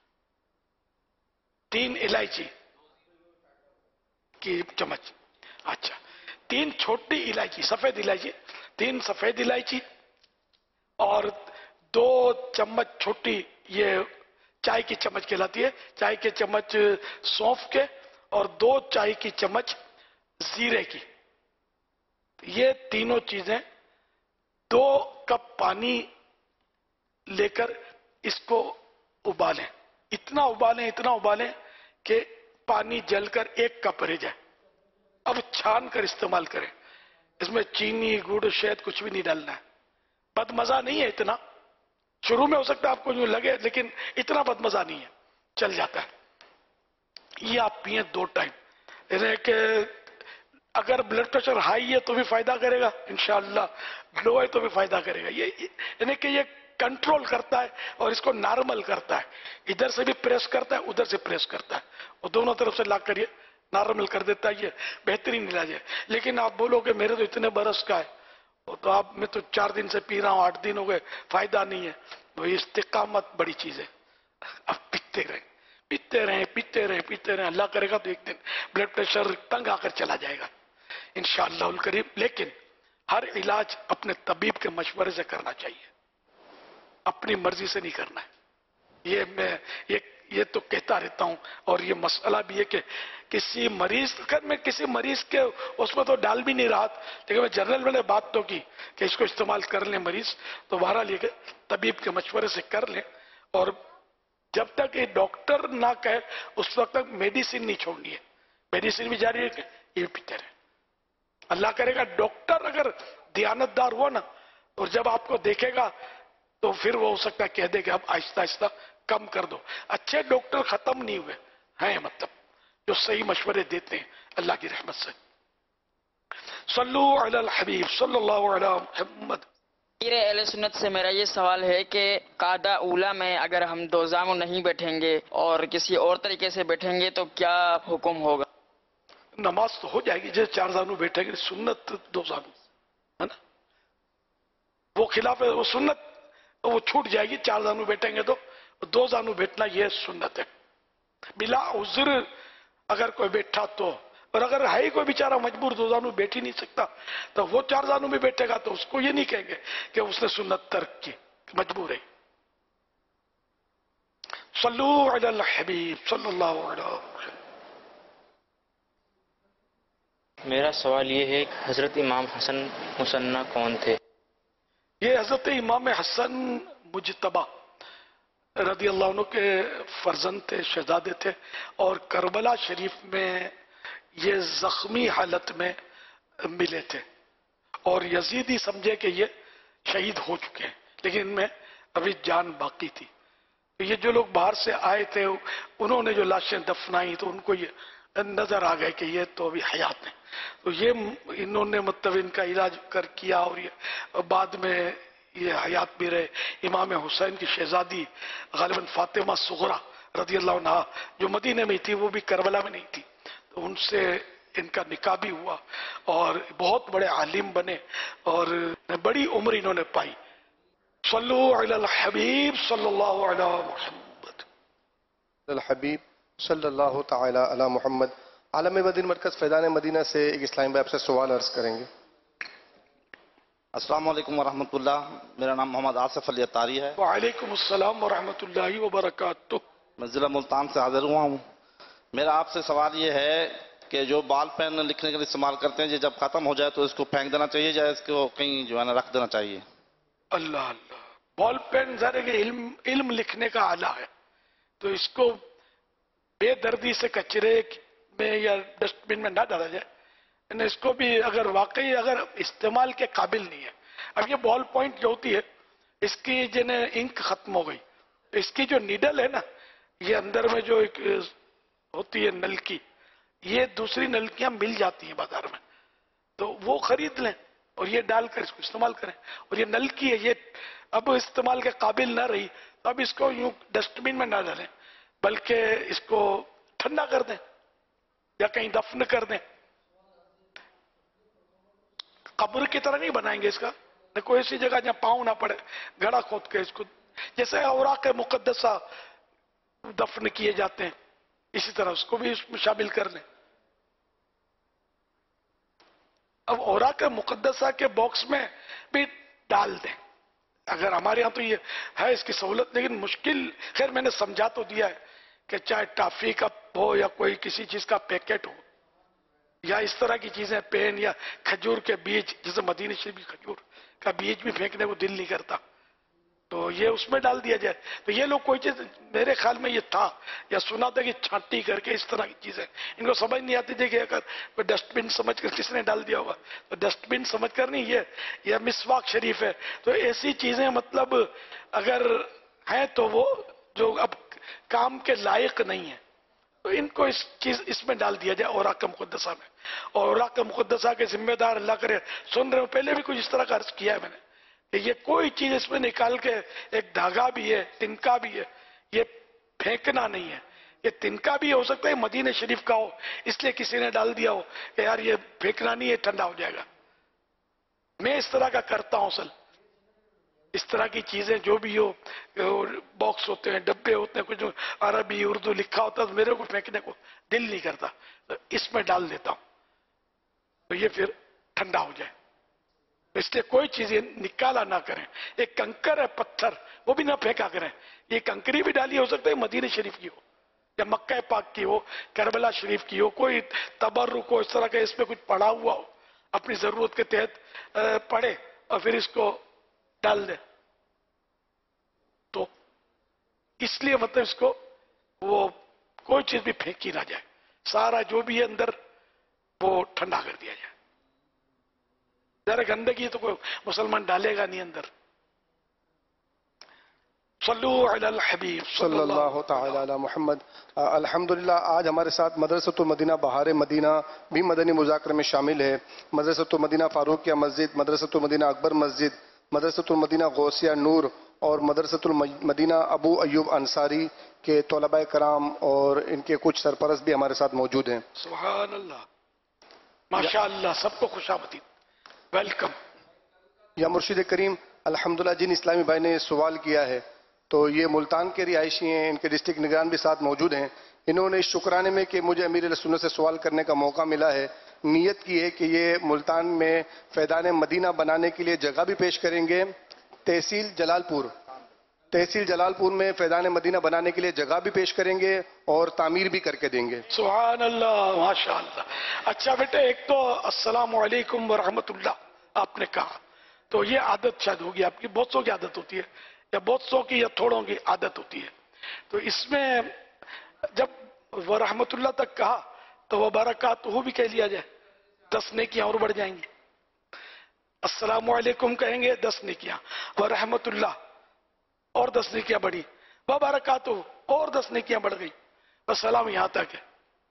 तीन इलायची की चम्मच, अच्छा तीन छोटी इलायची, सफेद इलायची, तीन सफेद इलायची और दो चम्मच छोटी ये चाय की चम्मच कहलाती है, चाय के चम्मच सौंफ के, और दो चाय की चम्मच जीरे की। ये तीनों चीजें दो कप पानी लेकर इसको उबालें, इतना उबालें इतना उबालें कि पानी जलकर एक कप रह जाए। अब छान कर इस्तेमाल करें, इसमें चीनी गुड़ शहद कुछ भी नहीं डालना है। बदमजा नहीं है इतना, शुरू में हो सकता है आपको यूं लगे, लेकिन इतना बदमजा नहीं है, चल जाता है। ये आप पिए दो टाइम, कि अगर ब्लड प्रेशर हाई है तो भी फायदा करेगा इंशाअल्लाह, लो है तो भी फायदा करेगा। ये यानी कि ये कंट्रोल करता है और इसको नॉर्मल करता है, इधर से भी प्रेस करता है उधर से प्रेस करता है, और दोनों तरफ से ला कर ये नॉर्मल कर देता है। ये बेहतरीन इलाज है। लेकिन आप बोलोगे मेरे तो इतने बरस का है, तो आप मैं तो चार दिन से पी रहा हूं, आठ दिन हो गए, फायदा नहीं है। तो इस्तिकामत बड़ी चीज है। अब पीते रहे पीते रहे पीते रहे पीते रहे, अल्लाह करेगा तो एक दिन ब्लड प्रेशर तंग आकर चला जाएगा इंशाअल्लाह उल करीम। लेकिन हर इलाज अपने तबीब के मशवरे से करना चाहिए, अपनी मर्जी से नहीं करना है। ये मैं ये ये तो कहता रहता हूं, और ये मसला भी है कि किसी मरीज का, मैं किसी मरीज के उसमें तो डाल भी नहीं रहा, लेकिन मैं जनरल मैंने बात तो की कि इसको इस्तेमाल कर लें मरीज, तो बहरहाल ये तबीब के मशवरे से कर लें, और जब तक ये डॉक्टर ना कहे उस वक्त तक मेडिसिन नहीं छोड़नी है, मेडिसिन भी जारी है, ये पीते रहे। अल्लाह करेगा डॉक्टर अगर दयानतदार हुआ ना, और जब आपको देखेगा तो फिर वो हो सकता है कह दे कि अब आहिस्ता आहिस्ता कम कर दो। अच्छे डॉक्टर खत्म नहीं हुए हैं, मतलब जो सही मशवरे देते हैं अल्लाह की रहमत से। सल्लु अलल हबीब सल्लल्लाहु अलैहि मुहम्मद। मेरे अहले सुन्नत से मेरा ये सवाल है कि कादा उला में अगर हम दो जामों नहीं बैठेंगे और किसी और तरीके से बैठेंगे तो क्या हुक्म होगा? नमाज तो हो जाएगी, जैसे चार जानू बैठेंगे, सुन्नत दो जानू है ना, वो खिलाफ है, वो सुन्नत तो वो छूट जाएगी। चार जानू बैठेंगे तो दो जानू बैठना ये सुन्नत है। बिला उज़्र अगर कोई बैठा तो, और अगर है ही कोई बेचारा मजबूर दो जानू बैठ ही नहीं सकता, तो वो चार जानू में बैठेगा तो उसको ये नहीं कहेंगे कि उसने सुन्नत तर्क की, मजबूर है। सल्लु अलल हबीब सल्लल्लाहु अलैहि वसल्लम। मेरा सवाल ये है कि हजरत इमाम हसन मुसन्ना कौन थे? ये हजरत इमाम हसन मुजतबा रदी अल्लाह अन्हु के फर्जंद थे, शहजादे थे, और करबला शरीफ में ये जख्मी हालत में मिले थे, और यजीदी समझे कि ये शहीद हो चुके हैं, लेकिन इनमें अभी जान बाकी थी। तो ये जो लोग बाहर से आए थे उन्होंने जो लाशें दफनाई तो उनको ये नजर आ गए कि ये तो अभी हयात है, तो ये इन्होंने मतलब इनका इलाज कर किया, और ये बाद में ये हयात भी रहे। इमाम हुसैन की शहजादी गालिबन फातिमा सुगरा रदी अल्लाह अन्हा जो मदीने में थी, वो भी करबला में नहीं थी, तो उनसे इनका निकाह भी हुआ और बहुत बड़े आलिम बने और बड़ी उम्र इन्होंने पाई। सल्लु अलल हबीब सल्लल्लाहु अलैहि मुहम्मद। अल हबीब सल्लल्लाहु ताला अला मुहम्मद। आलम मदीना मरकज फैजान मदीना से एक इस्लामी भाई आपसे सवाल अर्ज करेंगे। अस्सलाम वालेकुम वरहमतुल्लाह। मेरा नाम मोहम्मद आसिफ अली अतारी है। वालेकुम अस्सलाम वरहमतुल्लाहि वबरकातुह। मैं जिला मुल्तान से हाजिर हुआ हूँ। मेरा आपसे सवाल ये है कि जो बॉल पेन लिखने के लिए इस्तेमाल करते हैं, ये जब खत्म हो जाए तो इसको फेंक देना चाहिए या इसको कहीं जो है ना रख देना चाहिए? अल्लाह अल्लाह। बॉल पेन ज़रा कि इल्म इल्म लिखने का आला है, तो इसको बेदर्दी से कचरे में या डस्टबिन में ना डाला जाए। इसको भी अगर वाकई अगर इस्तेमाल के काबिल नहीं है, अब ये बॉल पॉइंट जो होती है इसकी जिन्हें इंक खत्म हो गई, इसकी जो नीडल है ना, ये अंदर में जो एक होती है नलकी, ये दूसरी नलकियां मिल जाती हैं बाजार में, तो वो खरीद लें और ये डालकर इसको इस्तेमाल करें। और ये नलकी है, ये अब इस्तेमाल के काबिल ना रही तो अब इसको यूं डस्टबिन में ना डालें, बल्कि इसको ठंडा कर दें या कहीं दफन कर दें। कब्र की तरह नहीं बनाएंगे इसका, न कोई ऐसी जगह जहां पाँव ना पड़े, गड़ा खोद के इसको, जैसे औराक मुकद्दसा दफन किए जाते हैं, इसी तरह उसको भी इसमें शामिल कर लें। अब औराक मुकद्दसा के बॉक्स में भी डाल दें। अगर हमारे यहाँ तो ये है इसकी सहूलत, लेकिन मुश्किल, खैर मैंने समझा तो दिया है कि चाहे टॉफी का हो या कोई किसी चीज का पैकेट हो या इस तरह की चीजें, पेन या खजूर के बीज, जैसे मदीने शरीफ खजूर का बीज भी फेंकने को दिल नहीं करता, तो ये उसमें डाल दिया जाए। तो ये लोग कोई चीज, मेरे ख्याल में ये था या सुना था कि छांटी करके इस तरह की चीजें, इनको समझ नहीं आती थी कि अगर कोई डस्टबिन समझ कर किसने डाल दिया होगा, तो डस्टबिन समझ कर नहीं, ये यह मिसवाक शरीफ है। तो ऐसी चीजें मतलब अगर हैं तो वो जो अब काम के लायक नहीं है, तो इनको इस चीज इसमें डाल दिया जाए औराक मुकद्दसा में। और औराक मुकद्दसा के जिम्मेदार अल्लाह करे सुन रहे हो, पहले भी कुछ इस तरह का अर्ज किया है मैंने कि ये कोई चीज इसमें निकाल के, एक धागा भी है, तिनका भी है, ये फेंकना नहीं है। ये तिनका भी हो सकता है मदीने शरीफ का हो, इसलिए किसी ने डाल दिया हो कि यार ये फेंकना नहीं है, ठंडा हो जाएगा। मैं इस तरह का करता हूं असल, इस तरह की चीजें जो भी हो, बॉक्स होते हैं, डब्बे होते हैं, कुछ अरबी उर्दू लिखा होता है, तो मेरे को फेंकने को दिल नहीं करता, तो इसमें डाल देता हूं, तो ये फिर ठंडा हो जाए। इसलिए कोई चीजें निकाला ना करें। एक कंकर है, पत्थर, वो भी ना फेंका करें। ये कंकरी भी डाली हो सकता है मदीने शरीफ की हो या मक्का पाक की हो, करबला शरीफ की हो, कोई तबर्रुक हो, इस तरह का इसमें कुछ पड़ा हुआ हो, अपनी जरूरत के तहत पड़े और फिर इसको डाल दे, तो इसलिए मतलब इसको वो कोई चीज भी फेंकी ना जाए, सारा जो भी है अंदर वो ठंडा कर दिया जाए। जरा गंदगी तो कोई मुसलमान डालेगा नहीं अंदर। सल्लु अलल हबीब सल्लल्लाहु ताला अला मुहम्मद। अल्हम्दुलिल्लाह आज हमारे साथ मदरसतुल मदीना बहारे मदीना भी मदनी मुज़ाकरे में शामिल है। मदरसतुल मदीना फारूकिया मस्जिद, मदरसतुल मदीना अकबर मस्जिद, मदरसतुल मदीना गौसिया नूर और मदरसतुल मदीना अबू अयूब अंसारी के तलबा कराम और इनके कुछ सरपरस्त भी हमारे साथ मौजूद हैं। सुभान अल्लाह, माशाअल्लाह, सबको खुशामदीद, वेलकम। या मुर्शिद करीम, अल्हम्दुलिल्लाह जिन इस्लामी भाई ने सवाल किया है तो ये मुल्तान के रिहायशी हैं, इनके डिस्ट्रिक्ट निगरान भी साथ मौजूद हैं। इन्होंने इस शुक्राने में कि मुझे अमीर सुन्नत से सवाल करने का मौका मिला है, नियत की है कि ये मुल्तान में फैदान मदीना बनाने के लिए जगह भी पेश करेंगे। तहसील जलालपुर तहसील जलालपुर में फैदान मदीना बनाने के लिए जगह भी पेश करेंगे और तामीर भी करके देंगे। सुभान अल्लाह, माशाअल्लाह। अच्छा बेटे, एक तो अस्सलामु अलैकुम व रहमतुल्लाह आपने कहा, तो ये आदत शायद होगी आपकी, बहुत सौ की आदत होती है या बहुत सौ की या थोड़ों की आदत होती है। तो इसमें जब वह रहमतुल्लाह तक कहा तो वह बरकातहू भी कह लिया जाए, दस नेकियां और बढ़ जाएंगी। अस्सलामु अलैकुम कहेंगे, दस नेकियां, वह रहमतुल्लाह और दस नेकियां बढ़ी, वह बरकातहू और दस नेकियां बढ़ गई, बस सलाम यहां तक है।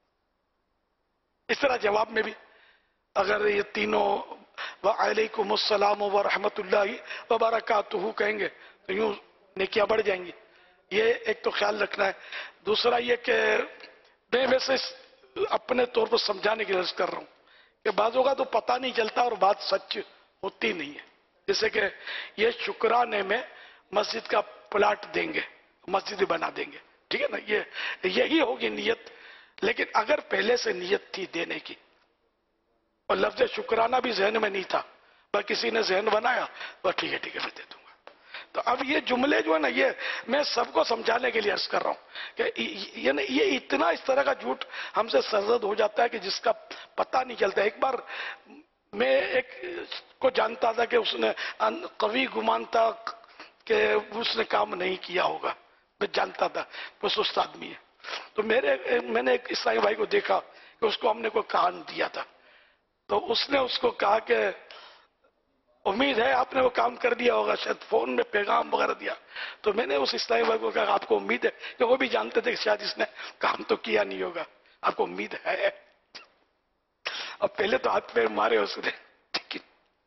इस तरह जवाब में भी अगर ये तीनों वालेकुम अस्सलाम व रहमतुल्लाहि व बरकातहू कहेंगे तो यूं नेकियां बढ़ जाएंगी। ये एक तो ख्याल रखना है। दूसरा ये कि मैं वैसे अपने तौर पर समझाने के लिए अर्ज कर रहा हूं कि बाजों का तो पता नहीं चलता और बात सच होती नहीं है। जैसे कि ये शुक्राने में मस्जिद का प्लाट देंगे, मस्जिद बना देंगे, ठीक है ना, ये यही होगी नीयत। लेकिन अगर पहले से नीयत थी देने की और लफ्ज शुक्राना भी जहन में नहीं था, पर किसी ने जहन बनाया, तो ठीक है ठीक है मैं दे दूंगा। तो अब ये जुमले जो है ना, ये मैं सबको समझाने के लिए अर्ज कर रहा हूं कि ये ये इतना इस तरह का झूठ हमसे सरजद हो जाता है कि जिसका पता नहीं चलता। एक बार मैं एक को जानता था कि उसने कवि गुमान था कि उसने काम नहीं किया होगा, मैं जानता था वो सुस्त आदमी है। तो मेरे मैंने एक ईसाई भाई को देखा कि उसको हमने कोई कान दिया था, तो उसने उसको कहा कि उम्मीद है आपने वो काम कर दिया होगा, शायद फोन में पैगाम वगैरह दिया। तो मैंने उस इस्लामी भाई को कहा आपको उम्मीद है, कि वो भी जानते थे कि शायद इसने काम तो किया नहीं होगा, आपको उम्मीद है। अब पहले तो हाथ पैर मारे उसने, ठीक है,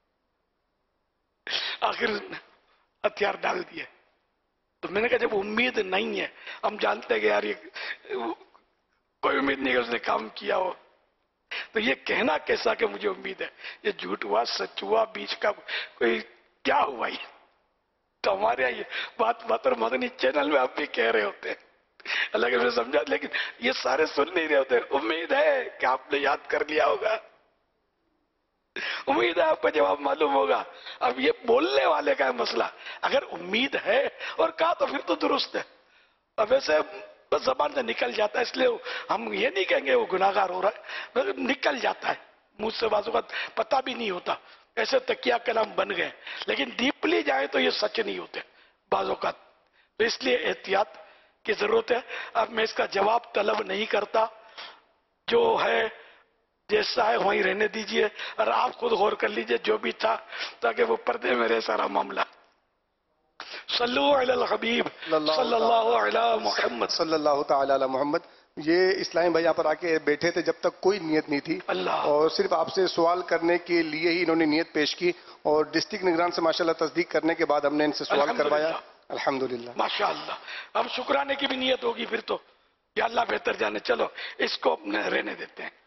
आखिर हथियार डाल दिए। तो मैंने कहा जब उम्मीद नहीं है, हम जानते हैं कि यार ये कोई उम्मीद नहीं है उसने काम किया हो, तो ये कहना कैसा कि मुझे उम्मीद है, ये झूठ हुआ सच हुआ, बीच का कोई क्या हुआ ये। तो हमारे यहाँ ये बात बात और मदनी चैनल में आप भी कह रहे होते हैं, अलग से समझा, लेकिन ये सारे सुन नहीं रहे होते। उम्मीद है कि आपने याद कर लिया होगा, उम्मीद है आपको जवाब मालूम होगा। अब ये बोलने वाले का है मसला। अगर उम्मीद है और कहा तो फिर तो दुरुस्त है, अब वैसे बस जबान से निकल जाता है, इसलिए हम ये नहीं कहेंगे वो गुनाहगार हो रहा है, मतलब निकल जाता है मुझ से, बाजू का पता भी नहीं होता, ऐसे तकिया कलाम बन गए। लेकिन डीपली जाए तो ये सच नहीं होते बाजू का, तो इसलिए एहतियात की जरूरत है। अब मैं इसका जवाब तलब नहीं करता, जो है जैसा है वहीं रहने दीजिए, और आप खुद गौर कर लीजिए जो भी था, ताकि वो पर्दे में रहे सारा मामला। सल्लु अलल हबीब सल्लल्लाहु अलैहि मुहम्मद सल्लल्लाहु ताला अला मोहम्मद। ये इस्लामी भाई यहाँ पर आके बैठे थे जब तक कोई नियत नहीं थी, और सिर्फ आपसे सवाल करने के लिए ही इन्होंने नियत पेश की, और डिस्ट्रिक्ट निगरान से माशाल्लाह तस्दीक करने के बाद हमने इनसे सवाल करवाया। अल्हम्दुलिल्लाह माशाल्लाह। अब शुक्राने की भी नियत होगी फिर तो, या अल्लाह बेहतर जाने। चलो इसको अपने रहने देते हैं।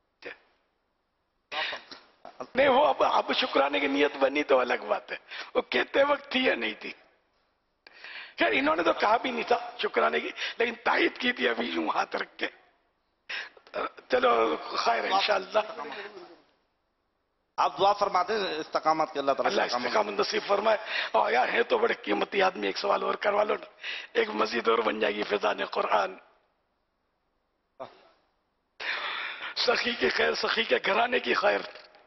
नहीं वो अब अब शुक्राने की नियत बनी तो अलग बात है, वो कहते वक्त थी या नहीं थी। खैर इन्होंने तो कहा भी नहीं था शुक्राने की, लेकिन तायद की थी अभी यूं हाथ रख के। चलो खैर इंशाअल्लाह। आप दुआ फरमाते हैं इस्तकामत के, अल्लाह ताला अल्लाह इस्तकामत नसीब फरमाए। और यार है तो बड़े कीमती आदमी, एक सवाल और करवा लो ना, एक मस्जिद और बन जाएगी फिजान कुरान। सखी की खैर, सखी के घराने की खैर।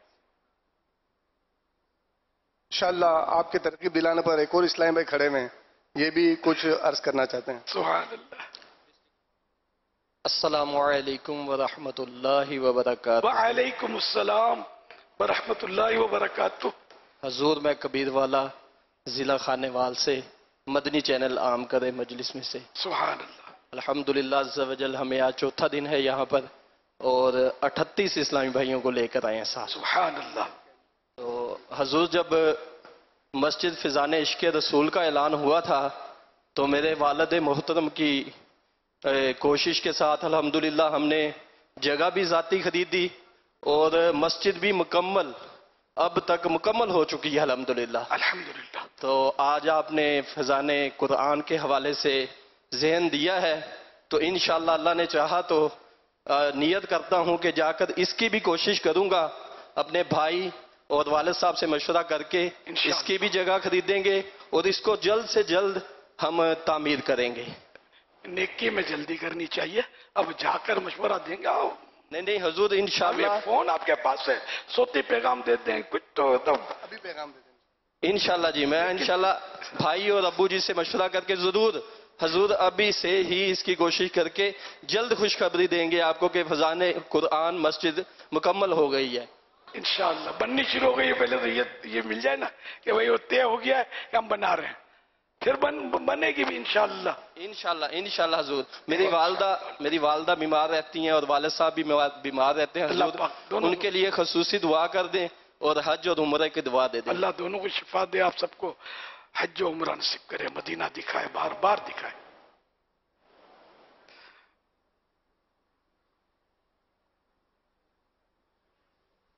इंशाअल्लाह आपके तरकीब दिलाने पर एक और इस्लामी भाई खड़े हैं, ये भी कुछ अर्ज करना चाहते हैं। सुभान अल्लाह। अस्सलामु अलैकुम व रहमतुल्लाहि व बरकातुहू। व अलैकुम अस्सलाम व रहमतुल्लाहि व बरकातुहू। हजूर मैं कबीर वाला जिला खानेवाल से मदनी चैनल आम करे मजलिस में से। सुभान अल्लाह। अल्हम्दुलिल्लाह अज़्ज़ा वजल, हमें आज चौथा दिन है यहाँ पर, और अठतीस इस्लामी भाइयों को लेकर आए हैं साथ। सुभान अल्लाह। तो हजूर जब मस्जिद फिजान इश्क़ रसूल का ऐलान हुआ था, तो मेरे वालिद मोहतरम की कोशिश के साथ अल्हम्दुलिल्लाह हमने जगह भी ज़ाती खरीदी, और मस्जिद भी मुकम्मल अब तक मुकम्मल हो चुकी है अल्हम्दुलिल्लाह। अल्हम्दुलिल्लाह। तो आज आपने फिजान कुरान के हवाले से जहन दिया है, तो इंशाअल्लाह अल्लाह ने चाहा तो नियत करता हूं कि जाकर इसकी भी कोशिश करूंगा, अपने भाई और वालिद साहब से मशवरा करके इसकी भी जगह खरीदेंगे, और इसको जल्द से जल्द हम तामीर करेंगे। नेकी में जल्दी करनी चाहिए, अब जाकर मशवरा देंगे। आओ। नहीं नहीं हजूर इंशाअल्लाह। फोन आपके पास है, सोते पैगाम देते हैं कुछ तो अभी पैगाम दे दें इंशाअल्लाह जी। मैं इंशाअल्लाह भाई और अब्बू जी से मशवरा करके जरूर हजूर अभी से ही इसकी कोशिश करके जल्द खुशखबरी देंगे आपको कि फजाने कुरान मस्जिद मुकम्मल हो गई है इंशाअल्लाह। बननी शुरू हो गई है, पहले तो ये ये मिल जाए ना कि भाई वो तय हो गया है कि हम बना रहे हैं, फिर बन बनेगी भी इंशाअल्लाह। इंशाअल्लाह इंशाअल्लाह हजूर। मेरी वालदा मेरी वालदा बीमार रहती हैं और वालिद साहब भी बीमार रहते हैं हजूर, उनके लिए खसूसी दुआ कर दें और हज और उम्र की दुआ दे दें। अल्लाह दोनों को शिफा दे, आप सबको हज और उम्र नसीब करे, मदीना दिखाए, बार बार दिखाए।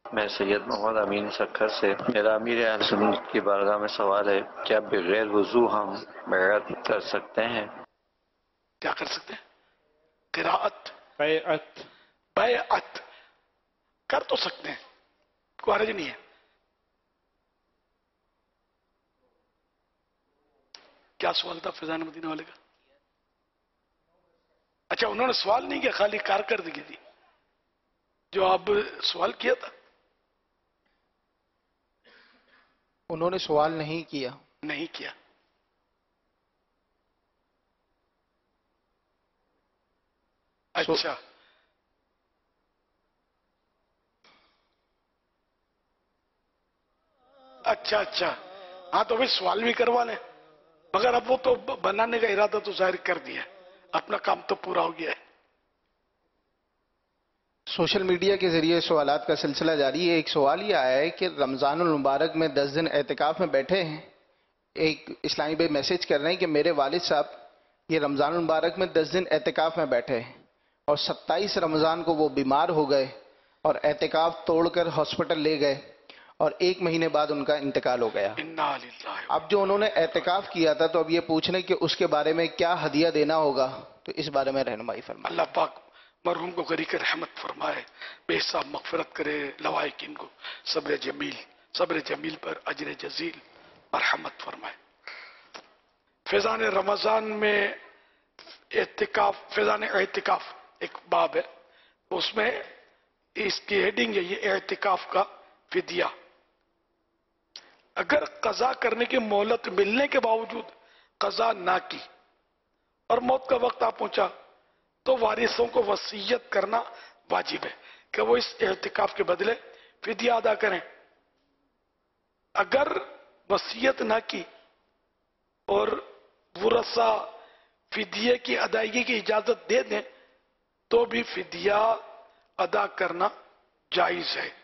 میں سید محمد امین سکھر سے، میرا امیر اہل سنت کی بارگاہ میں سوال ہے، کیا بغیر وضو ہم بیعت کر سکتے ہیں؟ کیا کر سکتے ہیں؟ قراءت، بیعت بیعت کر تو سکتے ہیں، کوئی حرج نہیں ہے. کیا سوال تھا فیضان مدینہ والے کا؟ اچھا انہوں نے سوال نہیں کیا، خالی کارکردگی تھی. جو آپ سوال کیا تھا انہوں نے سوال نہیں کیا. نہیں کیا. اچھا اچھا اچھا ہاں تو بھی سوال بھی کروا لیں، مگر اب وہ تو بنانے کا ارادہ تو ظاہر کر دیا، اپنا کام تو پورا ہو گیا ہے. سوشل میڈیا کے ذریعے سوالات کا سلسلہ جاری ہے. ایک سوال یہ آیا ہے کہ رمضان المبارک میں دس دن اعتکاف میں بیٹھے ہیں. ایک اسلامی بھائی میسج کر رہے ہیں کہ میرے والد صاحب یہ رمضان المبارک میں دس دن اعتکاف میں بیٹھے ہیں اور ستائیس رمضان کو وہ بیمار ہو گئے اور اعتکاف توڑ کر ہاسپٹل لے گئے اور ایک مہینے بعد ان کا انتقال ہو گیا. اب جو انہوں نے اعتکاف کیا تھا تو اب یہ پوچھ رہے ہیں کہ اس کے بارے میں کیا ہدیہ دینا ہوگا، تو اس بارے میں رہنمائی فرمائیں. اللہ پاک مرحوم کو غریق رحمت فرمائے، بے حساب مغفرت کرے، لوائقین کو صبر جمیل صبر جمیل پر اجر جزیل مرحمت فرمائے. فیضان رمضان میں اعتکاف، فیضان اعتکاف ایک باب ہے، اس میں اس کی ہیڈنگ ہے یہ اعتکاف کا فدیہ. اگر قضا کرنے کی مہلت ملنے کے باوجود قضا نہ کی اور موت کا وقت آ پہنچا تو وارثوں کو وصیت کرنا واجب ہے کہ وہ اس اعتکاف کے بدلے فدیہ ادا کریں. اگر وصیت نہ کی اور ورثہ فدیے کی ادائیگی کی اجازت دے دیں تو بھی فدیہ ادا کرنا جائز ہے.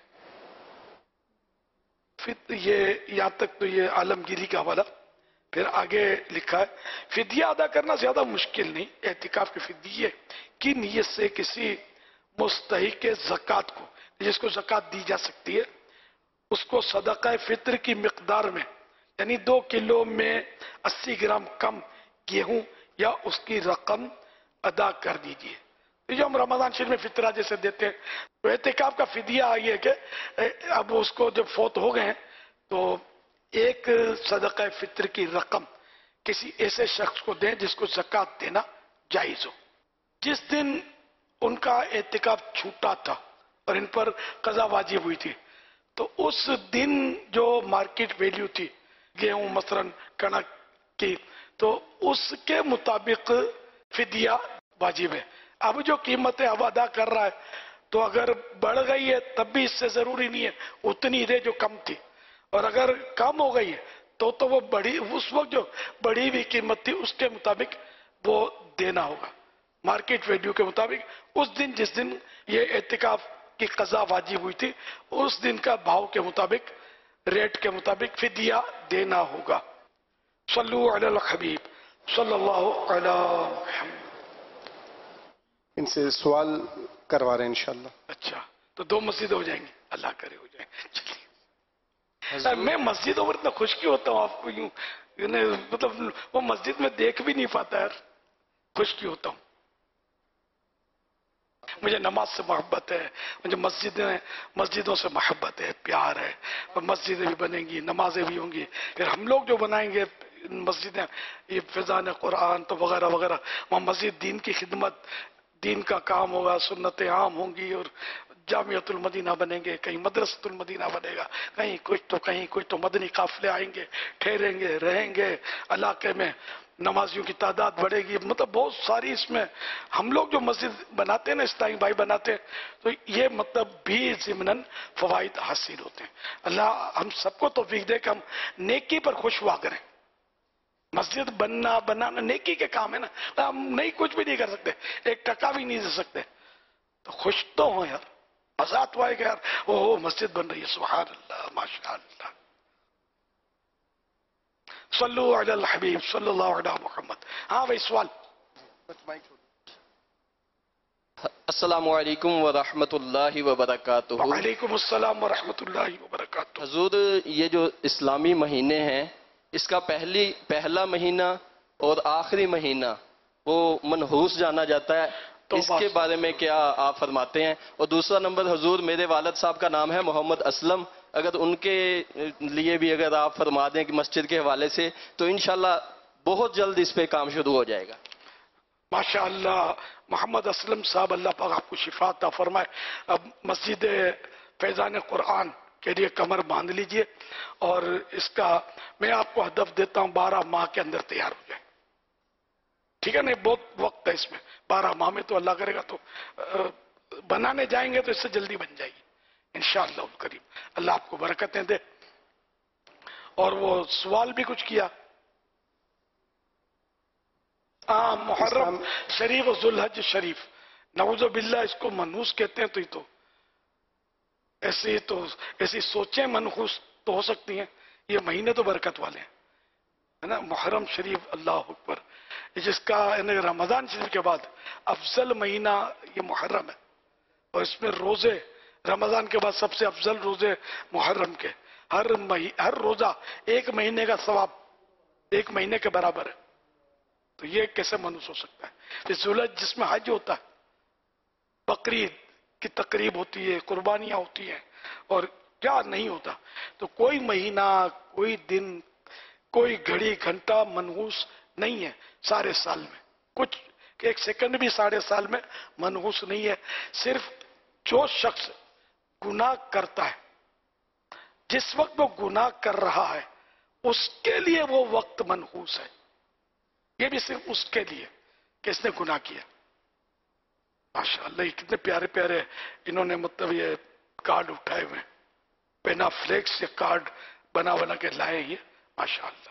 یہ یہاں تک تو یہ عالمگیری کا حوالہ. پھر آگے لکھا ہے فدیہ ادا کرنا زیادہ مشکل نہیں. اعتکاف کے فدیے کی نیت سے کسی مستحق زکوٰۃ کو، جس کو زکوٰۃ دی جا سکتی ہے، اس کو صدقہ فطر کی مقدار میں، یعنی دو کلو میں اسی گرام کم گیہوں یا اس کی رقم ادا کر دیجیے. جو ہم رمضان شریف میں فطرہ جیسے دیتے ہیں، تو اعتکاف کا فدیہ یہ ہے کہ اب اس کو جب فوت ہو گئے ہیں تو ایک صدقہ فطر کی رقم کسی ایسے شخص کو دیں جس کو زکوٰۃ دینا جائز ہو. جس دن ان کا اعتکاف چھوٹا تھا اور ان پر قضا واجب ہوئی تھی تو اس دن جو مارکیٹ ویلیو تھی گیہوں مثلا کنک کی، تو اس کے مطابق فدیہ واجب ہے. اب جو قیمتیں اب ادا کر رہا ہے تو اگر بڑھ گئی ہے تب بھی اس سے ضروری نہیں ہے اتنی دے جو کم تھی، اور اگر کم ہو گئی ہے تو تو وہ بڑی اس وقت جو بڑی ہوئی قیمت تھی اس کے مطابق وہ دینا ہوگا مارکیٹ ویلیو کے مطابق. اس دن جس دن یہ اعتکاف کی قضا واجب ہوئی تھی اس دن کا بھاؤ کے مطابق، ریٹ کے مطابق فدیہ دینا ہوگا. صلو علی الحبیب صلی اللہ علی محمد. ان سے سوال کروا رہے ہیں انشاءاللہ. اچھا تو دو مسجد ہو جائیں گے، اللہ کرے ہو جائیں گے. میں مسجدوں پر اتنا خوش کیوں ہوتا ہوں آپ کو یوں، مطلب وہ مسجد میں دیکھ بھی نہیں پاتا یار، خوش کیوں ہوتا ہوں. مجھے نماز سے محبت ہے، مجھے مسجدیں مسجدوں سے محبت ہے، پیار ہے. اور مسجدیں بھی بنیں گی، نمازیں بھی ہوں گی، پھر ہم لوگ جو بنائیں گے مسجدیں یہ فیضان قرآن تو وغیرہ وغیرہ، وہاں مسجد دین کی خدمت، دین کا کام ہوگا، سنتیں عام ہوں گی، اور جامعۃ المدینہ بنیں گے، کہیں مدرسۃ المدینہ بنے گا، کہیں کچھ تو کہیں کچھ تو مدنی قافلے آئیں گے، ٹھہریں گے، رہیں گے علاقے میں، نمازیوں کی تعداد بڑھے گی. مطلب بہت ساری اس میں ہم لوگ جو مسجد بناتے ہیں نا، اسلامی بھائی بناتے ہیں، تو یہ مطلب بھی ضمناً فوائد حاصل ہوتے ہیں. اللہ ہم سب کو توفیق دے کہ ہم نیکی پر خوش ہوا کریں. مسجد بننا بنانا نیکی کے کام ہے نا، ہم نہیں کچھ بھی نہیں کر سکتے، ایک ٹکا بھی نہیں دے سکتے، تو خوش تو ہوں یار، مزات ہوا ہے کہ یار اوہ مسجد بن رہی ہے، سبحان اللہ ماشاء اللہ. صلو علی الحبیب صلی اللہ علیہ محمد. ہاں بھائی سوال. السلام علیکم ورحمۃ اللہ وبرکاتہ. وعلیکم السلام ورحمۃ اللہ وبرکاتہ. حضور یہ جو اسلامی مہینے ہیں اس کا پہلی پہلا مہینہ اور آخری مہینہ وہ منحوس جانا جاتا ہے، اس کے بارے میں کیا آپ فرماتے ہیں؟ اور دوسرا نمبر حضور میرے والد صاحب کا نام ہے محمد اسلم، اگر ان کے لیے بھی اگر آپ فرما دیں کہ مسجد کے حوالے سے تو انشاءاللہ بہت جلد اس پہ کام شروع ہو جائے گا. ماشاء اللہ محمد اسلم صاحب اللہ پاک آپ کو شفا عطا فرمائے. اب مسجد فیضان قرآن کے لیے کمر باندھ لیجئے اور اس کا میں آپ کو ہدف دیتا ہوں بارہ ماہ کے اندر تیار ہو جائے. ٹھیک ہے، نہیں بہت وقت ہے اس میں، بارہ ماہ میں تو اللہ کرے گا تو بنانے جائیں گے تو اس سے جلدی بن جائے گی انشاءاللہ الکریم. اللہ آپ کو برکتیں دے. اور وہ سوال بھی کچھ کیا، ہاں محرم شریف و ذوالحج شریف، نعوذ باللہ اس کو منحوس کہتے ہیں. تو یہ تو ایسی تو ایسی سوچیں منحوس تو ہو سکتی ہیں. یہ مہینے تو برکت والے ہیں ہے نا. محرم شریف اللہ اکبر، جس کا یعنی رمضان شریف کے بعد افضل مہینہ یہ محرم ہے، اور اس میں روزے رمضان کے بعد سب سے افضل روزے محرم کے، ہر ہر روزہ ایک مہینے کا ثواب ایک مہینے کے برابر ہے. تو یہ کیسے منحوس ہو سکتا ہے؟ ذوالحج جس میں حج ہوتا ہے، بقرعید کی تقریب ہوتی ہے، قربانیاں ہوتی ہیں، اور کیا نہیں ہوتا. تو کوئی مہینہ، کوئی دن، کوئی گھڑی گھنٹہ منحوس نہیں ہے سارے سال میں. کچھ ایک سیکنڈ بھی سارے سال میں منحوس نہیں ہے. صرف جو شخص گناہ کرتا ہے، جس وقت وہ گناہ کر رہا ہے اس کے لیے وہ وقت منحوس ہے. یہ بھی صرف اس کے لیے کہ اس نے گناہ کیا. ماشاءاللہ یہ کتنے پیارے پیارے انہوں نے مطلب یہ کارڈ اٹھائے ہوئے، پینا فلیکس یہ کارڈ بنا بنا کے لائے یہ ماشاءاللہ.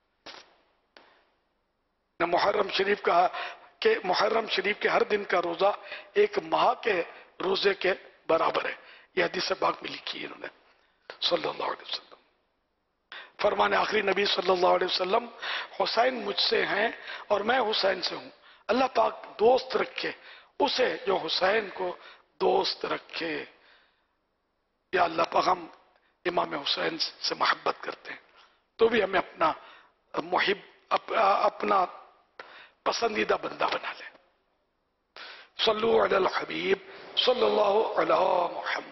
محرم شریف کہا کہ محرم شریف کے ہر دن کا روزہ ایک ماہ کے روزے کے برابر ہے. یہ حدیث پاک میں لکھی ہے انہوں نے صلی اللہ علیہ وسلم. فرمان آخری نبی صلی اللہ علیہ وسلم، حسین مجھ سے ہیں اور میں حسین سے ہوں. اللہ پاک دوست رکھے اسے جو حسین کو دوست رکھے. یا اللہ پاک ہم امام حسین سے محبت کرتے ہیں تو بھی ہمیں اپنا محب اپنا پسندیدہ بندہ بنا لے. صلو علی الحبیب صلی اللہ علی محمد.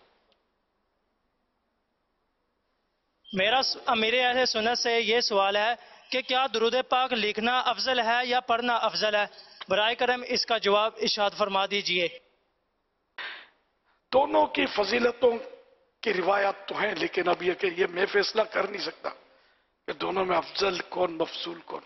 میرا میرے اہل سنت سے یہ سوال ہے کہ کیا درود پاک لکھنا افضل ہے یا پڑھنا افضل ہے؟ برائے کرم اس کا جواب ارشاد فرما دیجئے. دونوں کی فضیلتوں کی روایات تو ہیں، لیکن اب یہ کہ یہ میں فیصلہ کر نہیں سکتا کہ دونوں میں افضل کون مفضول کون.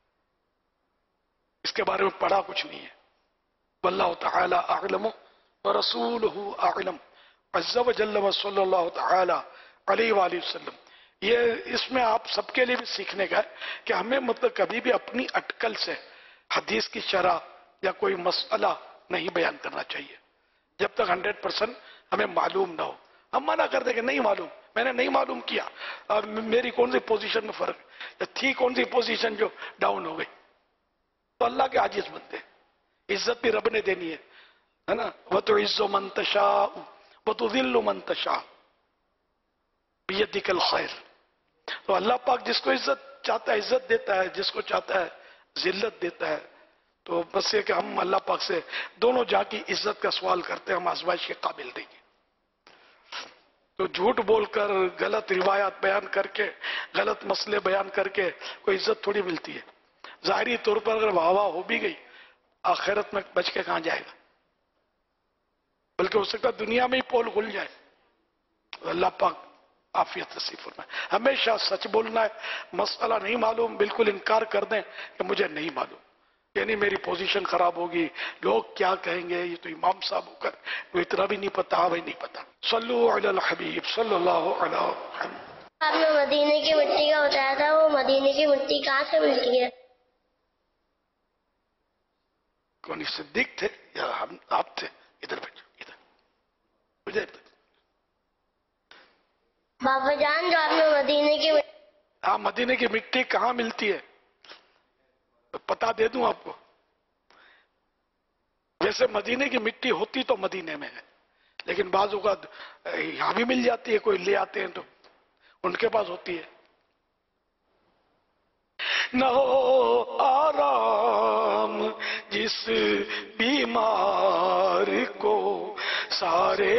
اس کے بارے میں پڑھا کچھ نہیں ہے. واللہ تعالی اعلم ورسولہ اعلم عز وجل وصلی اللہ تعالی علیہ وآلہ وسلم. یہ اس میں آپ سب کے لیے بھی سیکھنے کا ہے کہ ہمیں مطلب کبھی بھی اپنی اٹکل سے حدیث کی شرح یا کوئی مسئلہ نہیں بیان کرنا چاہیے جب تک ہنڈریڈ پرسنٹ ہمیں معلوم نہ ہو. ہم منع کر دیں کہ نہیں معلوم، میں نے نہیں معلوم کیا، اور میری کون سی پوزیشن میں فرق ہے، تھی کون سی پوزیشن جو ڈاؤن ہو گئی. تو اللہ کے عاجز بندے، عزت بھی رب نے دینی ہے نا. وَتُعِزُّ مَن تَشَاءُ وَتُذِلُّ مَن تَشَاءُ بِيَدِكَ الْخَيْرُ. تو اللہ پاک جس کو عزت چاہتا ہے عزت دیتا ہے، جس کو چاہتا ہے ذلت دیتا ہے. تو بس یہ کہ ہم اللہ پاک سے دونوں جہاں کی عزت کا سوال کرتے ہیں، ہم آزمائش کے قابل دیں گے. تو جھوٹ بول کر، غلط روایات بیان کر کے، غلط مسئلے بیان کر کے کوئی عزت تھوڑی ملتی ہے. ظاہری طور پر اگر واہ واہ ہو بھی گئی، آخرت میں بچ کے کہاں جائے گا؟ بلکہ ہو سکتا ہے دنیا میں ہی پول کھل جائے. اللہ پاک عافیت نصیب فرمائے. ہمیشہ سچ بولنا ہے. مسئلہ نہیں معلوم بالکل انکار کر دیں کہ مجھے نہیں معلوم، یعنی میری پوزیشن خراب ہوگی، لوگ کیا کہیں گے، یہ تو امام صاحب ہو کر وہ اتنا بھی نہیں پتا. بھائی نہیں پتا. صلو علی الحبیب صلی اللہ علیہ وسلم. آپ نے مدینے کی مٹی کا بتایا تھا، وہ مدینے کی مٹی کہاں سے ملتی ہے؟ کون صدیق تھے یا ہم آپ تھے؟ ادھر بیٹھو، ادھر مجھے بابا جان جو آپ نے مدینے کی مٹی، ہاں مدینے کی مٹی کہاں ملتی ہے پتا دے دوں آپ کو. जैसे मदीने की मिट्टी होती तो मदीने में है, लेकिन बाजू का यहाँ भी मिल जाती है, कोई ले आते हैं तो उनके पास होती है। न हो आराम जिस बीमार को सारे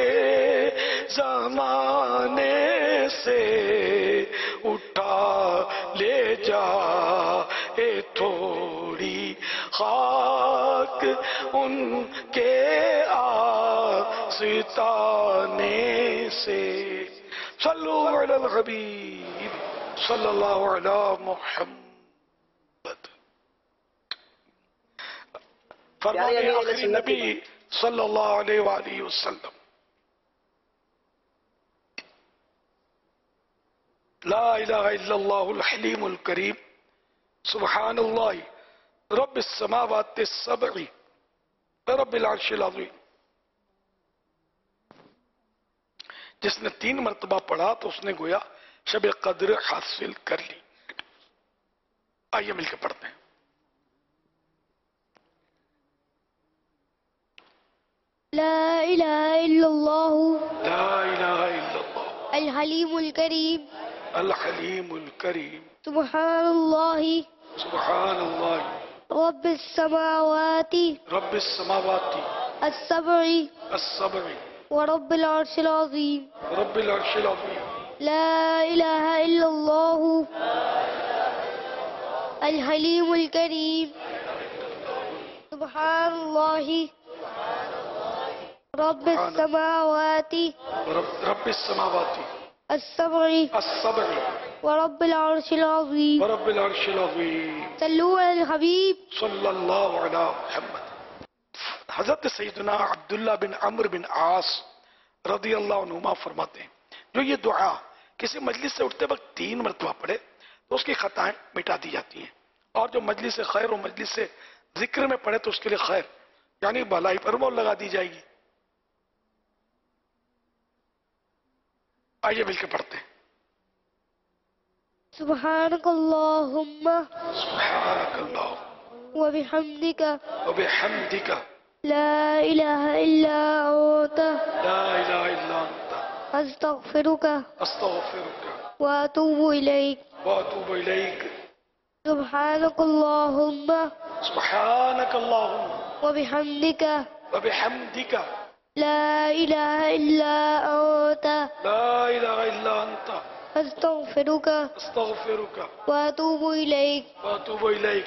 जमाने से उठा ले जा, ए थोड़ी खाक उनके आस्ताने से। सल्लु अलल हबीब सल्लल्लाहु अलैहि मुहम्मद। फरमाने आखिरी नबी सल्लल्लाहु अलैहि वसल्लम, ला इलाहा इल्लल्लाहुल हलीमुल करीम सुब्हानल्लाह रब्बिस समावाति सबई रब्बिल अर्शिल अज़ीम। जिसने तीन मर्तबा पढ़ा तो उसने गोया शब कद्र हासिल कर ली। आइए मिलकर पढ़ते हैं। ला इलाहा इल्लल्लाह ला इलाहा इल्लल्लाह अल हलीमुल करीम अल हलीमुल करीम सुब्हानल्लाह सुब्हानल्लाह रब्बिस समावाति रब्बिस समावाति अस्सबई अस्सबई व रब्बिल अर्शिल अज़ीम रब्बिल अर्शिल अज़ीम। ला इलाहा इल्लल्लाह अल हलीमुल करीम सुब्हानल्लाह रब्बिस समावाति रब्बिस समावाति अस्सबई अस्सबई व रब्बिल अर्शिल अज़ीम व रब्बिल अर्शिल अज़ीम। सल्लु अलल हबीब सल्लल्लाहु अलैहि मुहम्मद। हजरत सैयदना अब्दुल्ला बिन अम्र बिन आस रज़ी अल्लाहु अन्हुमा फरमाते हैं, जो ये दुआ किसी मजलिस से उठते वक्त तीन मरतबा पढ़े तो उसकी खताएं मिटा दी जाती हैं, और जो मजलिस से खैर और मजलिस से जिक्र में पढ़े तो उसके लिए खैर यानी भलाई पर मोहर लगा दी जाएगी। आइए मिलकर पढ़ते हैं। सुब्हानकल्लाहुम्मा सुब्हानकल्लाह व बिहम्दिका व बिहम्दिका ला इलाहा इल्ला अंता ला इलाहा इल्ला अंता अस्तगफिरुका अस्तगफिरुका व अतूबु इलैक व अतूबु इलैक। सुब्हानकल्लाहुम्मा सुब्हानकल्लाहुम्मा व बिहम्दिका व बिहम्दिका ला इलाहा इल्ला अंता ला इलाहा इल्ला अंता अस्तगफिरुका अस्तगफिरुका व अतूबु इलैक व अतूबु इलैक।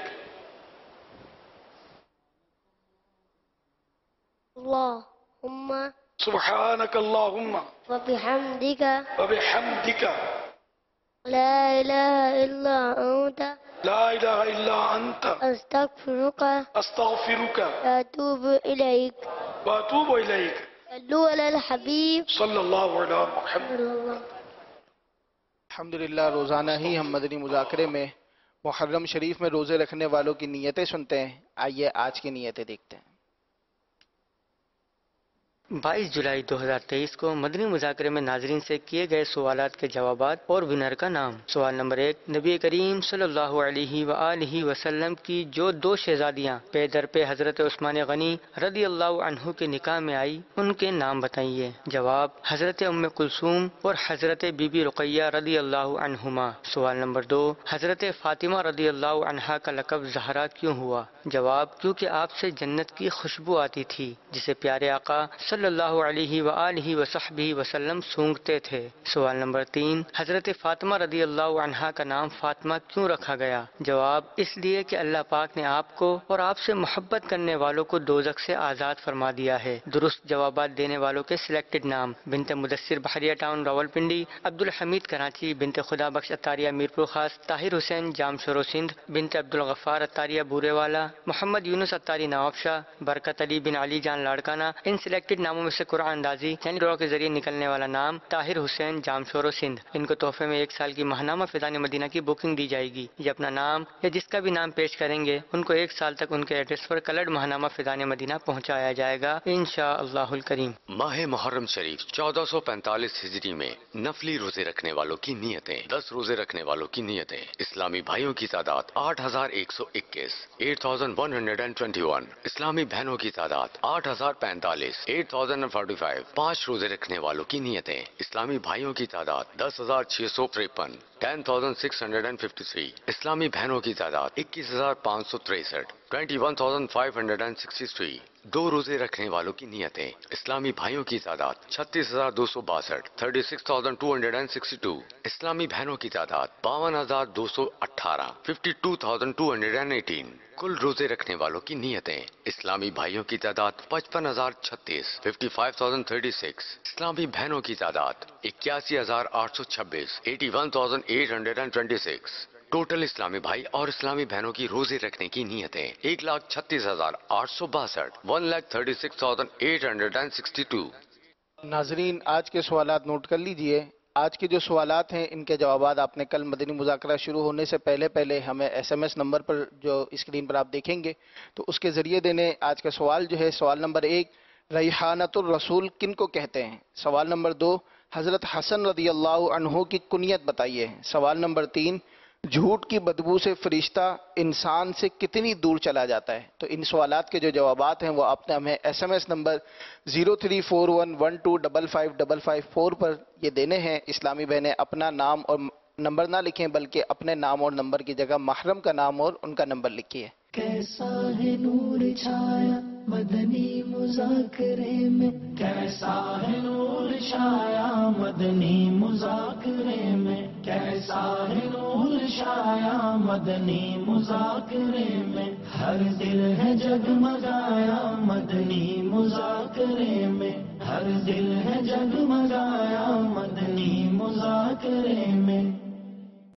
अल्लाहुम्मा सुब्हानकल्लाहुम्मा व बिहम्दिका व बिहम्दिका ला इलाहा इल्ला अंता ला इलाहा इल्ला अंता अस्तगफिरुका अस्तगफिरुका व अतूबु इलैक व अतूबु इलैक। सल्लु अलल हबीब सल्लल्लाहु अलैहि मुहम्मद। अल्हम्दुलिल्लाह, रोज़ाना ही हम मदनी मुज़ाकरे में मुहर्रम शरीफ में रोज़े रखने वालों की नीयतें सुनते हैं। आइए आज की नीयतें देखते हैं। बाईस जुलाई दो हज़ार तेईस को मदनी मुज़ाकरे में नाजरीन से किए गए सवालात के जवाबात और विनर का नाम। सवाल नंबर एक, नबी करीम सल्लल्लाहु अलैहि व आलिहि वसल्लम की जो दो शहजादियाँ पे दर पे हजरत उस्मान गनी रदी अल्लाह अन्हु के निकाह में आई, उनके नाम बताइए। जवाब, हजरत उम्मे कुलसूम और हजरत बीबी रुकैया रदी अल्लाह अन्हुमा। सवाल नंबर दो, हजरत फातिमा रदी अल्लाह अन्हा का लक़ब ज़हरा क्यों हुआ? जवाब, क्योंकि आपसे जन्नत की खुशबू आती थी जिसे प्यारे आका सल्लल्लाहु अलैहि व आलिहि व सहबिहि वसल्लम सूंघते थे। सवाल नंबर तीन, हजरत फातिमा रदी अल्लाह अन्हा का नाम फातिमा क्यों रखा गया? जवाब, इसलिए कि अल्लाह पाक ने आपको और आपसे मोहब्बत करने वालों को दोज़ख से आज़ाद फरमा दिया है। दुरुस्त जवाबात देने वालों के सिलेक्टेड नाम: बिनते मुदस्सिर बहरिया टाउन रावलपिंडी, अब्दुल हमीद कराची, बिनते खुदा बख्श अत्तारिया मीरपुर खास, ताहिर हुसैन जामशोरो सिंध, बिनते अब्दुल गफ्फार अत्तारिया बूरेवाला, मोहम्मद यूनुस अत्तारी नवाबशाह, बरकत अली बिन अली जान लाड़काना। इन सिलेक्टेड ناموں میں سے قرآن اندازی یعنی دعا کے ذریعے نکلنے والا نام طاہر حسین جامشورو سندھ. ان کو تحفے میں ایک سال کی ماہنامہ فیضان مدینہ کی بکنگ دی جائے گی. یہ اپنا نام یا جس کا بھی نام پیش کریں گے ان کو ایک سال تک ان کے ایڈریس پر کلرڈ ماہنامہ فیضان مدینہ پہنچایا جائے گا انشاء اللہ الکریم. ماہ محرم شریف چودہ سو پینتالیس ہجری میں نفلی روزے رکھنے والوں کی نیتیں. دس روزے رکھنے والوں کی نیتیں. اسلامی بھائیوں کی تعداد آٹھ ہزار ایک سو اکیس eight thousand one hundred and twenty one. اسلامی بہنوں کی تعداد آٹھ ہزار پینتالیس ایٹ تھاؤزینڈ فورٹی فائیو. پانچ روزے رکھنے والوں کی نیتیں. اسلامی بھائیوں کی تعداد دس ہزار چھ سو تریپن ten thousand six hundred and fifty three. اسلامی بہنوں کی تعداد اکیس ہزار پانچ سو تریسٹھ twenty one thousand five hundred and sixty three. دو روزے رکھنے والوں کی نیتیں. اسلامی بھائیوں کی تعداد چھتیس ہزار دو سو باسٹھ thirty six thousand two hundred and sixty two. اسلامی بہنوں کی تعداد باون ہزار دو سو اٹھارہ fifty two thousand two hundred and eighteen. کل روزے رکھنے والوں کی نیتیں. اسلامی بھائیوں کی تعداد پچپن ہزار چھتیس fifty five thousand thirty six. اسلامی بہنوں کی تعداد اکیاسی ہزار آٹھ سو چھبیس eighty one thousand eight hundred and twenty six. Total اسلامی بھائی اور اسلامی بہنوں کی روزے رکھنے کی نیتیں ایک لاکھ چھتیس ہزار آٹھ سو باسٹھ one lakh thirty six thousand eight hundred and sixty two. ناظرین آج کے سوالات نوٹ کر لیجئے. آج کے جو سوالات ہیں ان کے جوابات آپ نے کل مدنی مذاکرہ شروع ہونے سے پہلے پہلے ہمیں ایس ایم ایس نمبر پر جو اسکرین پر آپ دیکھیں گے تو اس کے ذریعے دینے. آج کا سوال جو ہے سوال نمبر ایک ریحانۃ الرسول کن کو کہتے ہیں. سوال نمبر دو حضرت حسن رضی اللہ عنہ کی کنیت بتائیے. سوال نمبر تین جھوٹ کی بدبو سے فرشتہ انسان سے کتنی دور چلا جاتا ہے. تو ان سوالات کے جو جوابات ہیں وہ آپ نے ہمیں S M S number zero three four one one two double five double five four پر یہ دینے ہیں. اسلامی بہنیں اپنا نام اور نمبر نہ لکھیں بلکہ اپنے نام اور نمبر کی جگہ محرم کا نام اور ان کا نمبر لکھیے. کیسا ہے نور چھایا مدنی مذاکرے میں, کیسا ہے نور چھایا مدنی مذاکرے میں, کیسا ہے نور چھایا مدنی مذاکرے میں, ہر دل ہے جگمگایا مدنی مذاکرے میں, ہر دل ہے جگمگایا مدنی مذاکرے میں.